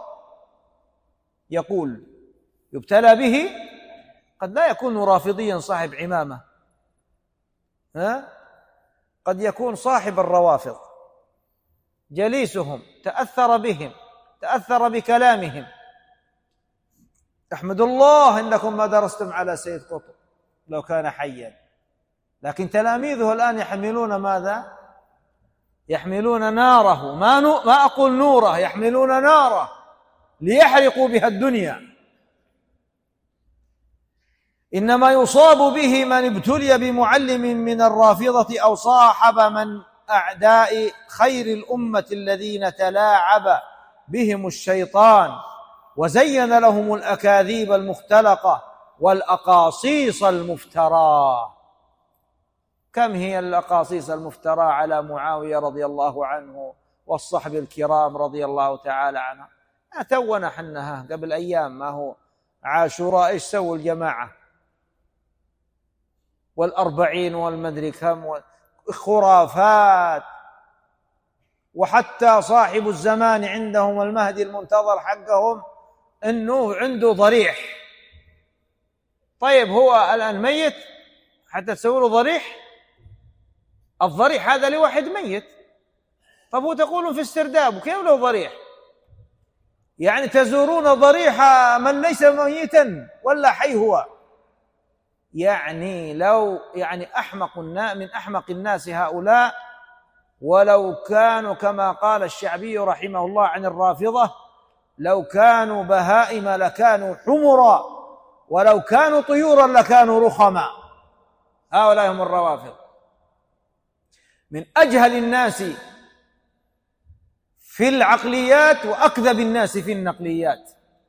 يقول يبتلى به، قد لا يكون رافضيا صاحب عمامة، قد يكون صاحب الروافض جليسهم تأثر بهم، تأثر بكلامهم. احمد الله إنكم ما درستم على سيد قطب لو كان حيا. لكن تلاميذه الآن يحملون ماذا؟ يحملون ناره، ما أقول نوره، يحملون ناره ليحرقوا بها الدنيا. إنما يصاب به من ابتلي بمعلم من الرافضة أو صاحب من أعداء خير الأمة الذين تلاعب بهم الشيطان وزين لهم الأكاذيب المختلقة والأقاصيص المفترى. كم هي الأقاصيص المفترى على معاوية رضي الله عنه والصحب الكرام رضي الله تعالى عنهم. تونا حنها قبل أيام، ما هو عاشوراء، إيش سووا الجماعة والأربعين والمدري كم، خرافات. وحتى صاحب الزمان عندهم المهدي المنتظر حقهم إنه عنده ضريح. طيب هو الآن ميت حتى تسوي له ضريح؟ الضريح هذا لواحد ميت. طب هو تقولون في استرداد، وكيف له ضريح؟ يعني تزورون ضريح من ليس ميتا ولا حي هو؟ يعني لو أحمق من أحمق الناس هؤلاء، ولو كانوا كما قال الشعبي رحمه الله عن الرافضة: لو كانوا بهائم لكانوا حمرا، ولو كانوا طيورا لكانوا رخما. هؤلاء هم الروافض، من أجهل الناس في العقليات وأكذب الناس في النقليات.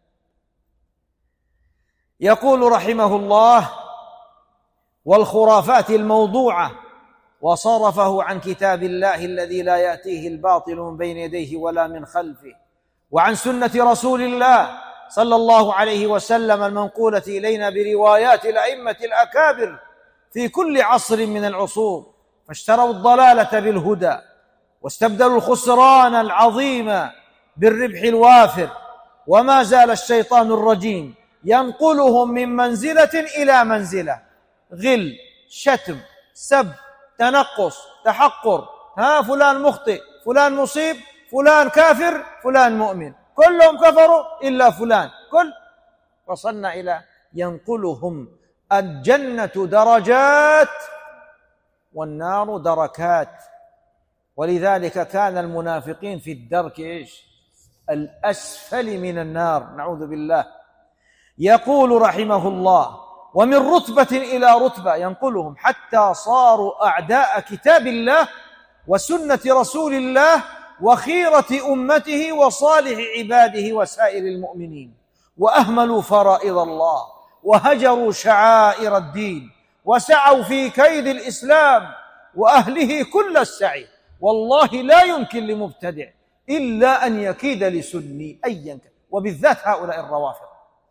يقول رحمه الله: والخرافات الموضوعة، وصرفه عن كتاب الله الذي لا يأتيه الباطل من بين يديه ولا من خلفه، وعن سنة رسول الله صلى الله عليه وسلم المنقولة إلينا بروايات الأئمة الأكابر في كل عصر من العصور، فاشتروا الضلالة بالهدى واستبدلوا الخسران العظيم بالربح الوافر. وما زال الشيطان الرجيم ينقلهم من منزلة إلى منزلة: غل، شتم، سب، تنقص، تحقر، فلان مخطئ، فلان مصيب، فلان كافر، فلان مؤمن، كلهم كفروا إلا فلان، وصلنا إلى ينقلهم الجنة درجات والنار دركات. ولذلك كان المنافقين في الدرك الأسفل من النار، نعوذ بالله. يقول رحمه الله: ومن رتبة إلى رتبة ينقلهم حتى صاروا أعداء كتاب الله وسنة رسول الله وخيرة أمته وصالح عباده وسائر المؤمنين، وأهملوا فرائض الله وهجروا شعائر الدين وسعوا في كيد الإسلام وأهله كل السعي. والله لا يمكن لمبتدع إلا أن يكيد لسني أيا كان، وبالذات هؤلاء الروافض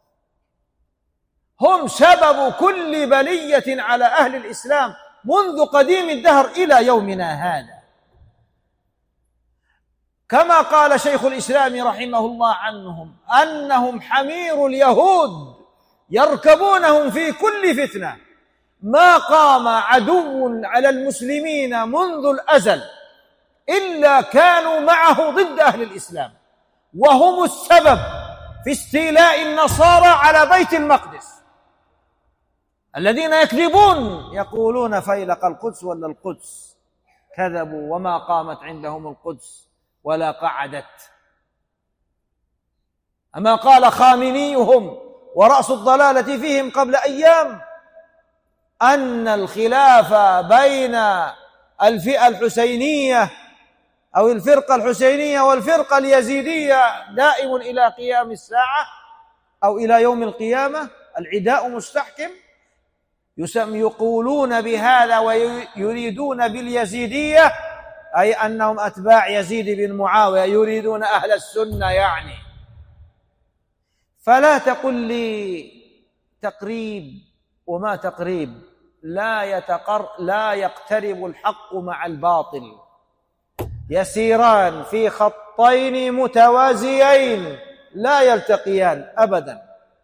هم سبب كل بلية على أهل الإسلام منذ قديم الدهر إلى يومنا هذا. كما قال شيخ الإسلام رحمه الله عنهم: أنهم حمير اليهود يركبونهم في كل فتنة. ما قام عدو على المسلمين منذ الأزل إلا كانوا معه ضد أهل الإسلام، وهم السبب في استيلاء النصارى على بيت المقدس، الذين يكذبون يقولون فيلق القدس ولا القدس. كذبوا، وما قامت عندهم القدس ولا قعدت. أما قال خامنيهم ورأس الضلالة فيهم قبل أيام أن الخلاف بين الفئة الحسينية أو الفرقة الحسينية والفرقة اليزيدية دائم إلى قيام الساعة أو إلى يوم القيامة، العداء مستحكم. يقولون بهذا ويريدون باليزيدية أي أنهم أتباع يزيد بن معاوية، يريدون أهل السنة يعني. فلا تقل لي تقريب وما تقريب، لا يقترب الحق مع الباطل، يسيران في خطين متوازيين لا يلتقيان أبدا.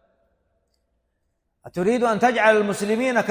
أتريد أن تجعل المسلمين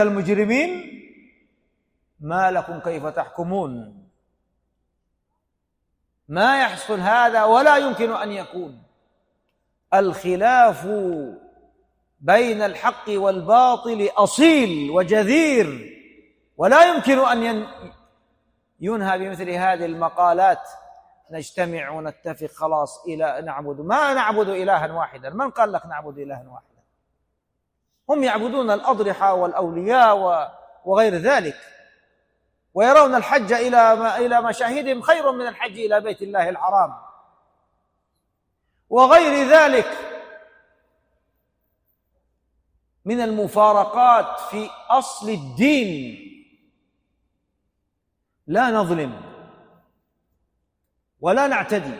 كالمجرمين؟ ما لكم كيف تحكمون؟ ما يحصل هذا ولا يمكن أن يكون. الخلاف بين الحق والباطل أصيل وجذير، ولا يمكن أن ينهى بمثل هذه المقالات: نجتمع ونتفق خلاص إلى نعبد. ما نعبد إلها واحدا. من قال لك نعبد إلها واحدا؟ هم يعبدون الأضرحة والأولياء وغير ذلك، ويرون الحج إلى مشاهدهم خير من الحج إلى بيت الله الحرام وغير ذلك من المفارقات في أصل الدين. لا نظلم ولا نعتدي،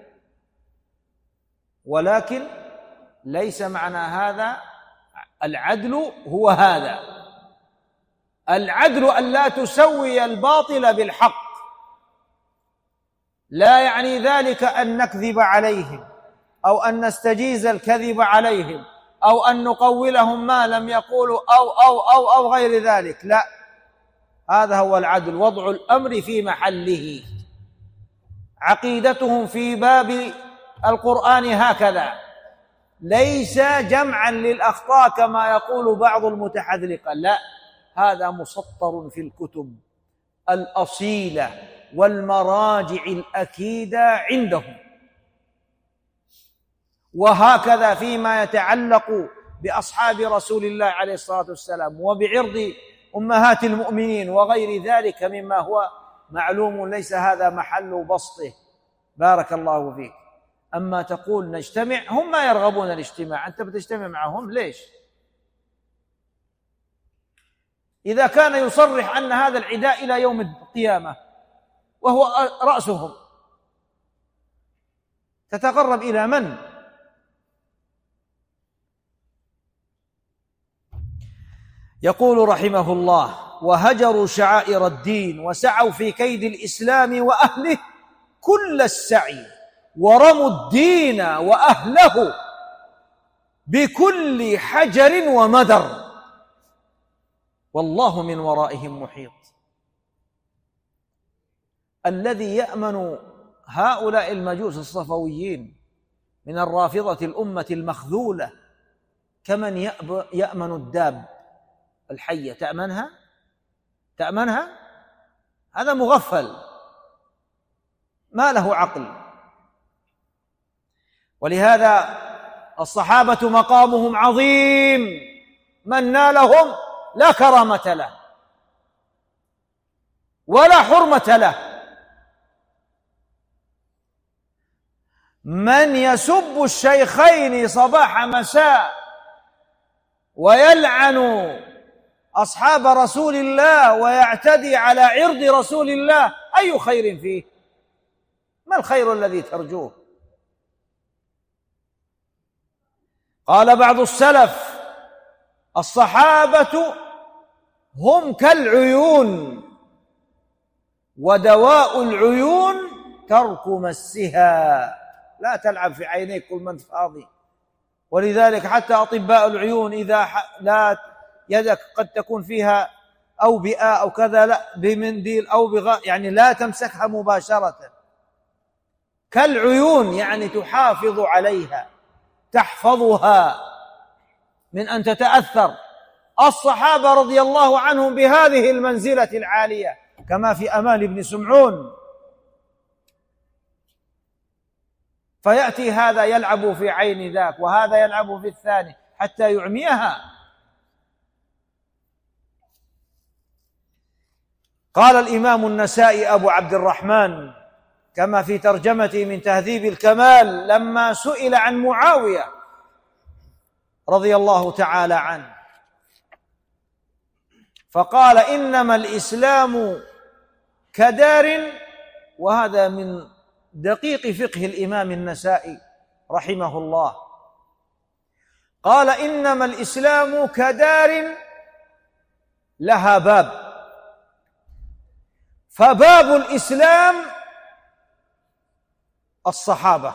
ولكن ليس معنى هذا العدل هو هذا. العدل أن لا تسوي الباطل بالحق، لا يعني ذلك أن نكذب عليهم أو أن نستجيز الكذب عليهم أو أن نقولهم ما لم يقولوا أو غير ذلك. لا، هذا هو العدل، وضع الأمر في محله. عقيدتهم في باب القرآن هكذا، ليس جمعا للأخطاء كما يقول بعض المتحذلقة، لا، هذا مسطر في الكتب الأصيلة والمراجع الأكيدة عندهم. وهكذا فيما يتعلق بأصحاب رسول الله عليه الصلاة والسلام وبعرض أمهات المؤمنين وغير ذلك مما هو معلوم، ليس هذا محل بسطه. بارك الله فيك. أما تقول نجتمع، هم ما يرغبون الاجتماع، أنت بتجتمع معهم ليش؟ إذا كان يصرح أن هذا العداء إلى يوم القيامة وهو رأسهم، تتقرب إلى من؟ يقول رحمه الله: وهجروا شعائر الدين وسعوا في كيد الإسلام وأهله كل السعي، ورموا الدين وأهله بكل حجر ومدر، والله من ورائهم محيط. الذي يأمن هؤلاء المجوس الصفويين من الرافضة الأمة المخذولة كمن يأمن الداب الحية. تأمنها؟ هذا مغفل ما له عقل. ولهذا الصحابة مقامهم عظيم، من نالهم لا كرامة له ولا حرمة له. من يسب الشيخين صباح مساء ويلعن أصحاب رسول الله ويعتدي على عرض رسول الله، أي خير فيه؟ ما الخير الذي ترجوه؟ قال بعض السلف: الصحابة هم كالعيون، ودواء العيون ترك مسها. لا تلعب في عينيك كل من فاضي. ولذلك حتى أطباء العيون إذا لا يدك قد تكون فيها أوبئة أو كذا، لا، بمنديل أو يعني لا تمسكها مباشرة. كالعيون يعني تحافظ عليها، تحفظها من أن تتأثر. الصحابة رضي الله عنهم بهذه المنزلة العالية، كما في أمان بن سمعون. فيأتي هذا يلعب في عين ذاك وهذا يلعب في الثاني حتى يعميها. قال الإمام النسائي أبو عبد الرحمن كما في ترجمته من تهذيب الكمال لما سئل عن معاوية رضي الله تعالى عنه، فقال: إنما الإسلام كدار. وهذا من دقيق فقه الإمام النسائي رحمه الله. قال: إنما الإسلام كدار لها باب، فباب الإسلام الصحابة،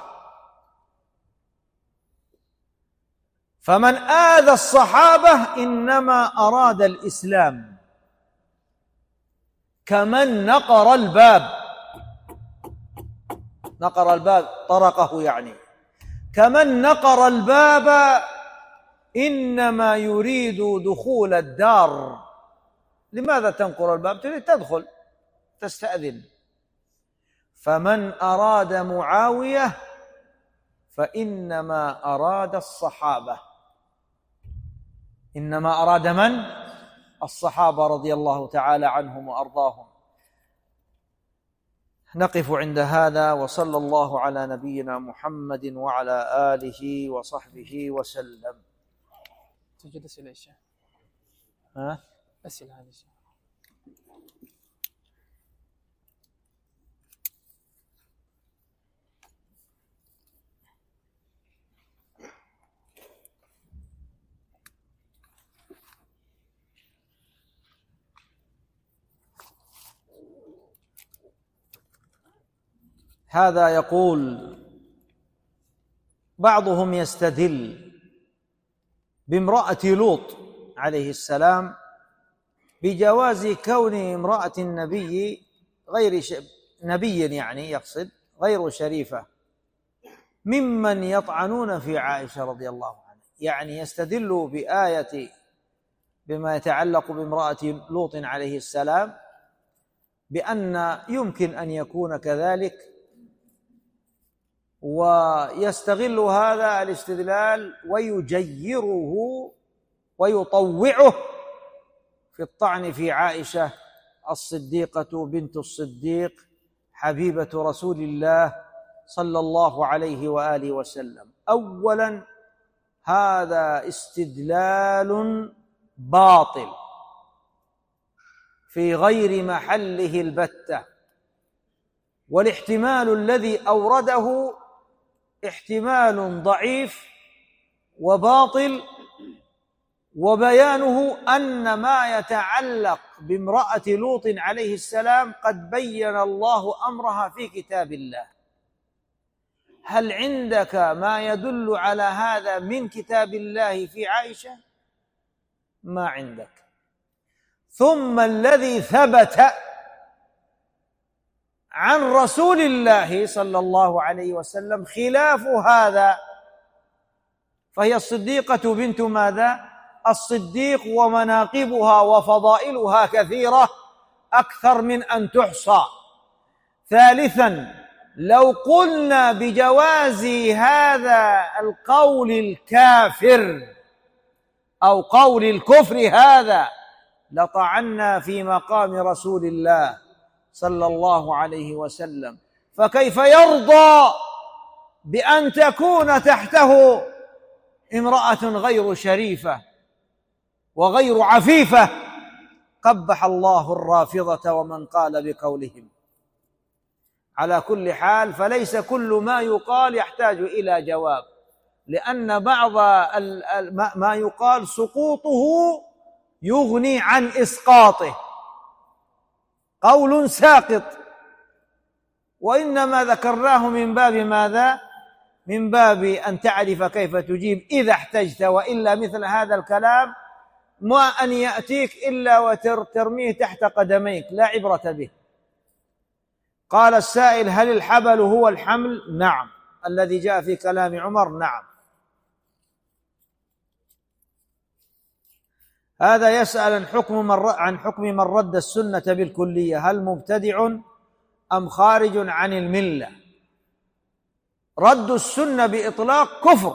فمن آذى الصحابة إنما أراد الإسلام، كمن نقر الباب. نقر الباب طرقه يعني، كمن نقر الباب إنما يريد دخول الدار. لماذا تنقر الباب؟ تريد تدخل تستأذن. فمن أراد معاوية فإنما أراد الصحابة. إنما أراد من؟ الصحابة رضي الله تعالى عنهم وأرضاهم. نقف عند هذا، وصلى الله على نبينا محمد وعلى آله وصحبه وسلم. توجد أسئلة يا شيخ؟ أسئلة هذه الشيخ. هذا يقول: بعضهم يستدل بامرأة لوط عليه السلام بجواز كون امرأة النبي نبي، يعني يقصد غير شريفة، ممن يطعنون في عائشة رضي الله عنها. يعني يستدل بآية بما يتعلق بامرأة لوط عليه السلام بأن يمكن أن يكون كذلك، ويستغل هذا الاستدلال ويجيره ويطوعه في الطعن في عائشة الصديقة بنت الصديق حبيبة رسول الله صلى الله عليه وآله وسلم. أولا، هذا استدلال باطل في غير محله البتة، والاحتمال الذي أورده احتمال ضعيف وباطل، وبيانه أن ما يتعلق بامرأة لوط عليه السلام قد بين الله أمرها في كتاب الله. هل عندك ما يدل على هذا من كتاب الله في عائشة؟ ما عندك. ثم الذي ثبت عن رسول الله صلى الله عليه وسلم خلاف هذا، فهي الصديقة بنت ماذا؟ الصديق، ومناقبها وفضائلها كثيرة أكثر من أن تحصى. ثالثا، لو قلنا بجواز هذا القول الكافر أو قول الكفر هذا لطعنا في مقام رسول الله صلى الله عليه وسلم، فكيف يرضى بأن تكون تحته امرأة غير شريفة وغير عفيفة؟ قبح الله الرافضة ومن قال بقولهم. على كل حال، فليس كل ما يقال يحتاج إلى جواب، لأن بعض ما يقال سقوطه يغني عن إسقاطه، قول ساقط، وإنما ذكرناه من باب ماذا؟ من باب أن تعرف كيف تجيب إذا احتجت، وإلا مثل هذا الكلام ما أن يأتيك إلا وترميه تحت قدميك، لا عبرة به. قال السائل: هل الحبل هو الحمل؟ نعم، الذي جاء في كلام عمر نعم. هذا يسأل عن حكم من رد السنة بالكلية، هل مبتدع أم خارج عن الملة؟ رد السنة بإطلاق كفر.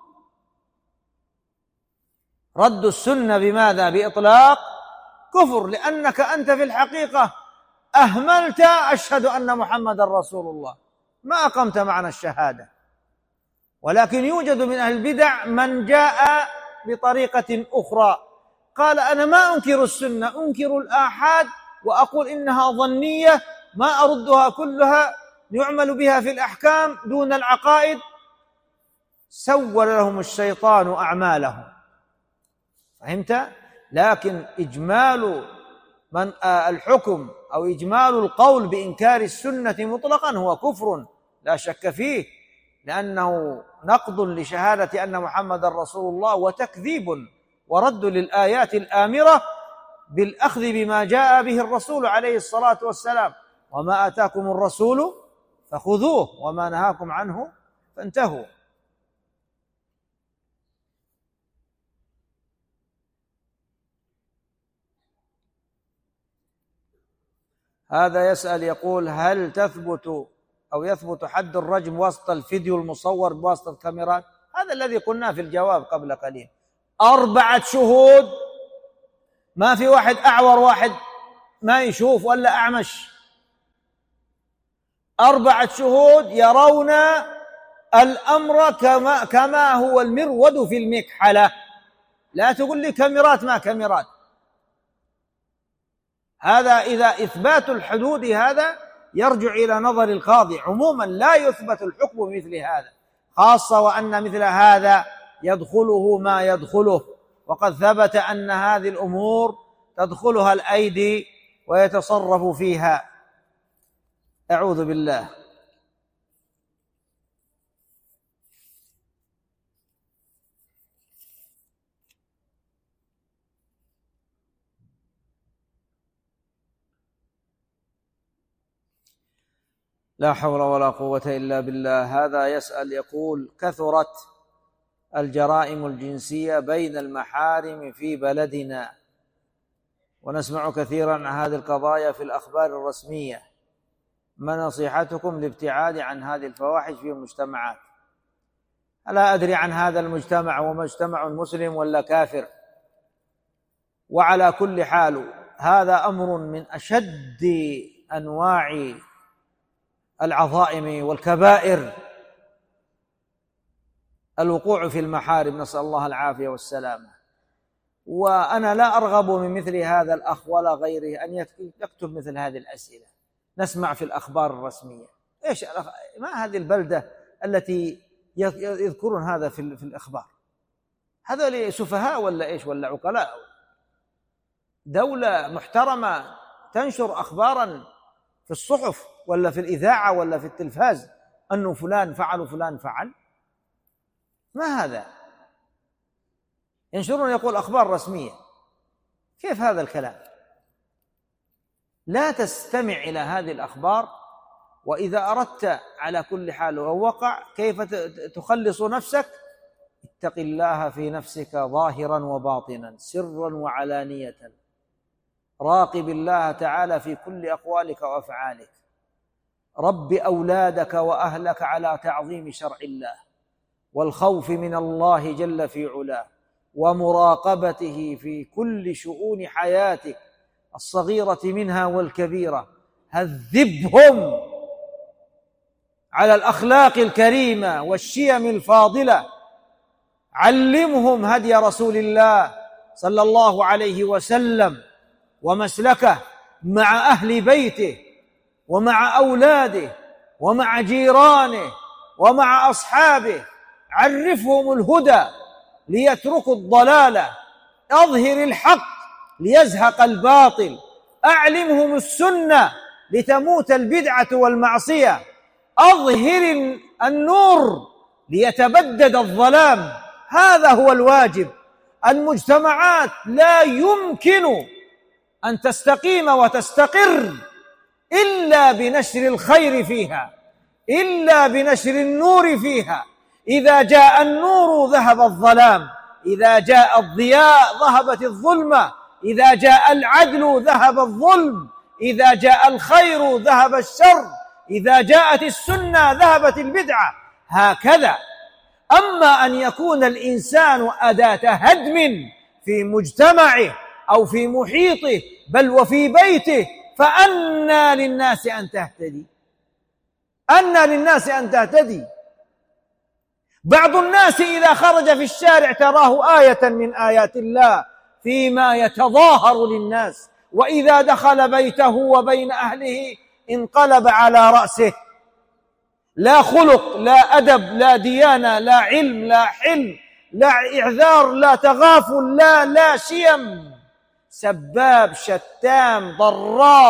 رد السنة بماذا؟ بإطلاق كفر، لأنك أنت في الحقيقة أهملت أشهد أن محمد رسول الله، ما أقمت معنى الشهادة. ولكن يوجد من أهل البدع من جاء بطريقة أخرى، قال: أنا ما أنكر السنة، أنكر الآحاد وأقول إنها ظنية، ما أردها كلها، يعمل بها في الأحكام دون العقائد. سول لهم الشيطان أعمالهم. فهمت؟ لكن إجمال الحكم أو إجمال القول بإنكار السنة مطلقا هو كفر لا شك فيه، لأنه نقض لشهادة أن محمد رسول الله، وتكذيب ورد للآيات الآمرة بالأخذ بما جاء به الرسول عليه الصلاة والسلام. وما آتاكم الرسول فخذوه وما نهاكم عنه فانتهوا. هذا يسأل يقول: هل تثبت أو يثبت حد الرجم وسط الفيديو المصور بواسطة الكاميرات؟ هذا الذي قلناه في الجواب قبل قليل. 4 شهود، ما في واحد أعور واحد ما يشوف ولا أعمش، 4 شهود يرون الأمر كما هو المرود في المكحلة. لا تقول لي كاميرات ما كاميرات. هذا إذا إثبات الحدود هذا يرجع إلى نظر القاضي. عموما لا يثبت الحكم بمثل هذا، خاصة وأن مثل هذا يدخله ما يدخله، وقد ثبت أن هذه الأمور تدخلها الأيدي ويتصرف فيها. أعوذ بالله. لا حول ولا قوة إلا بالله. هذا يسأل يقول: كثرت الجرائم الجنسية بين المحارم في بلدنا، ونسمع كثيرا عن هذه القضايا في الأخبار الرسمية، ما نصيحتكم للابتعاد عن هذه الفواحش في المجتمعات؟ لا أدري عن هذا المجتمع ومجتمع مسلم ولا كافر، وعلى كل حال هذا أمر من أشد أنواع العظائم والكبائر، الوقوع في المحارم، نسأل الله العافية والسلامة. وأنا لا أرغب من مثل هذا الأخ ولا غيره أن يكتب مثل هذه الأسئلة. نسمع في الأخبار الرسمية، إيش ما هذه البلدة التي يذكرون هذا في الأخبار؟ هذا سفهاء ولا إيش ولا عقلاء؟ دولة محترمة تنشر أخبارا في الصحف ولا في الإذاعة ولا في التلفاز أنه فلان فعل وفلان فعل؟ ما هذا؟ ينشرون يقول أخبار رسمية. كيف هذا الكلام؟ لا تستمع إلى هذه الأخبار، وإذا أردت على كل حال ووقع كيف تخلص نفسك؟ اتق الله في نفسك ظاهرا وباطنا، سرا وعلانية. راقب الله تعالى في كل أقوالك وأفعالك. رب أولادك وأهلك على تعظيم شرع الله والخوف من الله جل في علاه، ومراقبته في كل شؤون حياتك الصغيرة منها والكبيرة. هذبهم على الأخلاق الكريمة والشيم الفاضلة، علمهم هدي رسول الله صلى الله عليه وسلم ومسلكه مع أهل بيته ومع أولاده ومع جيرانه ومع أصحابه. عرفهم الهدى ليتركوا الضلالة، أظهر الحق ليزهق الباطل، أعلمهم السنة لتموت البدعة والمعصية، أظهر النور ليتبدد الظلام. هذا هو الواجب. المجتمعات لا يمكن أن تستقيم وتستقر إلا بنشر الخير فيها، إلا بنشر النور فيها. إذا جاء النور ذهب الظلام، إذا جاء الضياء ذهبت الظلمة، إذا جاء العدل ذهب الظلم، إذا جاء الخير ذهب الشر، إذا جاءت السنة ذهبت البدعة. هكذا. أما أن يكون الإنسان أداة هدم في مجتمعه أو في محيطه بل وفي بيته، فأنى للناس أن تهتدي؟ أنى للناس أن تهتدي؟ بعض الناس إذا خرج في الشارع تراه آية من آيات الله فيما يتظاهر للناس، وإذا دخل بيته وبين أهله انقلب على رأسه. لا خلق، لا أدب، لا ديانة، لا علم، لا حلم، لا إعذار، لا تغافل، لا شيم. سباب، شتام، ضراب،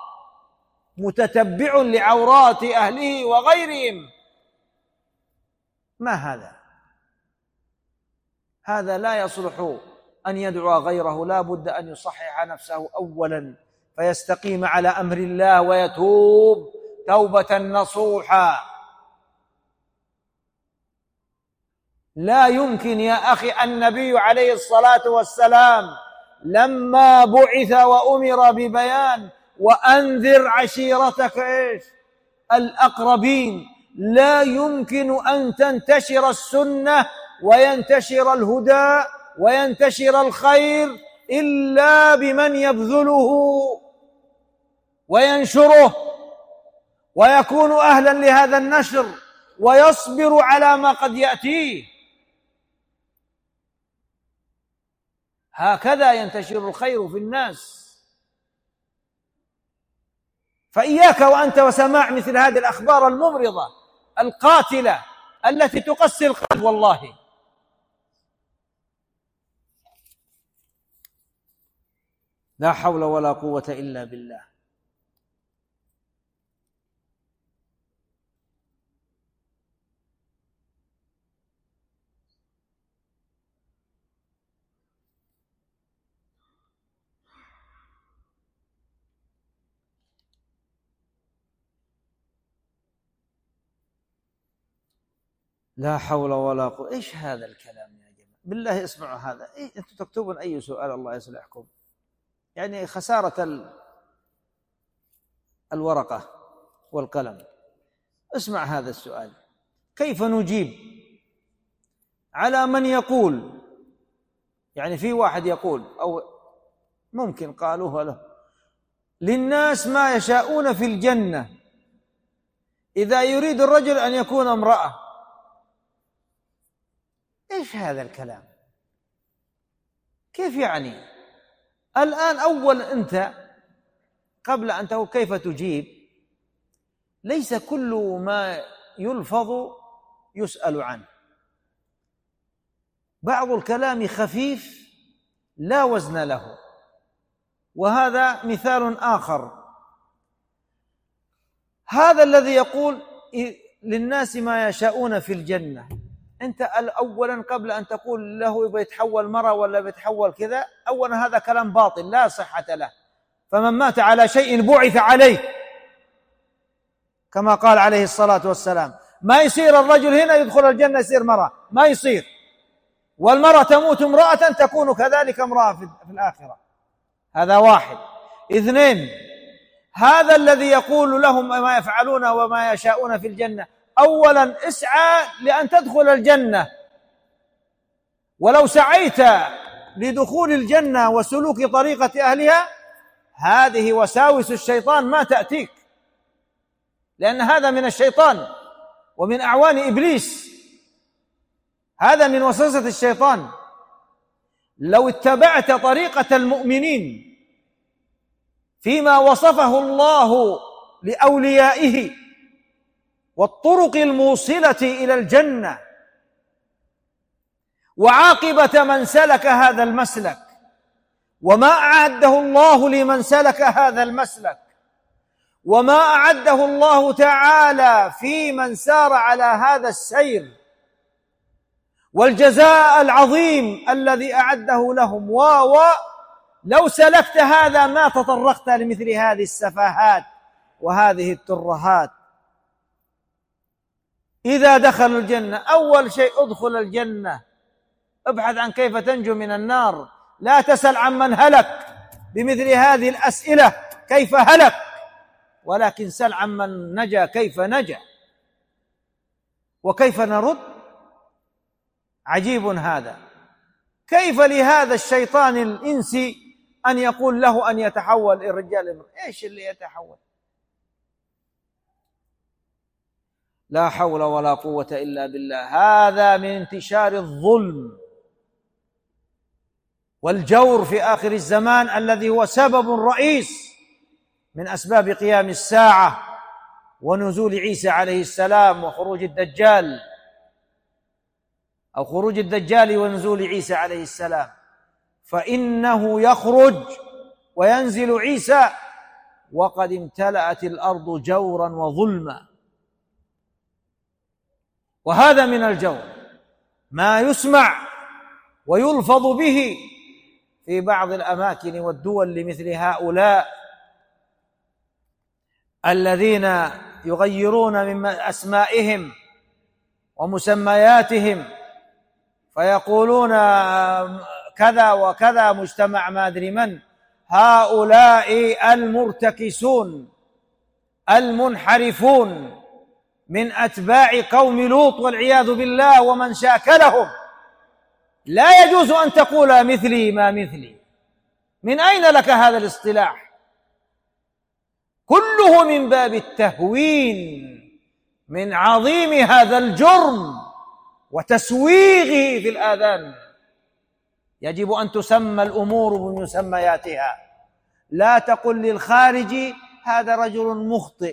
متتبع لعورات أهله وغيرهم. ما هذا؟ هذا لا يصلح أن يدعو غيره. لا بد أن يصحح نفسه أولا فيستقيم على أمر الله ويتوب توبة نصوحا. لا يمكن يا أخي، النبي عليه الصلاة والسلام لما بعث وأمر ببيان وأنذر عشيرتك الأقربين، لا يمكن أن تنتشر السنة وينتشر الهدى وينتشر الخير إلا بمن يبذله وينشره ويكون أهلا لهذا النشر ويصبر على ما قد يأتيه. هكذا ينتشر الخير في الناس. فإياك وأنت وسماع مثل هذه الأخبار الممرضة القاتلة التي تقسي القلب والله. لا حول ولا قوة إلا بالله. لا حول ولا قوة. إيش هذا الكلام يا جماعة؟ بالله اسمعوا هذا. أنتم تكتبون أي سؤال الله يصلحكم، يعني خسارة الورقة والقلم. اسمع هذا السؤال: كيف نجيب على من يقول، يعني في واحد يقول أو ممكن قالوها له: للناس ما يشاءون في الجنة إذا يريد الرجل أن يكون امرأة. إيش هذا الكلام؟ كيف يعني؟ الآن أول أنت قبل أن تقول كيف تجيب، ليس كل ما يلفظ يسأل عنه. بعض الكلام خفيف لا وزن له، وهذا مثال آخر. هذا الذي يقول للناس ما يشاءون في الجنة، أنت أولا قبل أن تقول له بيتحول مرة ولا بيتحول كذا، أولا هذا كلام باطل لا صحة له. فمن مات على شيء بعث عليه، كما قال عليه الصلاة والسلام. ما يصير الرجل هنا يدخل الجنة يصير مرة، ما يصير. والمرأة تموت امرأة تكون كذلك امرأة في الآخرة. هذا واحد. اثنين، هذا الذي يقول لهم ما يفعلون وما يشاءون في الجنة، أولا اسعى لأن تدخل الجنة، ولو سعيت لدخول الجنة وسلوك طريقة أهلها هذه وساوس الشيطان ما تأتيك، لأن هذا من الشيطان ومن أعوان إبليس، هذا من وسوسة الشيطان. لو اتبعت طريقة المؤمنين فيما وصفه الله لأوليائه والطرق الموصلة إلى الجنة وعاقبة من سلك هذا المسلك وما أعده الله لمن سلك هذا المسلك وما أعده الله تعالى في من سار على هذا السير والجزاء العظيم الذي أعده لهم، لو سلكت هذا ما تطرقت لمثل هذه السفاهات وهذه الترهات. إذا دخلوا الجنة أول شيء ادخل الجنة، ابحث عن كيف تنجو من النار، لا تسأل عن من هلك بمثل هذه الأسئلة كيف هلك، ولكن سل عن من نجا كيف نجا وكيف نرد. عجيب هذا. كيف لهذا الشيطان الإنسي أن يقول له أن يتحول الرجال؟ إيش اللي يتحول؟ لا حول ولا قوة إلا بالله. هذا من انتشار الظلم والجور في آخر الزمان الذي هو سبب رئيس من أسباب قيام الساعة ونزول عيسى عليه السلام وخروج الدجال، أو خروج الدجال ونزول عيسى عليه السلام. فإنه يخرج وينزل عيسى وقد امتلأت الأرض جورا وظلما، وهذا من الجور ما يسمع ويلفظ به في بعض الأماكن والدول لمثل هؤلاء الذين يغيرون من أسمائهم ومسمياتهم فيقولون كذا وكذا مجتمع ما أدري من. هؤلاء المرتكسون المنحرفون من أتباع قوم لوط والعياذ بالله ومن شاكلهم، لا يجوز أن تقول مثلي ما مثلي. من أين لك هذا الاصطلاح؟ كله من باب التهوين من عظيم هذا الجرم وتسويغه في الآذان. يجب أن تسمى الأمور بمسمياتها. لا تقل للخارجي هذا رجل مخطئ،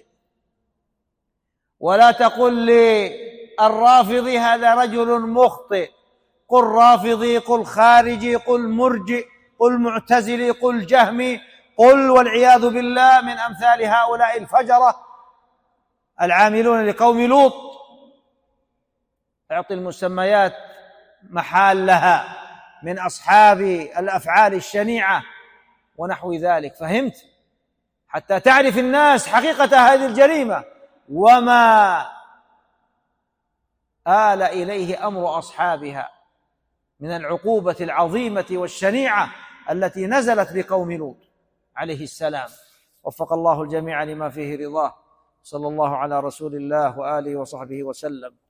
ولا تقل للرافضي هذا رجل مخطئ. قل رافضي، قل خارجي، قل مرجئ، قل معتزلي، قل جهمي، قل والعياذ بالله من أمثال هؤلاء الفجرة العاملون لقوم لوط. اعطي المسميات محال لها من أصحاب الأفعال الشنيعة ونحو ذلك. فهمت؟ حتى تعرف الناس حقيقة هذه الجريمة وما آل إليه أمر أصحابها من العقوبة العظيمة والشنيعة التي نزلت بقوم لوط عليه السلام. وفق الله الجميع لما فيه رضاه. صلى الله على رسول الله وآله وصحبه وسلم.